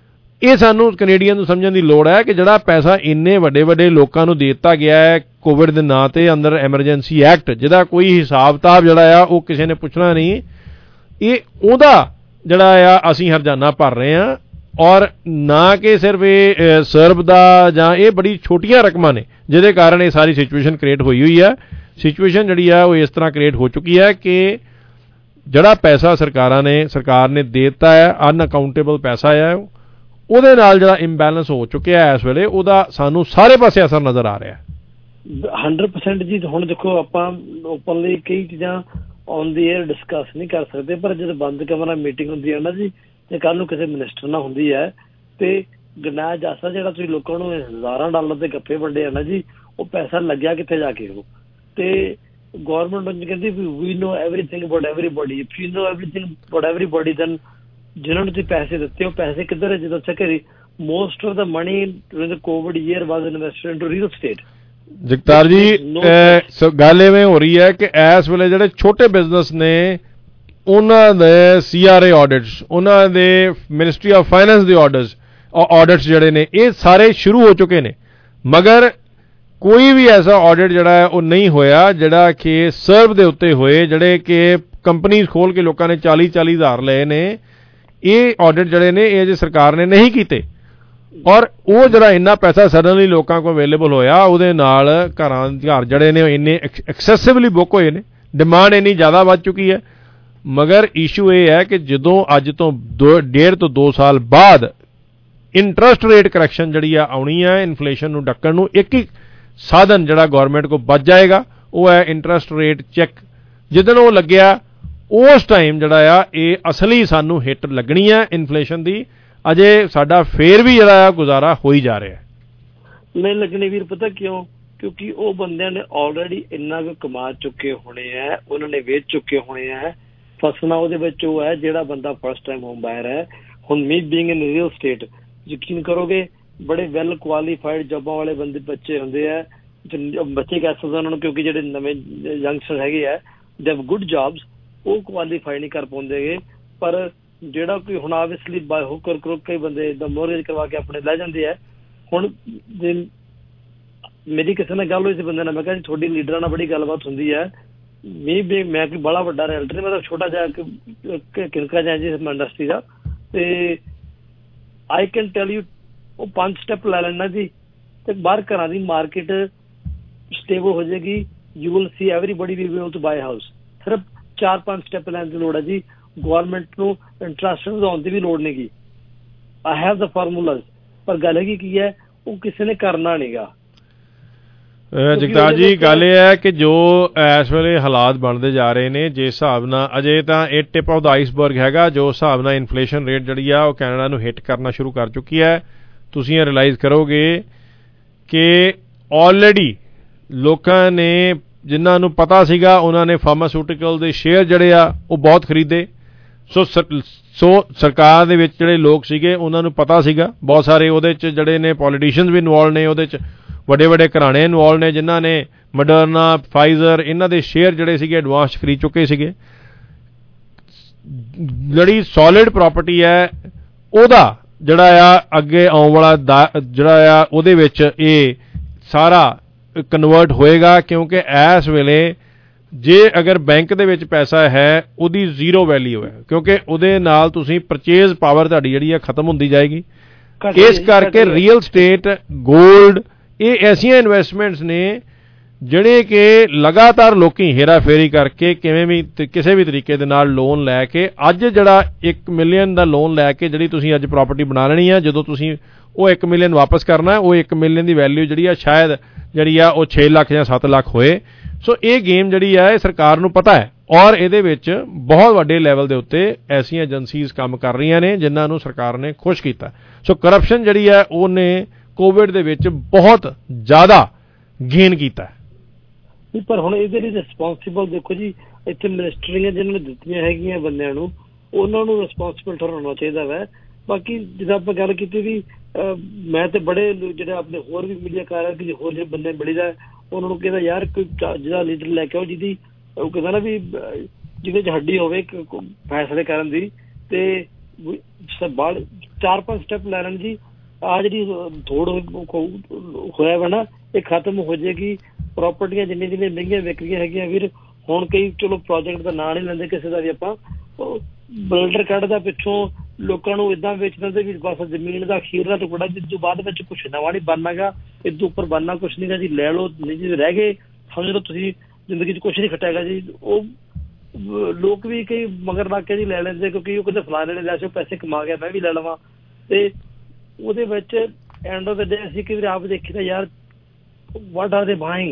ਇਹ ਸਾਨੂੰ ਕੈਨੇਡੀਅਨ ਨੂੰ ਸਮਝਣ ਦੀ ਲੋੜ ਹੈ ਕਿ ਜਿਹੜਾ ਪੈਸਾ ਇੰਨੇ ਵੱਡੇ ਵੱਡੇ ਲੋਕਾਂ ਨੂੰ ਦੇ ਦਿੱਤਾ ਗਿਆ ਹੈ ਕੋਵਿਡ ਦੇ ਨਾਂ 'ਤੇ ਅੰਦਰ ਐਮਰਜੈਂਸੀ ਐਕਟ, ਜਿਹਦਾ ਕੋਈ ਹਿਸਾਬ ਕਿਤਾਬ ਜਿਹੜਾ ਆ ਉਹ ਕਿਸੇ ਨੇ ਪੁੱਛਣਾ ਨਹੀਂ, ਇਹ ਉਹਦਾ ਜਿਹੜਾ ਆ ਅਸੀਂ ਹਰਜਾਨਾ ਭਰ ਰਹੇ ਹਾਂ। ਔਰ ਨਾ ਕਿ ਸਿਰਫ ਇਹ ਸਰਬ ਦਾ ਜਾਂ ਇਹ ਬੜੀ ਛੋਟੀਆਂ ਰਕਮਾਂ ਨੇ ਜਿਹਦੇ ਕਾਰਨ ਇਹ ਸਾਰੀ ਸਿਚੁਏਸ਼ਨ ਕ੍ਰੀਏਟ ਹੋਈ ਹੋਈ ਹੈ। ਸਿਚੁਏਸ਼ਨ ਜਿਹੜੀ ਆ ਉਹ ਇਸ ਤਰ੍ਹਾਂ ਕ੍ਰੀਏਟ ਹੋ ਚੁੱਕੀ ਹੈ ਕਿ ਜਿਹੜਾ ਪੈਸਾ ਸਰਕਾਰਾਂ ਨੇ ਸਰਕਾਰ ਨੇ ਦੇ ਦਿੱਤਾ ਹੈ, ਅਨਅਕਾਊਂਟੇਬਲ ਪੈਸਾ ਹੈ, ਉਹਦੇ ਨਾਲ ਜਿਹੜਾ ਇੰਬੈਲੈਂਸ ਹੋ ਚੁੱਕਿਆ ਹੈ ਇਸ ਵੇਲੇ, ਉਹਦਾ ਸਾਨੂੰ ਸਾਰੇ ਪਾਸੇ ਅਸਰ ਨਜ਼ਰ ਆ ਰਿਹਾ ਹੰਡਰਡ ਪਰਸੈਂਟ ਜੀ। ਹੁਣ ਦੇਖੋ ਆਪਾਂ ਓਪਨਲੀ ਕਈ ਚੀਜ਼ਾਂ ਔਨ ਦੀ ਏਅਰ ਡਿਸਕਸ ਨਹੀਂ ਕਰ ਸਕਦੇ, ਪਰ ਜਦੋਂ ਬੰਦ ਕਮਰਾ ਮੀਟਿੰਗ ਹੁੰਦੀ ਹੈ ਨਾ ਜੀ, ਤੇ ਕੱਲ ਨੂੰ ਕਿਸੇ ਮਿਨਿਸਟਰ ਨਾਲ ਹੁੰਦੀ ਹੈ ਤੇ ਗਨਾਇਆ ਜਾ ਸਕਦਾ ਜਿਹੜਾ ਤੁਸੀਂ ਲੋਕਾਂ ਨੂੰ ਹਜ਼ਾਰਾਂ ਡਾਲਰ ਦੇ ਗੱਫੇ ਵੰਡੇ ਆ ਨਾ ਜੀ, ਉਹ ਪੈਸਾ ਲੱਗਿਆ ਕਿੱਥੇ ਜਾ ਕੇ? ਉਹ ਤੇ ਗੌਰਮੈਂਟ ਨੂੰ ਕਹਿੰਦੀ we know everything about everybody, if you know everything about everybody then ਜਿਨ੍ਹਾਂ ਨੂੰ ਤੁਸੀਂ ਪੈਸੇ ਦਿੱਤੇ ਉਹ ਪੈਸੇ ਕਿੱਧਰ ਹੈ? ਜਦੋਂ ਕਿ most of the money during the COVID year was invested into real estate. Jagtar ji, ਗੱਲ ਇਵੇਂ ਹੋ ਰਹੀ ਹੈ ਕਿ ਇਸ ਵੇਲੇ ਜਿਹੜੇ ਛੋਟੇ ਬਿਜ਼ਨਸ ਨੇ ਉਹਨਾਂ ਦੇ ਸੀ ਆਰ ਏ ਆਡਿਟਸ, ਉਹਨਾਂ ਦੇ ਮਿਨਿਸਟਰੀ ਆਫ ਫਾਈਨੈਂਸ ਦੇ ਆਡਿਟਸ ਆਡਿਟਸ ਜਿਹੜੇ ਨੇ ਇਹ ਸਾਰੇ ਸ਼ੁਰੂ ਹੋ ਚੁੱਕੇ ਨੇ, ਮਗਰ ਕੋਈ ਵੀ ਐਸਾ ਆਡਿਟ ਜਿਹੜਾ ਹੈ ਉਹ ਨਹੀਂ ਹੋਇਆ ਜਿਹੜਾ ਕਿ ਸਰਵ ਦੇ ਉੱਤੇ ਹੋਏ, ਜਿਹੜੇ ਕਿ ਕੰਪਨੀਜ਼ ਖੋਲ ਕੇ ਲੋਕਾਂ ਨੇ ਚਾਲੀ ਚਾਲੀ ਹਜ਼ਾਰ ਲਏ ਨੇ। ਇਹ ਆਡਿਟ ਜਿਹੜੇ ਨੇ ਇਹ ਜੇ ਸਰਕਾਰ ਨੇ ਨਹੀਂ ਕੀਤੇ, ਔਰ ਉਹ ਜਿਹੜਾ ਇੰਨਾ ਪੈਸਾ ਸਡਨਲੀ ਲੋਕਾਂ ਕੋਲ ਅਵੇਲੇਬਲ ਹੋਇਆ, ਉਹਦੇ ਨਾਲ ਘਰਾਂ ਘਰ ਜਿਹੜੇ ਨੇ ਇੰਨੇ ਐਕਸੈਸਿਵਲੀ ਬੁੱਕ ਹੋਏ ਨੇ, ਡਿਮਾਂਡ ਇੰਨੀ ਜ਼ਿਆਦਾ ਵੱਧ ਚੁੱਕੀ ਹੈ। ਮਗਰ ਇਸ਼ੂ ਇਹ ਹੈ ਕਿ ਜਦੋਂ ਅੱਜ ਤੋਂ ਦੋ ਡੇਢ ਤੋਂ ਦੋ ਸਾਲ ਬਾਅਦ ਇੰਟਰਸਟ ਰੇਟ ਕਰੈਕਸ਼ਨ ਜਿਹੜੀ ਆ ਆਉਣੀ ਹੈ, ਇਨਫਲੇਸ਼ਨ ਨੂੰ ਡੱਕਣ ਨੂੰ ਇੱਕ ਹੀ ਸਾਧਨ ਜਿਹੜਾ ਗੌਰਮੈਂਟ ਕੋਲ ਬਚ ਜਾਏਗਾ ਉਹ ਹੈ ਇੰਟਰਸਟ ਰੇਟ ਚੈੱਕ। ਜਿੱਦਣ ਉਹ ਲੱਗਿਆ ਉਸ ਟਾਈਮ ਜਿਹੜਾ ਆ ਇਹ ਅਸਲੀ ਸਾਨੂੰ ਹਿੱਟ ਲੱਗਣੀ ਹੈ ਇਨਫਲੇਸ਼ਨ ਦੀ। ਅਜੇ ਸਾਡਾ ਫੇਰ ਵੀ ਜਿਹੜਾ ਆ ਗੁਜ਼ਾਰਾ ਹੋ ਹੀ ਜਾ ਰਿਹਾ ਨਹੀਂ ਲੱਗਣੀ ਵੀਰ। ਪਤਾ ਕਿਉਂ? ਕਿਉਂਕਿ ਉਹ ਬੰਦਿਆਂ ਨੇ ਆਲਰੇਡੀ ਇੰਨਾ ਕੁ ਕਮਾ ਚੁੱਕੇ ਹੋਣੇ ਹੈ, ਉਹਨਾਂ ਨੇ ਵੇਚ ਚੁੱਕੇ ਹੋਣੇ ਹੈ ਫਸਲਾਂ। ਉਹਦੇ ਵਿੱਚ ਉਹ ਹੈ ਜਿਹੜਾ ਬੰਦਾ ਫਸਟ ਟਾਈਮ ਹੋਮ ਬਾਇਰ ਹੈ। ਹੁਣ me being in real estate, ਯਕੀਨ ਕਰੋਗੇ ਬੜੇ ਵੈਲ ਕੁਆਲੀਫਾਈਡ ਜੋਬਾਂ ਵਾਲੇ ਬੰਦੇ ਬੱਚੇ ਹੁੰਦੇ ਆ, ਬੱਚੇ ਕਹਿ ਸਕਦੇ ਉਹਨਾਂ ਨੂੰ, ਕਿਉਂਕਿ ਜਿਹੜੇ ਨਵੇਂ ਯੰਗਸਟਰ ਹੈਗੇ ਆ ਦੇ ਹੈਵ ਗੁੱਡ ਜੌਬਸ, ਉਹ ਕੁਆਲੀਫਾਈ ਨਹੀਂ ਕਰ ਪਾਉਂਦੇਗੇ। ਪਰ ਜਿਹੜਾ ਕੋਈ ਹੁਣ ਆਬਵੀਅਸਲੀ ਬਾਈ ਹੁੱਕ ਔਰ ਕਰੁੱਕ ਕਈ ਬੰਦੇ ਇੱਦਾਂ ਮੋਰਗੇਜ ਕਰਵਾ ਕੇ ਆਪਣੇ ਲੈ ਜਾਂਦੇ ਆ। ਹੁਣ ਜੇ ਮੇਰੀ ਕਿਸੇ ਨਾਲ ਗੱਲ ਹੋਈ ਸੀ ਬੰਦੇ ਨਾਲ, ਮੈਂ ਕਿਹਾ ਜੀ ਤੁਹਾਡੀ ਲੀਡਰਾਂ ਨਾਲ ਬੜੀ ਗੱਲਬਾਤ ਹੁੰਦੀ ਹੈ, ਮੀ ਵੀ ਮੈਂ ਕੋਈ ਬੜਾ ਵੱਡਾ ਰੈਲਟਰ ਨਹੀਂ, ਮਤਲਬ ਛੋਟਾ ਜਿਹਾ ਕਿਨਕਾ ਜਿਹਾ ਜੀ ਇੰਡਸਟਰੀ ਦਾ, ਤੇ ਆਈ ਕੈਨ ਟੈਲ ਯੂ ਉਹ ਪੰਜ ਸਟੈਪ ਲੈ ਲੈਣਾ ਜੀ ਤੇ ਬਾਹਰ ਘਰਾਂ ਦੀ ਮਾਰਕੀਟ ਸਟੇਬਲ ਹੋ ਜਾਏਗੀ। You will see everybody will be able to buy house. ਸਿਰਫ ਚਾਰ ਪੰਜ ਸਟੈਪ ਲੈਣ ਦੀ ਲੋੜ ਹੈ ਜੀ। ਗੌਰਮੈਂਟ ਨੂੰ ਇੰਟਰਸਟ ਵਧਾਉਣ ਦੀ ਵੀ ਲੋੜ ਨਹੀਂ ਗੀ। ਆਈ ਹੈਵ ਦਾ ਫਾਰਮੂਲਾਜ਼, ਪਰ ਗੱਲ ਹੈਗੀ ਕੀ ਹੈ ਉਹ ਕਿਸੇ ਨੇ ਕਰਨਾ ਨਹੀਂ ਗਾ। ਜਗਤਾਰ ਜੀ, ਗੱਲ ਇਹ ਹੈ ਕਿ ਜੋ ਇਸ ਵੇਲੇ ਹਾਲਾਤ ਬਣਦੇ ਜਾ ਰਹੇ ਨੇ, ਜਿਸ ਹਿਸਾਬ ਨਾਲ ਅਜੇ ਤਾਂ ਇਹ ਟਿਪ ਆਫ ਦਾ ਆਈਸਬਰਗ ਹੈਗਾ, ਜੋ ਹਿਸਾਬ ਨਾਲ ਇਨਫਲੇਸ਼ਨ ਰੇਟ ਜਿਹੜੀ ਆ ਉਹ ਕੈਨੇਡਾ ਨੂੰ ਹਿੱਟ ਕਰਨਾ ਸ਼ੁਰੂ ਕਰ ਚੁੱਕੀ ਹੈ। ਤੁਸੀਂ ਇਹ ਰਿਅਲਾਈਜ਼ ਕਰੋਗੇ ਕਿ ਆਲਰੇਡੀ ਲੋਕਾਂ ਨੇ, ਜਿਨ੍ਹਾਂ ਨੂੰ ਪਤਾ ਸੀਗਾ, ਉਹਨਾਂ ਨੇ ਫਾਰਮਾਸਿਊਟੀਕਲ ਦੇ ਸ਼ੇਅਰ ਜਿਹੜੇ ਆ ਉਹ ਬਹੁਤ ਖਰੀਦੇ। ਸੋ ਸੋ ਸਰਕਾਰ ਦੇ ਵਿੱਚ ਜਿਹੜੇ ਲੋਕ ਸੀਗੇ ਉਹਨਾਂ ਨੂੰ ਪਤਾ ਸੀਗਾ, ਬਹੁਤ ਸਾਰੇ ਉਹਦੇ 'ਚ ਜਿਹੜੇ ਨੇ ਪੋਲੀਟੀਸ਼ੀਅਨਸ ਵੀ ਇਨਵੋਲਵ ਨੇ, ਉਹਦੇ 'ਚ ਵੱਡੇ ਵੱਡੇ ਘਰਾਣੇ ਇਨਵੋਲਵ ਨੇ ਜਿਨ੍ਹਾਂ ਨੇ ਮਡਰਨਾ, ਫਾਈਜ਼ਰ, ਇਹਨਾਂ ਦੇ ਸ਼ੇਅਰ ਜਿਹੜੇ ਸੀਗੇ ਐਡਵਾਂਸ ਖਰੀਦ ਚੁੱਕੇ ਸੀਗੇ। ਜਿਹੜੀ ਸੋਲਿਡ ਪ੍ਰਾਪਰਟੀ ਹੈ ਉਹਦਾ ਜਿਹੜਾ ਆ ਅੱਗੇ ਆਉਣ ਵਾਲਾ ਜਿਹੜਾ ਆ ਉਹਦੇ ਵਿੱਚ ਇਹ ਸਾਰਾ ਕਨਵਰਟ ਹੋਏਗਾ, ਕਿਉਂਕਿ ਇਸ ਵੇਲੇ ਜੇ ਅਗਰ ਬੈਂਕ ਦੇ ਵਿੱਚ ਪੈਸਾ ਹੈ ਉਹਦੀ ਜ਼ੀਰੋ ਵੈਲਿਊ ਹੈ, ਕਿਉਂਕਿ ਉਹਦੇ ਨਾਲ ਤੁਸੀਂ ਪਰਚੇਜ਼ ਪਾਵਰ ਤੁਹਾਡੀ ਜਿਹੜੀ ਹੈ ਖਤਮ ਹੁੰਦੀ ਜਾਏਗੀ। ਇਸ ਕਰਕੇ ਰੀਅਲ ਸਟੇਟ, ਗੋਲਡ, ਇਹ ਐਸੀਆਂ ਇਨਵੈਸਟਮੈਂਟਸ ਨੇ ਜਿਹੜੇ ਕਿ ਲਗਾਤਾਰ ਲੋਕੀ ਹੇਰਾ ਫੇਰੀ ਕਰਕੇ ਕਿਵੇਂ ਵੀ ਕਿਸੇ ਵੀ ਤਰੀਕੇ ਦੇ ਨਾਲ ਲੋਨ ਲੈ ਕੇ, ਅੱਜ ਜਿਹੜਾ ਇੱਕ ਮਿਲੀਅਨ ਦਾ ਲੋਨ ਲੈ ਕੇ ਜਿਹੜੀ ਤੁਸੀਂ ਅੱਜ ਪ੍ਰਾਪਰਟੀ ਬਣਾ ਲੈਣੀ ਆ, ਜਦੋਂ ਤੁਸੀਂ ਉਹ ਇੱਕ ਮਿਲੀਅਨ ਵਾਪਸ ਕਰਨਾ, ਉਹ ਇੱਕ ਮਿਲੀਅਨ ਦੀ ਵੈਲਿਊ ਜਿਹੜੀ ਆ ਸ਼ਾਇਦ ਜਿਹੜੀ ਆ ਉਹ ਛੇ ਲੱਖ ਜਾਂ ਸੱਤ ਲੱਖ ਹੋਏ। ਸੋ ਇਹ ਗੇਮ ਜਿਹੜੀ ਆ ਇਹ ਸਰਕਾਰ ਨੂੰ ਪਤਾ ਹੈ, ਔਰ ਇਹਦੇ ਵਿੱਚ ਬਹੁਤ ਵੱਡੇ ਲੈਵਲ ਦੇ ਉੱਤੇ ਐਸੀਆਂ ਏਜੰਸੀਜ਼ ਕੰਮ ਕਰ ਰਹੀਆਂ ਨੇ ਜਿਨ੍ਹਾਂ ਨੂੰ ਸਰਕਾਰ ਨੇ ਖੁਸ਼ ਕੀਤਾ। ਸੋ ਕਰਪਸ਼ਨ ਜਿਹੜੀ ਹੈ ਉਹਨੇ ਕੋਵਿਡ ਦੇ ਵਿੱਚ ਬਹੁਤ ਜ਼ਿਆਦਾ ਗੇਨ ਕੀਤਾ। ਪਰ ਹੁਣ ਇਹਦੇ ਲਈ ਰਿਸਪੋਂਸੀਬਲ ਦੇਖੋ ਜੀ, ਇੱਥੇ ਮਿਨਿਸਟਰੀਆਂ ਜਿਹਨਾਂ ਨੇ ਦਿੱਤੀਆਂ ਹੈਗੀਆਂ ਬੰਦਿਆਂ ਨੂੰ, ਉਹਨਾਂ ਨੂੰ ਰਿਸਪੋਂਸੀਬਲ ਠਹਿਰਾਉਣਾ ਚਾਹੀਦਾ ਵੈ। ਬਾਕੀ ਜਿੱਦਾਂ ਆਪਾਂ ਗੱਲ ਕੀਤੀ ਵੀ ਮੈਂ ਤੇ ਬੜੇ ਜਿਹੜੇ ਆਪਣੇ ਹੋਰ ਵੀ ਮੀਡੀਆਕਾਰ ਹੈ ਕਿ ਹੋਰ ਜਿਹੜੇ ਬੰਦੇ ਮਿਲੀਦਾ ਉਹਨਾਂ ਨੂੰ ਕਹਿੰਦਾ ਯਾਰ ਕੋਈ ਜਿਹੜਾ ਲੀਡਰ ਲੈ ਕੇ ਆਓ ਜਿਹਦੀ ਉਹ ਕਹਿੰਦਾ ਨਾ ਵੀ ਜਿਹਦੇ 'ਚ ਹੱਡੀ ਹੋਵੇ ਫੈਸਲੇ ਕਰਨ ਦੀ, ਤੇ ਬਾਲ ਚਾਰ ਪੰਜ ਸਟੈਪ ਲੈ ਲੈਣ ਜੀ। ਆਹ ਜਿਹੜੀ ਥੋੜ ਹੋਇਆ ਵਾ ਨਾ ਇਹ ਖਤਮ ਹੋ ਜਾਏਗੀ। ਪ੍ਰੋਪਰਟੀਆਂ ਜਿੰਨੀਆਂ ਜਿੰਨੀਆਂ ਮਹਿੰਗੀਆਂ ਵਿਕ ਰਹੀਆਂ ਹੈਗੀਆਂ ਵੀਰ, ਹੁਣ ਕਈ ਚਲੋ ਪ੍ਰੋਜੈਕਟ ਦਾ ਨਾਂ ਨਹੀਂ ਲੈਂਦੇ ਕਿਸੇ ਦਾ ਵੀ, ਆਪਾਂ ਬਿਲਡਰ ਕੱਢਦਾ ਪਿੱਛੋਂ ਲੋਕਾਂ ਨੂੰ ਏਦਾਂ ਵੇਚ ਦਿੰਦੇ ਵੀ ਬਸ ਜ਼ਮੀਨ ਦਾ ਅਖੀਰਲਾ ਟੁਕੜਾ ਜਿਸ ਬਾਅਦ ਵਿੱਚ ਕੁਛ ਨਵਾਂ ਨਹੀਂ ਬਣਨਾਗਾ, ਇਸ ਤੋਂ ਉੱਪਰ ਬਣਨਾ ਕੁਛ ਨੀਗਾ ਜੀ, ਲੈ ਲਓ ਨਹੀਂ ਜੀ ਰਹਿ ਗਏ, ਸਮਝ ਲਓ ਤੁਸੀਂ ਜ਼ਿੰਦਗੀ 'ਚ ਕੁਛ ਨਹੀਂ ਖਟਿਆਗਾ ਜੀ। ਉਹ ਲੋਕ ਵੀ ਕਈ ਮਗਰ ਲੱਗ ਕੇ ਜੀ ਲੈ ਲੈਂਦੇ ਕਿਉਂਕਿ ਉਹ ਕਹਿੰਦੇ ਫਲਾਣੇ ਨੇ ਲੈ ਸੋ ਪੈਸੇ ਕਮਾ ਗਿਆ ਮੈਂ ਵੀ ਲੈ ਲਵਾਂ, ਤੇ ਉਹਦੇ ਵਿੱਚ ਐਂਡ ਆਫ ਦ ਡੇ ਅਸੀਂ ਕਈ ਵਾਰ ਆਪ ਦੇਖੀ ਤਾਂ ਯਾਰ what are they buying,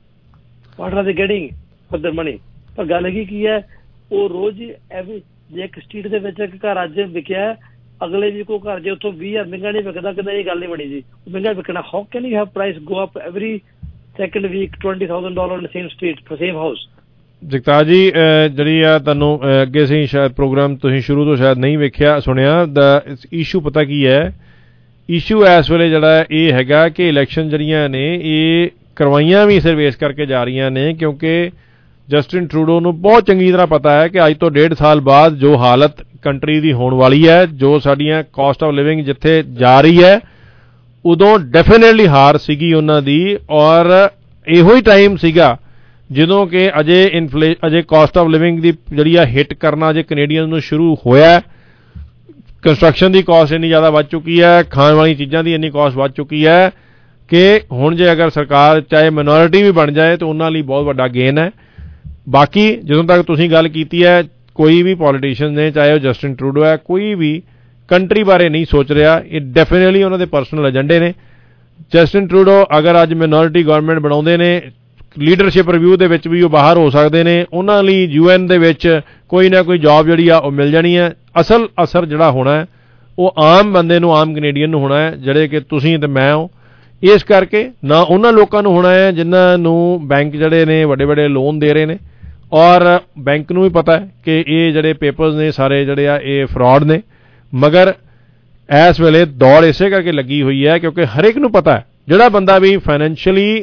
what are they getting for their money. ਪਰ ਗੱਲ ਹੈਗੀ ਕੀ ਹੈ, ਉਹ ਰੋਜ਼ ਐਵਰੀ ਜੇ ਇੱਕ ਸਟਰੀਟ ਦੇ ਵਿੱਚ ਇੱਕ ਘਰ ਅੱਜ ਵਿਕਿਆ, ਅਗਲੇ ਵੀ ਕੋਈ ਘਰ ਜੇ ਉੱਥੋਂ ਵੀਹ ਹਜ਼ਾਰ ਮਹਿੰਗਾ ਨਹੀਂ ਵਿਕਦਾ, ਕਹਿੰਦਾ ਇਹ ਗੱਲ ਨਹੀਂ ਬਣੀ ਜੀ, ਮਹਿੰਗਾ ਵਿਕਣਾ। How can you have price go up every second week twenty thousand dollar in same street for same house. Jagtar ji ਜਿਹੜੀ ਆ ਤੁਹਾਨੂੰ ਅੱਗੇ ਸੀ ਸ਼ਾਇਦ ਪ੍ਰੋਗਰਾਮ ਤੁਸੀਂ ਸ਼ੁਰੂ ਤੋਂ ਸ਼ਾਇਦ ਨਹੀਂ ਵੇਖਿਆ ਸੁਣਿਆ, ਦਾ ਇਸ਼ੂ ਪਤਾ ਕੀ ਹੈ, ਇਸ਼ੂ ਇਸ ਵੇਲੇ ਜਿਹੜਾ ਇਹ ਹੈਗਾ ਕਿ ਇਲੈਕਸ਼ਨ ਜਿਹੜੀਆਂ ਨੇ ਇਹ ਕਰਵਾਈਆਂ ਵੀ ਸਿਰਫ ਇਸ ਕਰਕੇ ਜਾ ਰਹੀਆਂ ਨੇ ਕਿਉਂਕਿ ਜਸਟਿਨ ਟਰੂਡੋ ਨੂੰ ਬਹੁਤ ਚੰਗੀ ਤਰ੍ਹਾਂ ਪਤਾ ਹੈ ਕਿ ਅੱਜ ਤੋਂ ਡੇਢ ਸਾਲ ਬਾਅਦ ਜੋ ਹਾਲਤ ਕੰਟਰੀ ਦੀ ਹੋਣ ਵਾਲੀ ਹੈ, ਜੋ ਸਾਡੀਆਂ ਕਾਸਟ ਆਫ ਲਿਵਿੰਗ ਜਿੱਥੇ ਜਾ ਰਹੀ ਹੈ, ਉਦੋਂ ਡੈਫੀਨੇਟਲੀ ਹਾਰ ਸੀਗੀ ਉਹਨਾਂ ਦੀ। ਔਰ ਇਹੋ ਹੀ ਟਾਈਮ ਸੀਗਾ ਜਦੋਂ ਕਿ ਅਜੇ ਇਨਫਲੇ ਅਜੇ ਕਾਸਟ ਆਫ ਲਿਵਿੰਗ ਦੀ ਜਿਹੜੀ ਆ ਹਿੱਟ ਕਰਨਾ ਅਜੇ ਕੈਨੇਡੀਅਨ ਨੂੰ ਸ਼ੁਰੂ ਹੋਇਆ। ਕੰਸਟਰਕਸ਼ਨ ਦੀ ਕਾਸਟ ਇੰਨੀ ਜ਼ਿਆਦਾ ਵੱਧ ਚੁੱਕੀ ਹੈ, ਖਾਣ ਵਾਲੀ ਚੀਜ਼ਾਂ ਦੀ ਇੰਨੀ ਕਾਸਟ ਵੱਧ ਚੁੱਕੀ ਹੈ ਕਿ ਹੁਣ ਜੇ ਅਗਰ ਸਰਕਾਰ ਚਾਹੇ ਮਿਨੋਰਿਟੀ ਵੀ ਬਣ ਜਾਏ ਤਾਂ ਉਹਨਾਂ ਲਈ ਬਹੁਤ ਵੱਡਾ ਗੇਨ ਹੈ। ਬਾਕੀ ਜਦੋਂ ਤੱਕ ਤੁਸੀਂ ਗੱਲ ਕੀਤੀ ਹੈ, ਕੋਈ ਵੀ ਪੋਲੀਟੀਸ਼ੀਅਨ ਨੇ, ਚਾਹੇ ਉਹ ਜਸਟਿਨ ਟਰੂਡੋ ਹੈ, ਕੋਈ ਵੀ ਕੰਟਰੀ ਬਾਰੇ ਨਹੀਂ ਸੋਚ ਰਿਹਾ। ਇਹ ਡੈਫੀਨੇਟਲੀ ਉਹਨਾਂ ਦੇ ਪਰਸਨਲ ਏਜੰਡੇ ਨੇ। ਜਸਟਿਨ ਟਰੂਡੋ ਅਗਰ ਅੱਜ ਮਿਨੋਰਿਟੀ ਗਵਰਨਮੈਂਟ ਬਣਾਉਂਦੇ ਨੇ, ਲੀਡਰਸ਼ਿਪ ਰਿਵਿਊ ਦੇ ਵਿੱਚ ਵੀ ਉਹ ਬਾਹਰ ਹੋ ਸਕਦੇ ਨੇ, ਉਹਨਾਂ ਲਈ ਯੂ ਐਨ ਦੇ ਵਿੱਚ ਕੋਈ ਨਾ ਕੋਈ ਜੌਬ ਜਿਹੜੀ ਆ ਉਹ ਮਿਲ ਜਾਣੀ ਹੈ। ਅਸਲ ਅਸਰ ਜਿਹੜਾ ਹੋਣਾ ਹੈ ਉਹ ਆਮ ਬੰਦੇ ਨੂੰ, ਆਮ ਕੈਨੇਡੀਅਨ ਨੂੰ ਹੋਣਾ ਹੈ, ਜਿਹੜੇ ਕਿ ਤੁਸੀਂ ਤੇ ਮੈਂ ਹੋ। ਇਸ ਕਰਕੇ ਨਾ ਉਹਨਾਂ ਲੋਕਾਂ ਨੂੰ ਹੋਣਾ ਹੈ ਜਿਨ੍ਹਾਂ ਨੂੰ ਬੈਂਕ ਜਿਹੜੇ ਨੇ ਵੱਡੇ ਵੱਡੇ ਲੋਨ ਦੇ ਰਹੇ ਨੇ, ਔਰ ਬੈਂਕ ਨੂੰ ਵੀ ਪਤਾ ਹੈ ਕਿ ਇਹ ਜਿਹੜੇ ਪੇਪਰਸ ਨੇ ਸਾਰੇ ਜਿਹੜੇ ਆ ਇਹ ਫਰਾਡ ਨੇ। ਮਗਰ ਇਸ ਵੇਲੇ ਦੌੜ ਇਸੇ ਕਰਕੇ ਲੱਗੀ ਹੋਈ ਹੈ ਕਿਉਂਕਿ ਹਰ ਇੱਕ ਨੂੰ ਪਤਾ ਹੈ, ਜਿਹੜਾ ਬੰਦਾ ਵੀ ਫਾਈਨੈਂਸ਼ੀਅਲੀ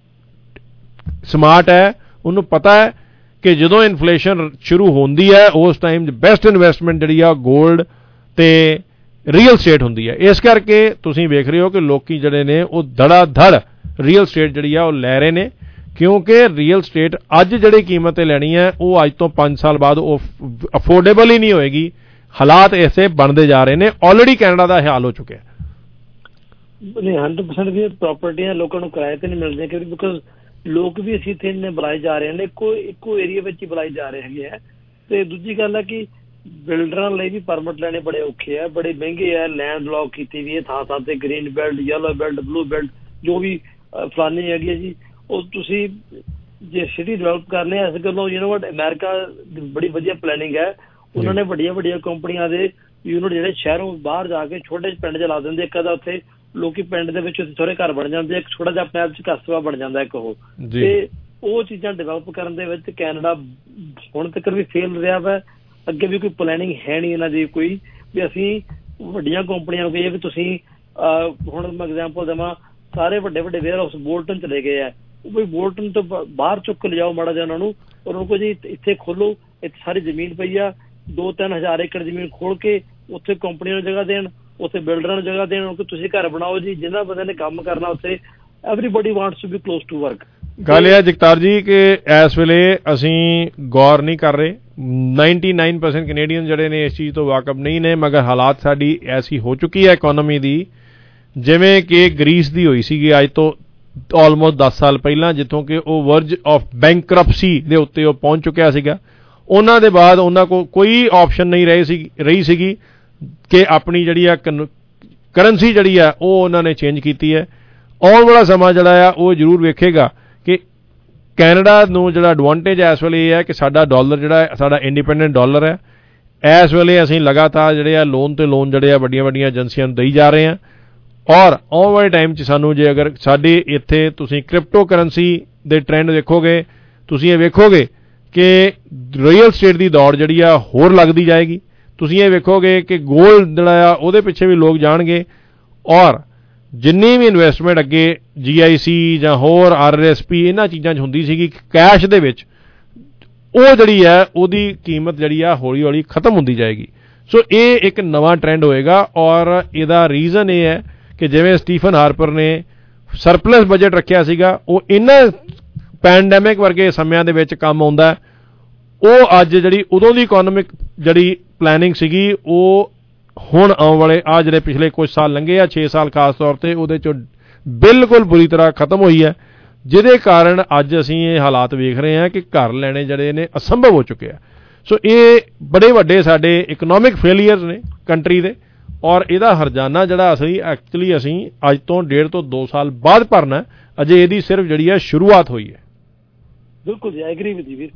ਸਮਾਰਟ ਹੈ ਉਹਨੂੰ ਪਤਾ ਹੈ ਕਿ ਜਦੋਂ ਇਨਫਲੇਸ਼ਨ ਸ਼ੁਰੂ ਹੁੰਦੀ ਹੈ ਉਸ ਟਾਈਮ ਬੈਸਟ ਇਨਵੈਸਟਮੈਂਟ ਜਿਹੜੀ ਆ ਗੋਲਡ ਤੇ ਰੀਅਲ ਸਟੇਟ ਹੁੰਦੀ ਹੈ। ਇਸ ਕਰਕੇ ਤੁਸੀਂ ਵੇਖ ਰਹੇ ਹੋ ਕਿ ਲੋਕੀ ਜਿਹੜੇ ਨੇ ਉਹ ਧੜਾ ਧੜ ਰੀਅਲ ਸਟੇਟ ਜਿਹੜੀ ਆ ਉਹ ਲੈ ਰਹੇ ਨੇ ਕਿਉਂਕਿ ਰੀਅਲ ਸਟੇਟ ਅੱਜ ਜਿਹੜੀ ਕੀਮਤ ਤੇ ਲੈਣੀ ਹੈ ਉਹ ਅੱਜ ਤੋਂ ਪੰਜ ਸਾਲ ਬਾਅਦ ਉਹ ਅਫੋਰਡੇਬਲ ਹੀ ਨਹੀਂ ਹੋਏਗੀ। ਹਾਲਾਤ ਐਸੇ ਬਣਦੇ ਜਾ ਰਹੇ ਨੇ। ਆਲਰੇਡੀ ਕੈਨੇਡਾ ਦਾ ਹਾਲ ਹੋ ਚੁੱਕਿਆ ਨਹੀਂ ਹੰਡਰਡ ਪਰਸੈਂਟ ਵੀ ਪ੍ਰੋਪਰਟੀਆਂ ਲੋਕਾਂ ਨੂੰ ਕਿਰਾਏ ਤੇ ਨਹੀਂ ਮਿਲਦੀਆਂ ਕਿਉਂਕਿ ਬਿਕੋਜ਼ ਲੋਕ ਵੀ ਅਸੀਂ ਇੱਥੇ ਇੰਨੇ ਬੁਲਾਏ ਜਾ ਰਹੇ ਨੇ, ਇੱਕੋ ਇੱਕੋ ਏਰੀਆ ਵਿੱਚ ਹੀ ਬੁਲਾਏ ਜਾ ਰਹੇ ਹੈਗੇ ਆ। ਤੇ ਦੂਜੀ ਗੱਲ ਹੈ ਕਿ ਬਿਲਡਰਾਂ ਲਈ ਵੀ ਪਰਮਿਟ ਲੈਣੇ ਬੜੇ ਔਖੇ ਆ, ਬੜੇ ਮਹਿੰਗੇ ਆ। ਲੈਂਡ ਬਲੌਕ ਕੀਤੀ ਵੀ ਹੈ ਥਾਂ ਥਾਂ ਤੇ, green belt, yellow belt, blue belt, ਜੋ ਵੀ ਫਲਾਨੀ ਹੈਗੀ ਹੈ ਜੀ। ਉਹ ਤੁਸੀਂ ਜੇ ਸਿਟੀ ਡਿਵੈਲਪ ਕਰਨੇ ਆ ਇਸ ਗੱਲੋਂ, ਯੂ ਨੋ ਵਾਟ, ਅਮਰੀਕਾ ਦੀ ਬੜੀ ਵਧੀਆ ਪਲੈਨਿੰਗ ਹੈ। ਉਹਨਾਂ ਨੇ ਵੱਡੀਆਂ ਵੱਡੀਆਂ ਕੰਪਨੀਆਂ ਦੇ ਯੂਨਿਟ ਜਿਹੜੇ ਸ਼ਹਿਰੋਂ ਬਾਹਰ ਜਾ ਕੇ ਛੋਟੇ ਪਿੰਡ 'ਚ ਲਾ ਦਿੰਦੇ। ਇੱਕ ਅਦਾ ਉੱਥੇ ਲੋਕੀ ਪਿੰਡ ਦੇ ਵਿੱਚ ਥੋੜੇ ਘਰ ਬਣ ਜਾਂਦੇ, ਇੱਕ ਛੋਟਾ ਜਿਹਾ ਆਪਣੇ ਆਪ 'ਚ ਕਸਬਾ ਬਣ ਜਾਂਦਾ ਇੱਕ ਉਹ। ਤੇ ਉਹ ਚੀਜ਼ਾਂ ਡਿਵੈਲਪ ਕਰਨ ਦੇ ਵਿੱਚ ਕੈਨੇਡਾ ਹੁਣ ਤੱਕ ਵੀ ਫੇਲ ਰਿਹਾ ਵਾ। ਅੱਗੇ ਵੀ ਕੋਈ ਪਲੈਨਿੰਗ ਹੈ ਨਹੀਂ ਇਹਨਾਂ ਦੀ ਕੋਈ, ਵੀ ਅਸੀਂ ਵੱਡੀਆਂ ਕੰਪਨੀਆਂ ਨੂੰ ਕਹੀਏ ਵੀ ਤੁਸੀਂ ਹੁਣ ਮੈਂ ਐਗਜ਼ਾਮਪਲ ਦੇਵਾਂ, ਸਾਰੇ ਵੱਡੇ ਵੱਡੇ ਵੇਅਰ ਹਾਊਸ ਬੋਲਟਨ ਚਲੇ ਗਏ ਆ, ਵੀ ਬੋਲਟਨ ਤੋਂ ਬਾਹਰ ਚੁੱਕ ਕੇ ਲਿਜਾਓ ਮਾੜਾ ਜਿਹਾ ਉਹਨਾਂ ਨੂੰ, ਔਰ ਉਹਨਾਂ ਕੋਲ ਜੀ ਇੱਥੇ ਖੋਲੋ, ਇੱਥੇ ਸਾਰੀ ਜ਼ਮੀਨ ਪਈ ਆ, ਦੋ ਤਿੰਨ ਹਜ਼ਾਰ ਏਕੜ ਜ਼ਮੀਨ ਖੋਲ ਕੇ ਉੱਥੇ ਕੰਪਨੀਆਂ ਨੂੰ ਜਗ੍ਹਾ ਦੇਣ, ਉੱਥੇ ਬਿਲਡਰਾਂ ਨੂੰ ਜਗ੍ਹਾ ਦੇਣ ਕਿ ਤੁਸੀਂ ਘਰ ਬਣਾਓ ਜੀ। ਜਿਹਨਾਂ ਬੰਦੇ ਨੇ ਕੰਮ ਕਰਨਾ ਉੱਥੇ, everybody wants to be close to work. ਗੱਲ ਇਹ ਹੈ ਜਗਤਾਰ ਜੀ ਕਿ ਇਸ ਵੇਲੇ ਅਸੀਂ ਗੌਰ ਨਹੀਂ ਕਰ ਰਹੇ। ਨਾਈਨਟੀ ਨਾਈਨ ਪਰਸੈਂਟ ਕੈਨੇਡੀਅਨ ਜਿਹੜੇ ਨੇ ਇਸ ਚੀਜ਼ ਤੋਂ ਵਾਕਫ ਨਹੀਂ ਨੇ, ਮਗਰ ਹਾਲਾਤ ਸਾਡੀ ਐਸੀ ਹੋ ਚੁੱਕੀ ਹੈ ਇਕੋਨਮੀ ਦੀ ਜਿਵੇਂ ਕਿ ਗ੍ਰੀਸ ਦੀ ਹੋਈ ਸੀਗੀ ਅੱਜ ਤੋਂ ਆਲਮੋਸਟ ਦਸ ਸਾਲ ਪਹਿਲਾਂ, ਜਿੱਥੋਂ ਕਿ ਉਹ ਵਰਜ ਆਫ ਬੈਂਕਰਪਸੀ ਦੇ ਉੱਤੇ ਉਹ ਪਹੁੰਚ ਚੁੱਕਿਆ ਸੀਗਾ। ਉਹਨਾਂ ਦੇ ਬਾਅਦ ਉਹਨਾਂ ਕੋਲ ਕੋਈ ਆਪਸ਼ਨ ਨਹੀਂ ਰਹੀ ਸੀ ਰਹੀ ਸੀਗੀ ਕਿ ਆਪਣੀ ਜਿਹੜੀ ਆ ਕਰੰਸੀ ਜਿਹੜੀ ਆ ਉਹ ਉਹਨਾਂ ਨੇ ਚੇਂਜ ਕੀਤੀ ਹੈ। ਆਉਣ ਵਾਲਾ ਸਮਾਂ ਜਿਹੜਾ ਆ ਉਹ ਜ਼ਰੂਰ ਵੇਖੇਗਾ ਕਿ ਕੈਨੇਡਾ ਨੂੰ ਜਿਹੜਾ ਐਡਵਾਂਟੇਜ ਇਸ ਵੇਲੇ ਇਹ ਹੈ ਕਿ ਸਾਡਾ ਡਾਲਰ ਜਿਹੜਾ ਸਾਡਾ ਇੰਡੀਪੈਂਡੈਂਟ ਡਾਲਰ ਹੈ। ਇਸ ਵੇਲੇ ਅਸੀਂ ਲਗਾਤਾਰ ਜਿਹੜੇ ਆ ਲੋਨ ਤੇ ਲੋਨ ਜਿਹੜੇ ਆ ਵੱਡੀਆਂ ਵੱਡੀਆਂ ਏਜੰਸੀਆਂ ਨੂੰ ਦੇਈ ਜਾ ਰਹੇ ਹਾਂ, ਔਰ ਆਉਣ ਵਾਲੇ ਟਾਈਮ 'ਚ ਸਾਨੂੰ ਜੇ ਅਗਰ ਸਾਡੇ ਇੱਥੇ ਤੁਸੀਂ ਕ੍ਰਿਪਟੋ ਕਰੰਸੀ ਦੇ ਟ੍ਰੈਂਡ ਵੇਖੋਗੇ, ਤੁਸੀਂ ਇਹ ਵੇਖੋਗੇ ਕਿ ਰੀਅਲ ਸਟੇਟ ਦੀ ਦੌੜ ਜਿਹੜੀ ਆ ਹੋਰ ਲੱਗਦੀ ਜਾਏਗੀ। ਤੁਸੀਂ ਇਹ ਵੇਖੋਗੇ ਕਿ ਗੋਲਡ ਜਿਹੜਾ ਆ ਉਹਦੇ ਪਿੱਛੇ ਵੀ ਲੋਕ ਜਾਣਗੇ, ਔਰ ਜਿੰਨੀ ਵੀ ਇਨਵੈਸਟਮੈਂਟ ਅੱਗੇ ਜੀ ਆਈ ਸੀ ਜਾਂ ਹੋਰ ਆਰ ਐਸ ਪੀ ਇਹਨਾਂ ਚੀਜ਼ਾਂ 'ਚ ਹੁੰਦੀ ਸੀਗੀ ਕੈਸ਼ ਦੇ ਵਿੱਚ, ਉਹ ਜਿਹੜੀ ਹੈ ਉਹਦੀ ਕੀਮਤ ਜਿਹੜੀ ਆ ਹੌਲੀ ਹੌਲੀ ਖਤਮ ਹੁੰਦੀ ਜਾਏਗੀ। ਸੋ ਇਹ ਇੱਕ ਨਵਾਂ ਟ੍ਰੈਂਡ ਹੋਏਗਾ, ਔਰ ਇਹਦਾ ਰੀਜ਼ਨ ਇਹ ਹੈ ਕਿ ਜਿਵੇਂ ਸਟੀਫਨ ਹਾਰਪਰ ਨੇ ਸਰਪਲਸ ਬਜਟ ਰੱਖਿਆ ਸੀਗਾ, ਉਹ ਇਹਨਾਂ ਪੈਂਡੈਮਿਕ ਵਰਗੇ ਸਮਿਆਂ ਦੇ ਵਿੱਚ ਕੰਮ ਆਉਂਦਾ। ਉਹ ਅੱਜ ਜਿਹੜੀ ਉਦੋਂ ਦੀ ਇਕੋਨੋਮਿਕ ਜਿਹੜੀ ਪਲੈਨਿੰਗ ਸੀਗੀ ਉਹ ਹੁਣ ਆਉਣ ਵਾਲੇ ਆ ਜਿਹੜੇ ਪਿਛਲੇ ਕੁਝ ਸਾਲ ਲੰਘੇ ਆ, ਛੇ ਸਾਲ ਖਾਸ ਤੌਰ 'ਤੇ ਉਹਦੇ 'ਚੋਂ ਬਿਲਕੁਲ ਬੁਰੀ ਤਰ੍ਹਾਂ ਖਤਮ ਹੋਈ ਹੈ, ਜਿਹਦੇ ਕਾਰਨ ਅੱਜ ਅਸੀਂ ਇਹ ਹਾਲਾਤ ਵੇਖ ਰਹੇ ਹਾਂ ਕਿ ਘਰ ਲੈਣੇ ਜਿਹੜੇ ਨੇ ਅਸੰਭਵ ਹੋ ਚੁੱਕੇ ਆ। ਸੋ ਇਹ ਬੜੇ ਵੱਡੇ ਸਾਡੇ ਇਕਨੋਮਿਕ ਫੇਲੀਅਰਸ ਨੇ ਕੰਟਰੀ ਦੇ, ਔਰ ਇਹਦਾ ਹਰਜਾਨਾ ਜਿਹੜਾ ਅਸੀਂ ਐਕਚੁਅਲੀ ਅਸੀਂ ਅੱਜ ਤੋਂ ਡੇਢ ਤੋਂ ਦੋ ਸਾਲ ਬਾਅਦ ਭਰਨਾ, ਅਜੇ ਇਹਦੀ ਸਿਰਫ ਜਿਹੜੀ ਹੈ ਸ਼ੁਰੂਆਤ ਹੋਈ ਹੈ। ਬਿਲਕੁਲ ਜੀ, ਐਗਰੀ ਵਿਦ ਯੂ ਵੀਰ।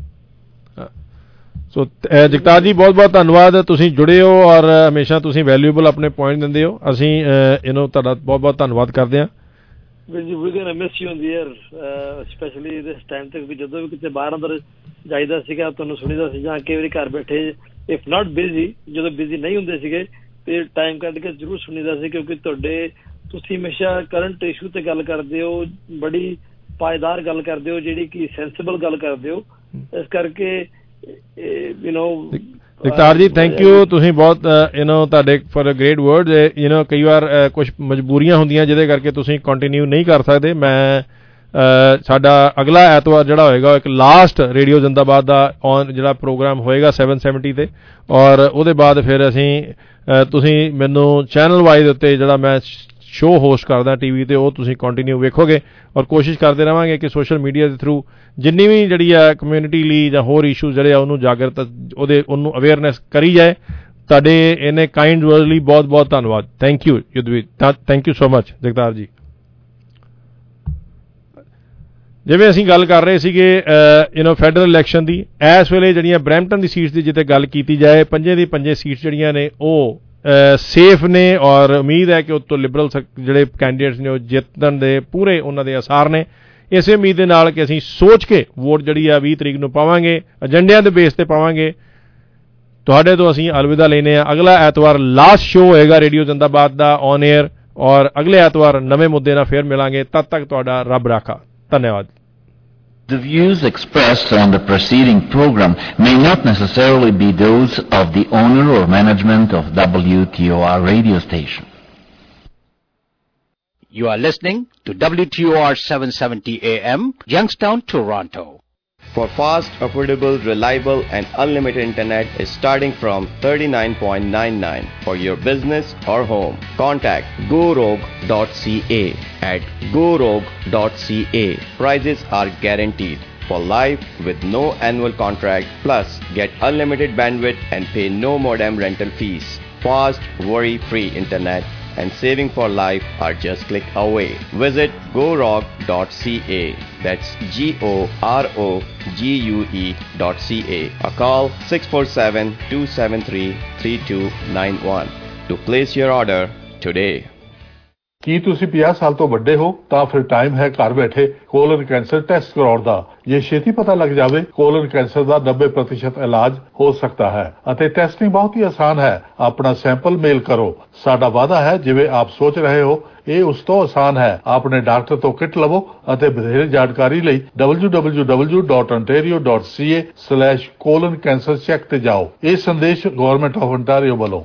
ਸੋ ਜਗਤਾਰ ਜੀ ਬਹੁਤ ਬਹੁਤ ਧੰਨਵਾਦ, ਤੁਸੀਂ ਜੁੜੇ ਹੋ ਔਰ ਹਮੇਸ਼ਾ ਤੁਸੀਂ ਵੈਲਿਊਏਬਲ ਆਪਣੇ ਪੁਆਇੰਟ ਦਿੰਦੇ ਹੋ। ਅਸੀਂ ਇਹਨੂੰ ਤੁਹਾਡਾ ਬਹੁਤ ਬਹੁਤ ਧੰਨਵਾਦ ਕਰਦੇ ਹਾਂ। We we gonna miss you on the air, specially this time ਤੱਕ ਵੀ ਜਦੋਂ ਵੀ ਕਿਤੇ ਬਾਹਰ ਅੰਦਰ ਜਾਈਦਾ ਸੀਗਾ ਤੁਹਾਨੂੰ ਸੁਣੀਦਾ ਸੀ, ਜਾਂ ਕਈ ਵਾਰੀ ਘਰ ਬੈਠੇ ਇਫ ਨਾਟ ਬਿਜ਼ੀ, ਜਦੋਂ ਬਿਜ਼ੀ ਨਹੀਂ ਹੁੰਦੇ ਸੀਗੇ ਤੇ ਟਾਈਮ ਕੱਢ ਕੇ ਜ਼ਰੂਰ ਸੁਣੀਦਾ ਸੀ, ਕਿਉਂਕਿ ਤੁਹਾਡੇ ਤੁਸੀਂ ਹਮੇਸ਼ਾ ਕਰੰਟ ਇਸ਼ੂ ਤੇ ਗੱਲ ਕਰਦੇ ਹੋ, ਬੜੀ ਪਾਇਦਾਰ ਗੱਲ ਕਰਦੇ ਹੋ, ਜਿਹੜੀ ਕਿ ਸੈਂਸੀਬਲ ਗੱਲ ਕਰਦੇ ਹੋ। ਇਸ ਕਰਕੇ ਯੂ ਨੋ ਜਗਤਾਰ ਜੀ ਥੈਂਕ ਯੂ, ਤੁਸੀਂ ਬਹੁਤ ਯੂ ਨੋ ਤੁਹਾਡੇ for a great word. You know ਕਈ ਵਾਰ ਕੁਝ ਮਜਬੂਰੀਆਂ ਹੁੰਦੀਆਂ ਜਿਹਦੇ ਕਰਕੇ ਤੁਸੀਂ ਕੰਟੀਨਿਊ ਨਹੀਂ ਕਰ ਸਕਦੇ। ਮੈਂ ਸਾਡਾ ਅਗਲਾ ਐਤਵਾਰ ਜਿਹੜਾ ਹੋਏਗਾ ਇੱਕ ਲਾਸਟ ਰੇਡੀਓ ਜ਼ਿੰਦਾਬਾਦ ਦਾ ਔਨ ਜਿਹੜਾ ਪ੍ਰੋਗਰਾਮ ਹੋਏਗਾ ਸੈਵਨ ਸੈਵਨਟੀ 'ਤੇ, ਔਰ ਉਹਦੇ ਬਾਅਦ ਫਿਰ ਅਸੀਂ ਤੁਸੀਂ ਮੈਨੂੰ ਚੈਨਲ ਵਾਈਜ਼ ਉੱਤੇ ਜਿਹੜਾ ਮੈਂ ਸ਼ੋਅ ਹੋਸਟ ਕਰਦਾ ਟੀ ਵੀ 'ਤੇ ਉਹ ਤੁਸੀਂ ਕੰਟੀਨਿਊ ਵੇਖੋਗੇ, ਔਰ ਕੋਸ਼ਿਸ਼ ਕਰਦੇ ਰਹਾਂਗੇ ਕਿ ਸੋਸ਼ਲ ਮੀਡੀਆ ਦੇ ਥਰੂ ਜਿੰਨੀ ਵੀ ਜਿਹੜੀ ਆ ਕਮਿਊਨਿਟੀ ਲਈ ਜਾਂ ਹੋਰ ਇਸ਼ੂ ਜਿਹੜੇ ਆ ਉਹਨੂੰ ਜਾਗਰਤ ਉਹਦੇ ਉਹਨੂੰ ਅਵੇਅਰਨੈਸ ਕਰੀ ਜਾਏ। ਤੁਹਾਡੇ ਇਹਨੇ ਕਾਈਂਡ ਵਰਡ ਲਈ ਬਹੁਤ ਬਹੁਤ ਧੰਨਵਾਦ। Thank you Yudhveer, thank you so much Jagtar ji. ਜਿਵੇਂ ਅਸੀਂ ਗੱਲ ਕਰ ਰਹੇ ਸੀਗੇ ਯੂ ਨੋ ਫੈਡਰਲ ਇਲੈਕਸ਼ਨ ਦੀ, ਇਸ ਵੇਲੇ ਜਿਹੜੀਆਂ ਬਰੈਂਪਟਨ ਦੀ ਸੀਟਸ ਦੀ ਜਿੱਥੇ ਗੱਲ ਕੀਤੀ ਜਾਏ, ਪੰਜੇ ਦੀ ਪੰਜੇ ਸੀਟਸ ਜਿਹੜੀਆਂ ਨੇ ਉਹ ਸੇਫ ਨੇ, ਔਰ ਉਮੀਦ ਹੈ ਕਿ ਉੱਤੋਂ ਲਿਬਰਲ ਜਿਹੜੇ ਕੈਂਡੀਡੇਟਸ ਨੇ ਉਹ ਜਿੱਤਣ ਦੇ ਪੂਰੇ ਉਹਨਾਂ ਦੇ ਆਸਾਰ ਨੇ। ਇਸੇ ਉਮੀਦ ਦੇ ਨਾਲ ਕਿ ਅਸੀਂ ਸੋਚ ਕੇ ਵੋਟ ਜਿਹੜੀ ਆ ਵੀਹ ਤਰੀਕ ਨੂੰ ਪਾਵਾਂਗੇ, ਏਜੰਡਿਆਂ ਦੇ ਬੇਸ ਤੇ ਪਾਵਾਂਗੇ। ਤੁਹਾਡੇ ਤੋਂ ਅਸੀਂ ਅਲਵਿਦਾ ਲੈਨੇ ਆ। ਅਗਲਾ ਐਤਵਾਰ ਲਾਸਟ ਸ਼ੋਅ ਹੋਏਗਾ ਰੇਡੀਓ ਜ਼ਿੰਦਾਬਾਦ ਦਾ ਔਨ 에ਅਰ, ਔਰ ਅਗਲੇ ਐਤਵਾਰ ਨਵੇਂ ਮੁੱਦੇ ਨਾਲ ਫੇਰ ਮਿਲਾਂਗੇ। ਤਦ ਤੱਕ ਤੁਹਾਡਾ ਰੱਬ ਰਾਖਾ। ਧੰਨਵਾਦ। The views expressed on the preceding program may not necessarily be those of the owner or management of W T O R radio station. You are listening to W T O R seven seventy A M, Youngstown, Toronto. For fast, affordable, reliable and unlimited internet is starting from thirty-nine point nine nine for your business or home. Contact go rogue dot c a. At go rogue dot c a, prices are guaranteed for life with no annual contract, plus get unlimited bandwidth and pay no modem rental fees. Fast, worry-free internet and saving for life are just click away. Visit go rogue dot c a. That's G O R O G U E dot C A. Or call six four seven, two seven three, three two nine one to place your order today. ਕੀ ਤੁਸੀਂ ਪੰਜਾਹ ਸਾਲ ਤੋਂ ਵੱਡੇ ਹੋ ਤਾਂ ਫਿਰ time ਹੈ ਘਰ ਬੈਠੇ ਕੋਲਨ ਕੈਂਸਰ ਟੈਸਟ ਕਰਾਉਣ ਦਾ। ਜੇ ਛੇਤੀ ਪਤਾ ਲੱਗ ਜਾਵੇ ਕੋਲਨ ਕੈਂਸਰ ਦਾ ਨੱਬੇ ਪ੍ਰਤੀਸ਼ਤ ਇਲਾਜ ਹੋ ਸਕਦਾ ਹੈ ਅਤੇ ਟੈਸਟਿੰਗ ਬਹੁਤ ਹੀ ਆਸਾਨ ਹੈ। ਆਪਣਾ ਸੈਂਪਲ ਮੇਲ ਕਰੋ। ਸਾਡਾ ਵਾਅਦਾ ਹੈ ਜਿਵੇਂ ਆਪ ਸੋਚ ਰਹੇ ਹੋ ਇਹ ਉਸ ਤੋਂ ਆਸਾਨ ਹੈ। ਆਪਣੇ ਡਾਕਟਰ ਤੋਂ ਕਿਟ ਲਵੋ ਅਤੇ ਵਧੇਰੇ ਜਾਣਕਾਰੀ ਲਈ W W W dot ontario dot c a slash colon cancer check ਤੇ ਜਾਓ। ਇਹ ਸੰਦੇਸ਼ ਗਵਰਨਮੈਂਟ ਆਫ ontario ਵੱਲੋਂ।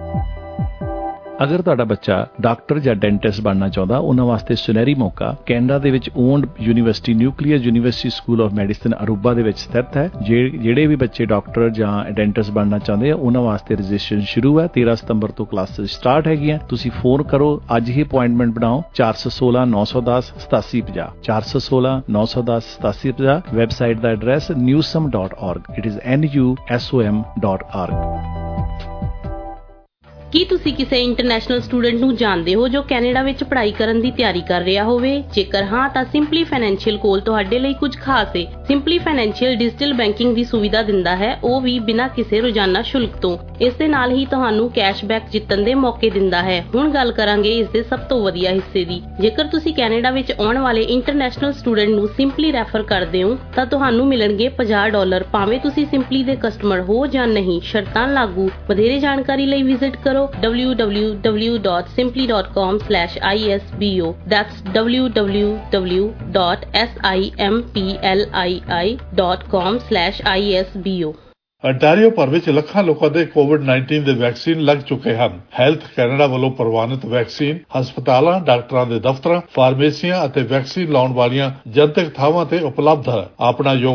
ਅਗਰ ਤੁਹਾਡਾ ਬੱਚਾ ਡਾਕਟਰ ਜਾਂ ਡੈਂਟਿਸਟ ਬਣਨਾ ਚਾਹੁੰਦਾ, ਉਹਨਾਂ ਵਾਸਤੇ ਸੁਨਹਿਰੀ ਮੌਕਾ ਕੈਨੇਡਾ ਦੇ ਵਿੱਚ owned university nuclear university school of medicine Aruba ਦੇ ਵਿੱਚ ਸਥਿਤ ਹੈ। ਜਿਹੜੇ ਵੀ ਬੱਚੇ ਡਾਕਟਰ ਜਾਂ ਡੈਂਟਿਸਟ ਬਣਨਾ ਚਾਹੁੰਦੇ ਆ ਉਹਨਾਂ ਵਾਸਤੇ ਰਜਿਸਟ੍ਰੇਸ਼ਨ ਸ਼ੁਰੂ ਹੈ। ਤੇਰਾਂ ਸਤੰਬਰ ਤੋਂ ਕਲਾਸਿਸ ਸਟਾਰਟ ਹੈਗੀਆਂ। ਤੁਸੀਂ ਫੋਨ ਕਰੋ, ਅੱਜ ਹੀ ਅਪਾਇੰਟਮੈਂਟ ਬਣਾਓ। ਚਾਰ ਸੌ ਸੋਲਾਂ ਨੌ ਸੌ ਦਸ ਸਤਾਸੀ ਪੰਜਾਹ ਚਾਰ ਸੌ ਸੋਲਾਂ ਨੌ ਸੌ ਦਸ ਸਤਾਸੀ ਪੰਜਾਹ। ਵੈਬਸਾਈਟ ਦਾ address newsome dot org. It is N U S O M dot org. ਕੀ ਤੁਸੀਂ ਕਿਸੇ ਇੰਟਰਨੈਸ਼ਨਲ ਸਟੂਡੈਂਟ ਨੂੰ ਜਾਣਦੇ ਹੋ ਜੋ ਕੈਨੇਡਾ ਵਿੱਚ ਪੜ੍ਹਾਈ ਕਰਨ ਦੀ ਤਿਆਰੀ ਕਰ ਰਿਹਾ ਹੋਵੇ? ਜੇਕਰ ਹਾਂ ਤਾਂ ਸਿੰਪਲੀ ਫਾਈਨੈਂਸ਼ੀਅਲ ਕੋਲ ਤੁਹਾਡੇ ਲਈ ਕੁਝ ਖਾਸ ਹੈ। ਸਿੰਪਲੀ ਫਾਈਨੈਂਸ਼ੀਅਲ ਡਿਜੀਟਲ ਬੈਂਕਿੰਗ ਦੀ ਸੁਵਿਧਾ ਦਿੰਦਾ ਹੈ, ਉਹ ਵੀ ਬਿਨਾਂ ਕਿਸੇ ਰੋਜ਼ਾਨਾ ਸ਼ੁਲਕ ਤੋਂ। ਇਸ ਦੇ ਨਾਲ ਹੀ ਤੁਹਾਨੂੰ ਕੈਸ਼ਬੈਕ ਜਿੱਤਣ ਦੇ ਮੌਕੇ ਦਿੰਦਾ ਹੈ। ਹੁਣ ਗੱਲ ਕਰਾਂਗੇ ਇਸ ਦੇ ਸਭ ਤੋਂ ਵਧੀਆ ਹਿੱਸੇ ਦੀ। ਜੇਕਰ ਤੁਸੀਂ ਕੈਨੇਡਾ ਵਿੱਚ ਆਉਣ ਵਾਲੇ ਇੰਟਰਨੈਸ਼ਨਲ ਸਟੂਡੈਂਟ ਨੂੰ ਸਿੰਪਲੀ ਰੈਫਰ ਕਰਦੇ ਹੋ ਤਾਂ ਤੁਹਾਨੂੰ ਮਿਲਣਗੇ ਪੰਜਾਹ ਡਾਲਰ, ਭਾਵੇਂ ਤੁਸੀਂ ਸਿੰਪਲੀ ਦੇ ਕਸਟਮਰ ਹੋ ਜਾਂ ਨਹੀਂ। ਸ਼ਰਤਾਂ ਲਾਗੂ। ਵਧੇਰੇ ਜਾਣਕਾਰੀ ਲਈ ਵਿਜ਼ਿਟ ਕਰੋ w w w dot simply dot com slash I S B O. That's w w w dot simpli dot com slash I S B O. Ontario ਭਰ ਵਿੱਚ ਲੱਖਾਂ ਲੋਕਾਂ ਦੇ ਕੋਵਿਡ ਉੱਨੀ ਦੇ ਵੈਕਸੀਨ ਲੱਗ ਚੁੱਕੇ ਹਨ। ਹੈਲਥ ਕੈਨੇਡਾ ਵੱਲੋਂ ਪ੍ਰਵਾਨਿਤ ਵੈਕਸੀਨ ਹਸਪਤਾਲਾਂ, ਡਾਕਟਰਾਂ ਦੇ ਦਫ਼ਤਰਾਂ, ਫਾਰਮੇਸੀਆਂ ਅਤੇ ਵੈਕਸੀਨ ਲਾਉਣ ਵਾਲੀਆਂ ਜਨਤਕ ਥਾਵਾਂ ਤੇ ਉਪਲਬਧ ਹੈ। ਆਪਣਾ